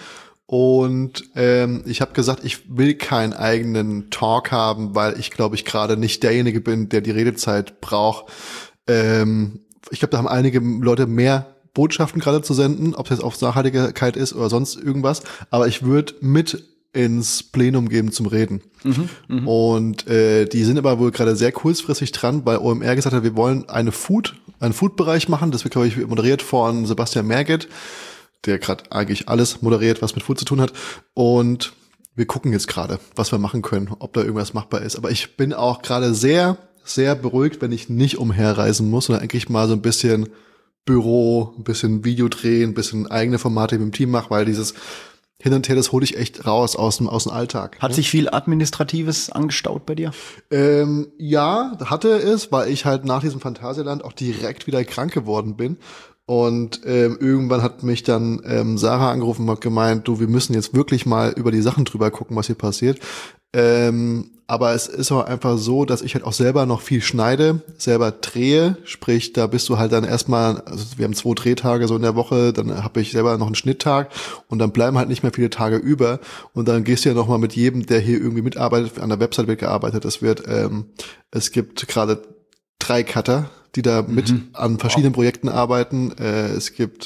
Speaker 2: Und ähm, ich habe gesagt, ich will keinen eigenen Talk haben, weil ich glaube, ich gerade nicht derjenige bin, der die Redezeit braucht. Ähm, ich glaube, da haben einige Leute mehr Botschaften gerade zu senden, ob es jetzt auf Nachhaltigkeit ist oder sonst irgendwas. Aber ich würde mit ins Plenum geben zum Reden. Mhm, mh. Und äh, die sind aber wohl gerade sehr kurzfristig dran, weil O M R gesagt hat, wir wollen eine Food, einen Food-Bereich machen. Das wird, glaube ich, moderiert von Sebastian Merget, der gerade eigentlich alles moderiert, was mit Food zu tun hat. Und wir gucken jetzt gerade, was wir machen können, ob da irgendwas machbar ist. Aber ich bin auch gerade sehr, sehr beruhigt, wenn ich nicht umherreisen muss, sondern eigentlich mal so ein bisschen Büro, ein bisschen Video drehen, ein bisschen eigene Formate mit dem Team mache, weil dieses Hin und Her, das hole ich echt raus aus dem, aus dem Alltag.
Speaker 3: Hat ne? sich viel Administratives angestaut bei dir?
Speaker 2: Ähm, ja, hatte es, weil ich halt nach diesem Phantasialand auch direkt wieder krank geworden bin. Und ähm, irgendwann hat mich dann ähm, Sarah angerufen und hat gemeint, du, wir müssen jetzt wirklich mal über die Sachen drüber gucken, was hier passiert. Ähm, aber es ist auch einfach so, dass ich halt auch selber noch viel schneide, selber drehe. Sprich, da bist du halt dann erstmal, also wir haben zwei Drehtage so in der Woche, dann habe ich selber noch einen Schnitttag und dann bleiben halt nicht mehr viele Tage über. Und dann gehst du ja nochmal mit jedem, der hier irgendwie mitarbeitet, an der Website wird gearbeitet, es wird, ähm, es gibt gerade drei Cutter, die da mit mhm. an verschiedenen Projekten arbeiten. Äh, es gibt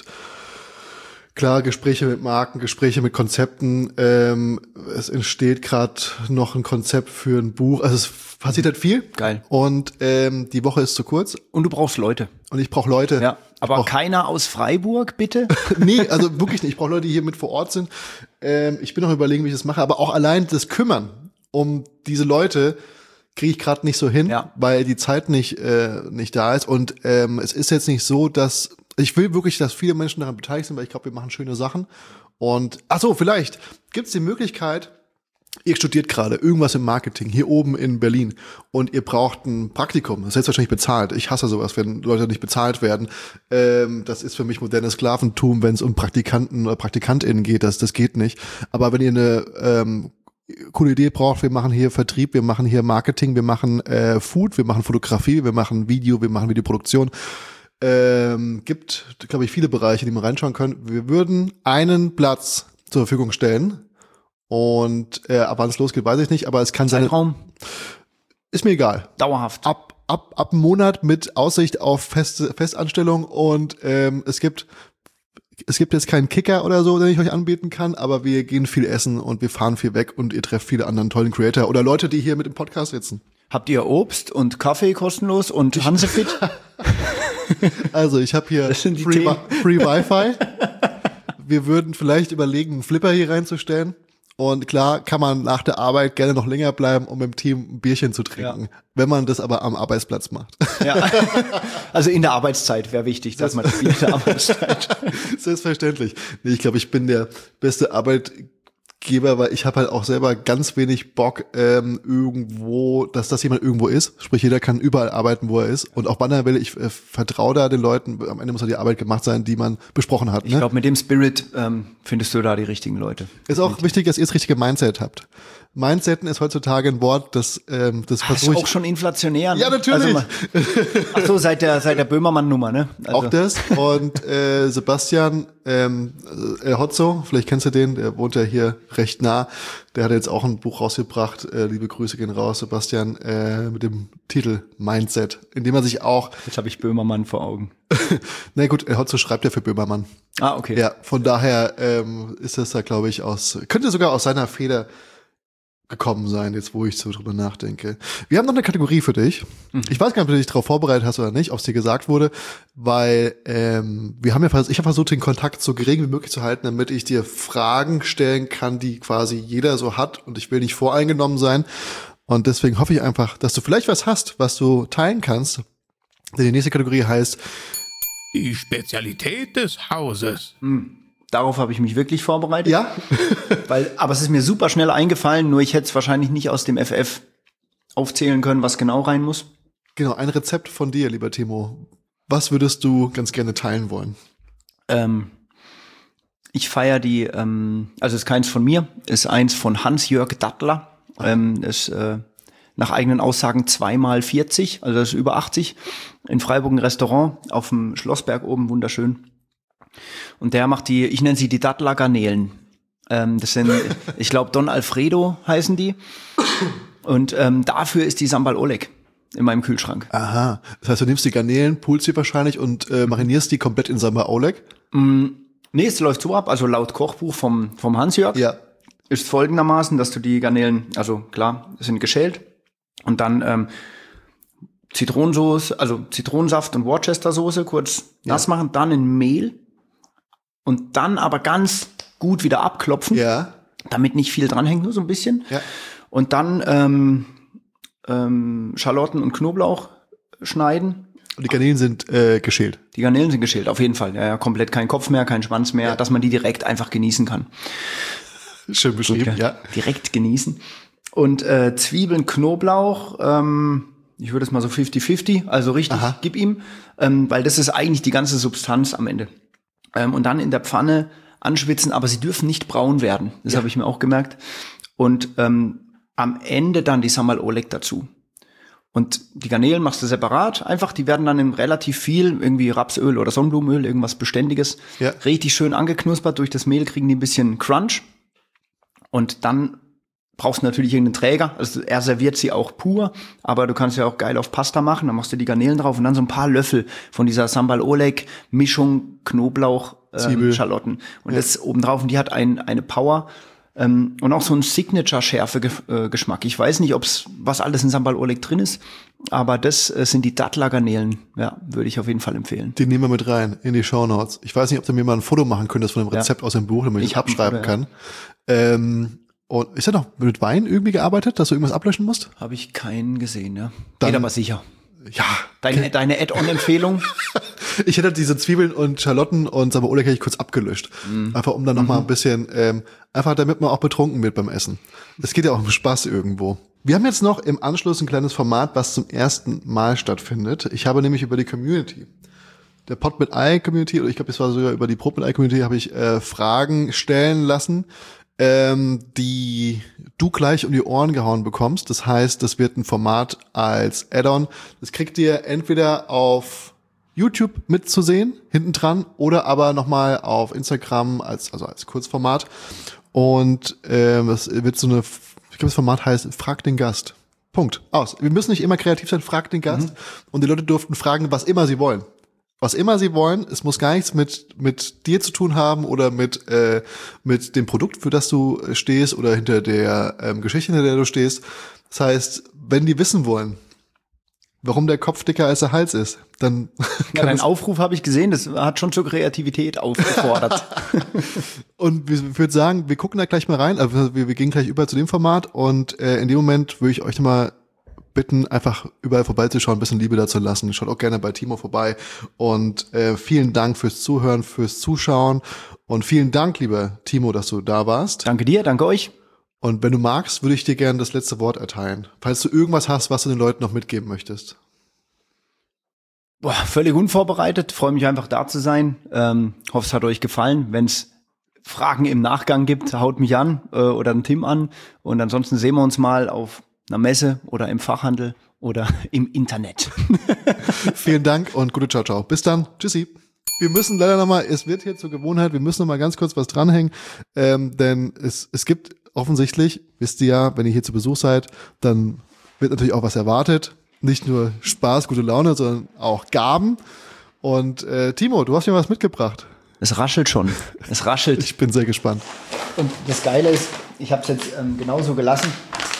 Speaker 2: klar Gespräche mit Marken, Gespräche mit Konzepten. Ähm, es entsteht gerade noch ein Konzept für ein Buch. Also es passiert halt viel.
Speaker 3: Geil.
Speaker 2: Und ähm, die Woche ist zu kurz.
Speaker 3: Und du brauchst Leute.
Speaker 2: Und ich brauche Leute.
Speaker 3: Ja, aber
Speaker 2: brauch...
Speaker 3: keiner aus Freiburg, bitte?
Speaker 2: Nee, also wirklich nicht. Ich brauche Leute, die hier mit vor Ort sind. Ähm, ich bin noch überlegen, wie ich das mache. Aber auch allein das Kümmern um diese Leute kriege ich gerade nicht so hin, ja. weil die Zeit nicht äh, nicht da ist. Und ähm, es ist jetzt nicht so, dass ich will wirklich, dass viele Menschen daran beteiligt sind, weil ich glaube, wir machen schöne Sachen. Und ach so, vielleicht gibt es die Möglichkeit, ihr studiert gerade irgendwas im Marketing hier oben in Berlin und ihr braucht ein Praktikum. Das ist selbstverständlich bezahlt. Ich hasse sowas, wenn Leute nicht bezahlt werden. Ähm, das ist für mich modernes Sklaventum, wenn es um Praktikanten oder PraktikantInnen geht. Das, das geht nicht. Aber wenn ihr eine ähm, coole Idee braucht, wir machen hier Vertrieb, wir machen hier Marketing, wir machen äh, Food, wir machen Fotografie, wir machen Video, wir machen Videoproduktion. Ähm, gibt, glaube ich, viele Bereiche, die man reinschauen können. Wir würden einen Platz zur Verfügung stellen und äh, ab wann es losgeht, weiß ich nicht, aber es kann sein.
Speaker 3: Zeitraum?
Speaker 2: Ist mir egal.
Speaker 3: Dauerhaft.
Speaker 2: Ab ab ab einem Monat mit Aussicht auf feste Festanstellung und ähm, es gibt Es gibt jetzt keinen Kicker oder so, den ich euch anbieten kann, aber wir gehen viel essen und wir fahren viel weg und ihr trefft viele anderen tollen Creator oder Leute, die hier mit im Podcast sitzen.
Speaker 3: Habt ihr Obst und Kaffee kostenlos und Hansefit?
Speaker 2: Also ich habe hier Free, Free Wi-Fi. Wir würden vielleicht überlegen, einen Flipper hier reinzustellen. Und klar kann man nach der Arbeit gerne noch länger bleiben, um im Team ein Bierchen zu trinken. Ja. Wenn man das aber am Arbeitsplatz macht.
Speaker 3: Ja. Also in der Arbeitszeit wäre wichtig, dass man das Bier in der Arbeitszeit.
Speaker 2: Selbstverständlich. Nee, ich glaube, ich bin der beste Arbeitgeber, weil ich habe halt auch selber ganz wenig Bock ähm, irgendwo, dass das jemand irgendwo ist. Sprich, jeder kann überall arbeiten, wo er ist. Und auch wann er will, ich äh, vertraue da den Leuten. Am Ende muss ja die Arbeit gemacht sein, die man besprochen hat. Ne?
Speaker 3: Ich glaube, mit dem Spirit ähm, findest du da die richtigen Leute.
Speaker 2: Ist auch wichtig, dass ihr das richtige Mindset habt. Mindsetten ist heutzutage ein Wort, das ähm, das
Speaker 3: Das ist
Speaker 2: versuche ich.
Speaker 3: auch schon inflationär. Ne?
Speaker 2: Ja, natürlich.
Speaker 3: Also, ach so, seit der seit der Böhmermann-Nummer, ne? Also.
Speaker 2: Auch das. Und äh, Sebastian ähm, äh, Hotzo, vielleicht kennst du den, der wohnt ja hier recht nah. Der hat jetzt auch ein Buch rausgebracht. Äh, liebe Grüße gehen raus, Sebastian, äh, mit dem Titel Mindset, in dem er sich auch.
Speaker 3: Jetzt habe ich Böhmermann vor Augen.
Speaker 2: Na gut, äh, Hotzo schreibt ja für Böhmermann.
Speaker 3: Ah, okay.
Speaker 2: Ja, von daher ähm, ist das da, glaube ich, aus, könnte sogar aus seiner Feder gekommen sein, jetzt wo ich so drüber nachdenke. Wir haben noch eine Kategorie für dich. Mhm. Ich weiß gar nicht, ob du dich darauf vorbereitet hast oder nicht, ob es dir gesagt wurde, weil ähm, wir haben ja vers- ich habe versucht, den Kontakt so gering wie möglich zu halten, damit ich dir Fragen stellen kann, die quasi jeder so hat, und ich will nicht voreingenommen sein. Und deswegen hoffe ich einfach, dass du vielleicht was hast, was du teilen kannst. Denn die nächste Kategorie heißt
Speaker 1: Die Spezialität des Hauses.
Speaker 3: Hm. Darauf habe ich mich wirklich vorbereitet.
Speaker 2: Ja.
Speaker 3: Weil, aber es ist mir super schnell eingefallen, nur ich hätte es wahrscheinlich nicht aus dem F F aufzählen können, was genau rein muss.
Speaker 2: Genau, ein Rezept von dir, lieber Timo. Was würdest du ganz gerne teilen wollen?
Speaker 3: Ähm, ich feiere die, ähm, also ist keins von mir, ist eins von Hans-Jörg Dattler. Ähm, ist äh, nach eigenen Aussagen zweimal vierzig, also das ist über achtzig. In Freiburg ein Restaurant auf dem Schlossberg oben, wunderschön. Und der macht die, ich nenne sie die Dattler Garnelen. Ähm, das sind, ich glaube, Don Alfredo heißen die. Und ähm, dafür ist die Sambal Oleg in meinem Kühlschrank.
Speaker 2: Aha, das heißt, du nimmst die Garnelen, pulst sie wahrscheinlich und äh, marinierst die komplett in Sambal Oleg?
Speaker 3: Mm, nee, es läuft so ab, also laut Kochbuch vom, vom Hans-Jörg.
Speaker 2: Ja.
Speaker 3: Ist folgendermaßen, dass du die Garnelen, also klar, sind geschält und dann ähm, Zitronensoße, also Zitronensaft und Worcestersoße kurz
Speaker 2: Ja.
Speaker 3: nass machen, dann in Mehl und dann aber ganz gut wieder abklopfen,
Speaker 2: Ja.
Speaker 3: damit nicht viel dranhängt, nur so ein bisschen.
Speaker 2: Ja.
Speaker 3: Und dann ähm, ähm, Schalotten und Knoblauch schneiden.
Speaker 2: Und die Garnelen sind äh, geschält.
Speaker 3: Die Garnelen sind geschält, auf jeden Fall. Ja, ja, komplett kein Kopf mehr, kein Schwanz mehr,
Speaker 2: Ja.
Speaker 3: dass man die direkt einfach genießen kann.
Speaker 2: Schön beschrieben, ja.
Speaker 3: Direkt genießen. Und äh, Zwiebeln, Knoblauch, ähm, ich würde es mal so fifty fifty, also richtig,
Speaker 2: Aha.
Speaker 3: gib ihm, ähm, weil das ist eigentlich die ganze Substanz am Ende. Ähm, und dann in der Pfanne anschwitzen, aber sie dürfen nicht braun werden. Das
Speaker 2: Ja.
Speaker 3: habe ich mir auch gemerkt. Und ähm, am Ende dann die Sambal Oleg dazu. Und die Garnelen machst du separat, einfach, die werden dann in relativ viel, irgendwie Rapsöl oder Sonnenblumenöl, irgendwas Beständiges,
Speaker 2: Ja.
Speaker 3: richtig schön angeknuspert. Durch das Mehl kriegen die ein bisschen Crunch. Und dann brauchst du natürlich irgendeinen Träger. Also er serviert sie auch pur, aber du kannst ja auch geil auf Pasta machen. Dann machst du die Garnelen drauf und dann so ein paar Löffel von dieser Sambal Oleg Mischung Knoblauch,
Speaker 2: Zwiebel.
Speaker 3: ähm, Schalotten. Und
Speaker 2: Ja.
Speaker 3: das obendrauf, und die hat ein, eine Power ähm, und auch so ein Signature-Schärfe-Geschmack. Ich weiß nicht, ob's was alles in Sambal Oleg drin ist, aber das äh, sind die Dattler Garnelen. Ja, würde ich auf jeden Fall empfehlen.
Speaker 2: Die nehmen wir mit rein in die Shownotes. Ich weiß nicht, ob du mir mal ein Foto machen könntest von dem Rezept aus dem Buch, damit ich
Speaker 3: Ich
Speaker 2: es
Speaker 3: hab ein
Speaker 2: abschreiben
Speaker 3: Foto,
Speaker 2: kann. Ähm, und ist er noch mit Wein irgendwie gearbeitet, dass du irgendwas ablöschen musst?
Speaker 3: Habe ich keinen gesehen, ja.
Speaker 2: Dann-
Speaker 3: Geht aber sicher.
Speaker 2: Ja.
Speaker 3: Deine, deine Add-on-Empfehlung?
Speaker 2: Ich hätte diese Zwiebeln und Schalotten und Sambal Oleg hätte ich kurz abgelöscht. Einfach um dann noch mal ein bisschen, ähm, einfach damit man auch betrunken wird beim Essen. Es geht ja auch um Spaß irgendwo. Wir haben jetzt noch im Anschluss ein kleines Format, was zum ersten Mal stattfindet. Ich habe nämlich über die Community, der Pod mit Ei Community, oder ich glaube, es war sogar über die Brot mit Ei Community, habe ich äh, Fragen stellen lassen, ähm, die du gleich um die Ohren gehauen bekommst. Das heißt, das wird ein Format als Add-on. Das kriegt ihr entweder auf YouTube mitzusehen, hinten dran, oder aber nochmal auf Instagram als, also als Kurzformat. Und ähm, das wird so eine, ich glaube, das Format heißt Frag den Gast. Punkt. Aus. Wir müssen nicht immer kreativ sein, frag den Gast. Und die Leute durften fragen, was immer sie wollen. Was immer sie wollen, es muss gar nichts mit mit dir zu tun haben oder mit äh, mit dem Produkt, für das du stehst, oder hinter der ähm, Geschichte, hinter der du stehst. Das heißt, wenn die wissen wollen, warum der Kopf dicker als der Hals ist, dann
Speaker 3: Ja,
Speaker 2: kann
Speaker 3: dein
Speaker 2: es,
Speaker 3: Aufruf habe ich gesehen, das hat schon zur Kreativität aufgefordert.
Speaker 2: und wir- ich würde sagen, wir gucken da gleich mal rein, also wir, wir gehen gleich über zu dem Format, und äh, in dem Moment würde ich euch nochmal bitten, einfach überall vorbeizuschauen, ein bisschen Liebe da zu lassen. Schaut auch gerne bei Timo vorbei. Und äh, vielen Dank fürs Zuhören, fürs Zuschauen. Und vielen Dank, lieber Timo, dass du da warst.
Speaker 3: Danke dir, danke euch.
Speaker 2: Und wenn du magst, würde ich dir gerne das letzte Wort erteilen. Falls du irgendwas hast, was du den Leuten noch mitgeben möchtest.
Speaker 3: Boah, völlig unvorbereitet, freue mich einfach da zu sein. Ähm, hoffe, es hat euch gefallen. Wenn es Fragen im Nachgang gibt, haut mich an äh, oder den Tim an. Und ansonsten sehen wir uns mal auf einer Messe oder im Fachhandel oder im Internet.
Speaker 2: Vielen Dank und gute Ciao, ciao. Bis dann. Tschüssi. Wir müssen leider nochmal, es wird hier zur Gewohnheit, wir müssen nochmal ganz kurz was dranhängen, ähm, denn es, es gibt offensichtlich, wisst ihr ja, wenn ihr hier zu Besuch seid, dann wird natürlich auch was erwartet. Nicht nur Spaß, gute Laune, sondern auch Gaben. Und äh, Timo, du hast mir was mitgebracht.
Speaker 3: Es raschelt schon. Es raschelt.
Speaker 2: Ich bin sehr gespannt.
Speaker 3: Und das Geile ist, ich habe es jetzt ähm, genauso gelassen.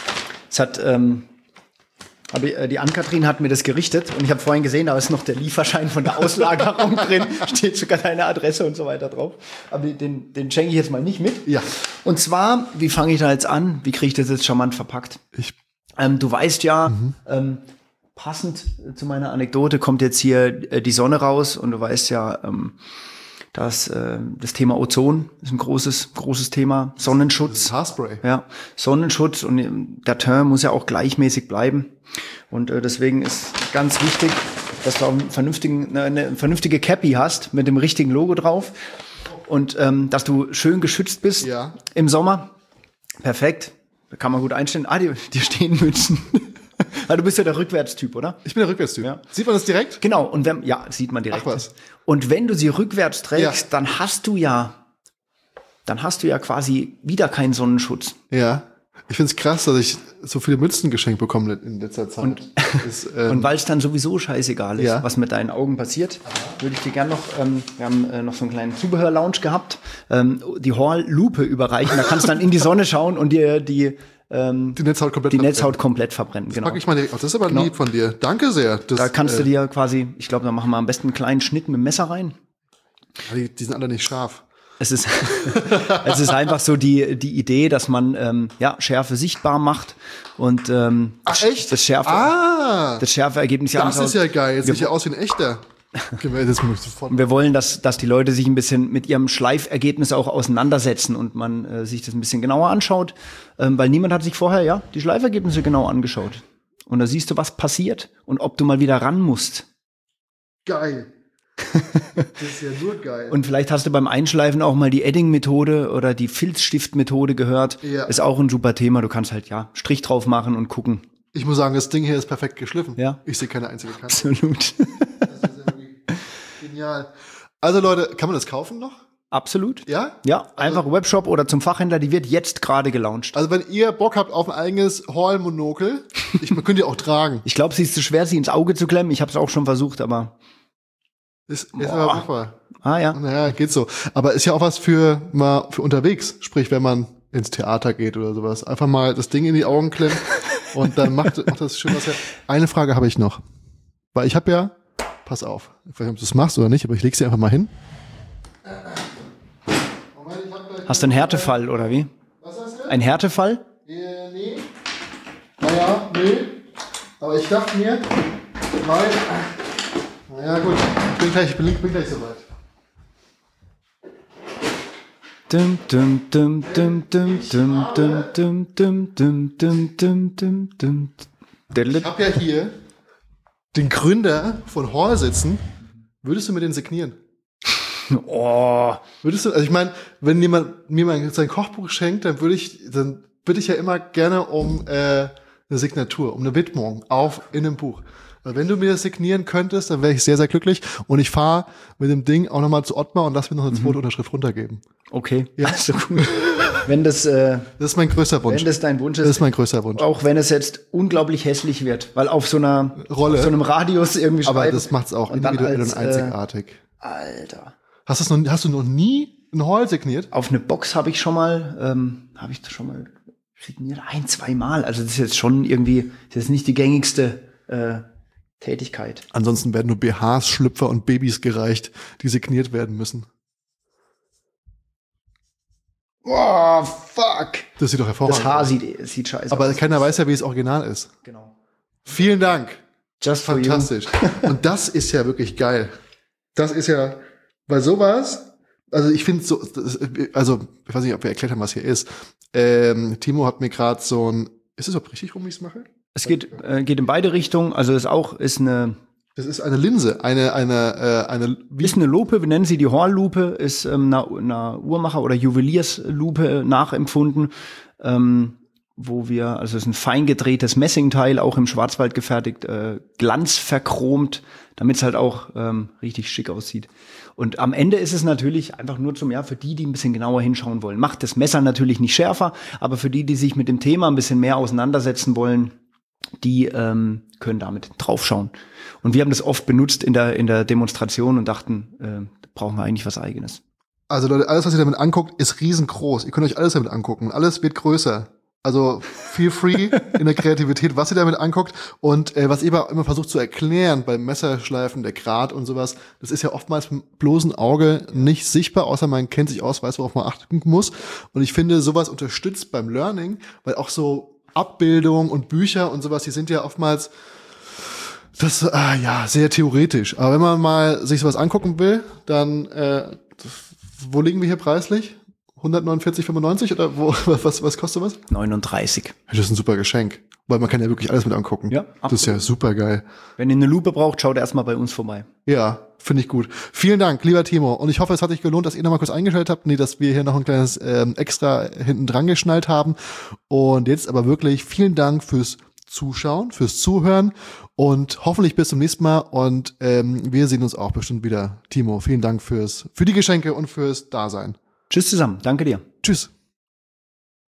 Speaker 3: Es hat, ähm, hab ich, äh, die Ann-Kathrin hat mir das gerichtet und ich habe vorhin gesehen, da ist noch der Lieferschein von der Auslagerung drin, steht sogar deine Adresse und so weiter drauf. Aber den, den schenke ich jetzt mal nicht mit.
Speaker 2: Ja.
Speaker 3: Und zwar, wie fange ich da jetzt an? Wie kriege ich das jetzt charmant verpackt?
Speaker 2: Ich,
Speaker 3: ähm, du weißt ja,
Speaker 2: Mhm.
Speaker 3: ähm, passend zu meiner Anekdote kommt jetzt hier äh, die Sonne raus und du weißt ja, ähm, dass äh, das Thema Ozon ist ein großes, großes Thema. Sonnenschutz.
Speaker 2: das ist Haarspray.
Speaker 3: Ja, Sonnenschutz und ähm, der Teint muss ja auch gleichmäßig bleiben. Und äh, deswegen ist ganz wichtig, dass du auch einen vernünftigen, eine, eine vernünftige Cappy hast mit dem richtigen Logo drauf. Und ähm, dass du schön geschützt bist
Speaker 2: Ja.
Speaker 3: im Sommer. Perfekt. Da kann man gut einstellen. Ah, die, die stehen Mützen. Ah, du bist ja der Rückwärtstyp, oder?
Speaker 2: Ich bin der Rückwärtstyp.
Speaker 3: Ja.
Speaker 2: Sieht man das direkt?
Speaker 3: Genau. Und wenn, ja, sieht man direkt.
Speaker 2: Ach was.
Speaker 3: Und wenn du sie rückwärts trägst,
Speaker 2: Ja.
Speaker 3: dann hast du ja, dann hast du ja quasi wieder keinen Sonnenschutz.
Speaker 2: Ja. Ich finde es krass, dass ich so viele Mützen geschenkt bekomme in letzter Zeit.
Speaker 3: Und-
Speaker 2: das, ähm,
Speaker 3: Und weil es dann sowieso scheißegal ist,
Speaker 2: Ja.
Speaker 3: was mit deinen Augen passiert, würde ich dir gerne noch, ähm, wir haben äh, noch so einen kleinen Zubehör-Lounge gehabt, ähm, die Hall-Lupe überreichen. Da kannst du dann in die Sonne schauen und dir die, ähm,
Speaker 2: die Netzhaut komplett
Speaker 3: die
Speaker 2: verbrennen.
Speaker 3: Netzhaut komplett verbrennen. Genau.
Speaker 2: Pack ich mal direkt auf. Das ist aber
Speaker 3: Genau.
Speaker 2: lieb von dir. Danke sehr. Das,
Speaker 3: Da kannst du
Speaker 2: äh,
Speaker 3: dir quasi, ich glaube, da machen wir am besten einen kleinen Schnitt mit dem Messer rein.
Speaker 2: die, die sind alle nicht scharf.
Speaker 3: Es ist, es ist einfach so die, die Idee, dass man ähm, ja, Schärfe sichtbar macht und ähm,
Speaker 2: Ach, echt?
Speaker 3: das Schärfe,
Speaker 2: Ah,
Speaker 3: das Schärfeergebnis
Speaker 2: das
Speaker 3: anschaut.
Speaker 2: ist ja geil. Jetzt
Speaker 3: Wir-
Speaker 2: sieht ja aus wie ein echter. Das muss ich sofort.
Speaker 3: Wir wollen, dass, dass die Leute sich ein bisschen mit ihrem Schleifergebnis auch auseinandersetzen und man äh, sich das ein bisschen genauer anschaut, ähm, weil niemand hat sich vorher ja die Schleifergebnisse genau angeschaut. Und da siehst du, was passiert und ob du mal wieder ran musst.
Speaker 2: Geil. Das ist ja nur geil.
Speaker 3: Und vielleicht hast du beim Einschleifen auch mal die Edding-Methode oder die Filzstift-Methode gehört.
Speaker 2: Ja.
Speaker 3: Ist auch ein super Thema. Du kannst halt ja Strich drauf machen und gucken.
Speaker 2: Ich muss sagen, das Ding hier ist perfekt geschliffen.
Speaker 3: Ja.
Speaker 2: Ich sehe keine einzige Kante.
Speaker 3: Absolut.
Speaker 2: Das ist ja wirklich genial. Also Leute, kann man das kaufen noch?
Speaker 3: Absolut.
Speaker 2: Ja?
Speaker 3: Ja, einfach Webshop oder zum Fachhändler. Die wird jetzt gerade gelauncht.
Speaker 2: Also wenn ihr Bock habt auf ein eigenes Hall-Monokel, ich, man könnt ihr auch tragen.
Speaker 3: Ich glaube, sie ist zu schwer, sie ins Auge zu klemmen. Ich habe es auch schon versucht, aber
Speaker 2: Ist, ist
Speaker 3: Boah.
Speaker 2: aber machbar.
Speaker 3: ah ja.
Speaker 2: Naja, geht so. Aber ist ja auch was für mal für unterwegs. Sprich, wenn man ins Theater geht oder sowas. Einfach mal das Ding in die Augen klemmen und dann macht, macht das schön was her. Eine Frage habe ich noch. Weil ich habe ja, pass auf, ich weiß nicht, ob du das machst oder nicht, aber ich lege sie einfach mal hin.
Speaker 3: Hast du einen Härtefall oder wie?
Speaker 2: Was hast du?
Speaker 3: Ein Härtefall?
Speaker 2: Äh, nee. Naja, nee. Aber ich dachte mir, weil. Naja, gut. Ich bin gleich, ich bin, bin gleich soweit.
Speaker 3: Dum, dum, dum, dum, dum, dum, dum, dum, dum, dum, dum, dum, dum, dum.
Speaker 2: Ich habe ja hier den Gründer von Hall sitzen. Würdest du mir den signieren?
Speaker 3: Oh,
Speaker 2: Würdest du, also ich meine, wenn jemand mir mal sein Kochbuch schenkt, dann würde ich, dann bitte ich ja immer gerne um äh, eine Signatur, um eine Widmung auf in einem Buch. Also wenn du mir das signieren könntest, dann wäre ich sehr, sehr glücklich. Und ich fahre mit dem Ding auch nochmal zu Ottmar und lass mir noch eine zweite Unterschrift runtergeben.
Speaker 3: okay.
Speaker 2: Ja.
Speaker 3: So gut. Wenn das, äh,
Speaker 2: Das ist mein größter Wunsch.
Speaker 3: wenn das dein Wunsch
Speaker 2: Das
Speaker 3: ist,
Speaker 2: ist mein größter Wunsch.
Speaker 3: auch wenn es jetzt unglaublich hässlich wird, weil auf so einer
Speaker 2: Rolle.
Speaker 3: auf so einem Radius irgendwie
Speaker 2: Aber
Speaker 3: schreiben
Speaker 2: das macht's auch
Speaker 3: und dann
Speaker 2: individuell
Speaker 3: als,
Speaker 2: und einzigartig.
Speaker 3: Äh, Alter.
Speaker 2: Hast, du's noch, hast du noch nie einen Hall signiert?
Speaker 3: Auf eine Box habe ich schon mal, ähm, habe ich das schon mal signiert, ein, zwei Mal. Also das ist jetzt schon irgendwie, das ist nicht die gängigste äh, Tätigkeit.
Speaker 2: Ansonsten werden nur B Hs, Schlüpfer und Babys gereicht, die signiert werden müssen.
Speaker 3: Oh, fuck.
Speaker 2: Das sieht doch hervorragend
Speaker 3: Das Haar
Speaker 2: aus.
Speaker 3: sieht, sieht scheiße
Speaker 2: Aber
Speaker 3: aus.
Speaker 2: keiner weiß ja, wie es original ist.
Speaker 3: Genau.
Speaker 2: Vielen Dank.
Speaker 3: Just for
Speaker 2: Fantastisch. Und das ist ja wirklich geil. Das ist ja, weil sowas, also ich finde so, das, also ich weiß nicht, ob wir erklärt haben, was hier ist. Ähm, Timo hat mir gerade so ein, ist es überhaupt richtig rum, wie ich es mache?
Speaker 3: Es geht, äh, geht in beide Richtungen. Also ist auch ist eine
Speaker 2: Das ist eine Linse, eine, eine, äh, eine,
Speaker 3: wie ist eine Lupe, wir nennen sie die Hornlupe, ist ähm, einer, einer Uhrmacher- oder Juwelierslupe nachempfunden, ähm, wo wir, also es ist ein fein gedrehtes Messingteil, auch im Schwarzwald gefertigt, äh, glanzverchromt, damit es halt auch ähm, richtig schick aussieht. Und am Ende ist es natürlich einfach nur zum, ja, für die, die ein bisschen genauer hinschauen wollen. Macht das Messer natürlich nicht schärfer, aber für die, die sich mit dem Thema ein bisschen mehr auseinandersetzen wollen, die ähm, können damit draufschauen. Und wir haben das oft benutzt in der in der Demonstration und dachten, äh, brauchen wir eigentlich was Eigenes.
Speaker 2: Also Leute, alles, was ihr damit anguckt, ist riesengroß. Ihr könnt euch alles damit angucken. Alles wird größer. Also feel free in der Kreativität, was ihr damit anguckt. Und äh, was ihr immer versucht zu erklären beim Messerschleifen, der Grad und sowas, das ist ja oftmals mit dem bloßen Auge nicht sichtbar, außer man kennt sich aus, weiß, worauf man achten muss. Und ich finde, sowas unterstützt beim Learning, weil auch so Abbildungen und Bücher und sowas, die sind ja oftmals das äh, ja sehr theoretisch. Aber wenn man mal sich sowas angucken will, dann äh, wo liegen wir hier preislich? hundertneunundvierzig fünfundneunzig oder wo, was, was kostet was?
Speaker 3: neununddreißig.
Speaker 2: Das ist ein super Geschenk, weil man kann ja wirklich alles mit angucken.
Speaker 3: Ja,
Speaker 2: absolut. Das ist ja super geil.
Speaker 3: Wenn ihr eine Lupe braucht, schaut erstmal bei uns vorbei.
Speaker 2: Ja, finde ich gut. Vielen Dank, lieber Timo. Und ich hoffe, es hat sich gelohnt, dass ihr noch mal kurz eingeschaltet habt. Nee, dass wir hier noch ein kleines ähm, Extra hinten dran geschnallt haben. Und jetzt aber wirklich vielen Dank fürs Zuschauen, fürs Zuhören und hoffentlich bis zum nächsten Mal. Und ähm, wir sehen uns auch bestimmt wieder. Timo, vielen Dank fürs für die Geschenke und fürs Dasein.
Speaker 3: Tschüss zusammen. Danke dir.
Speaker 2: Tschüss.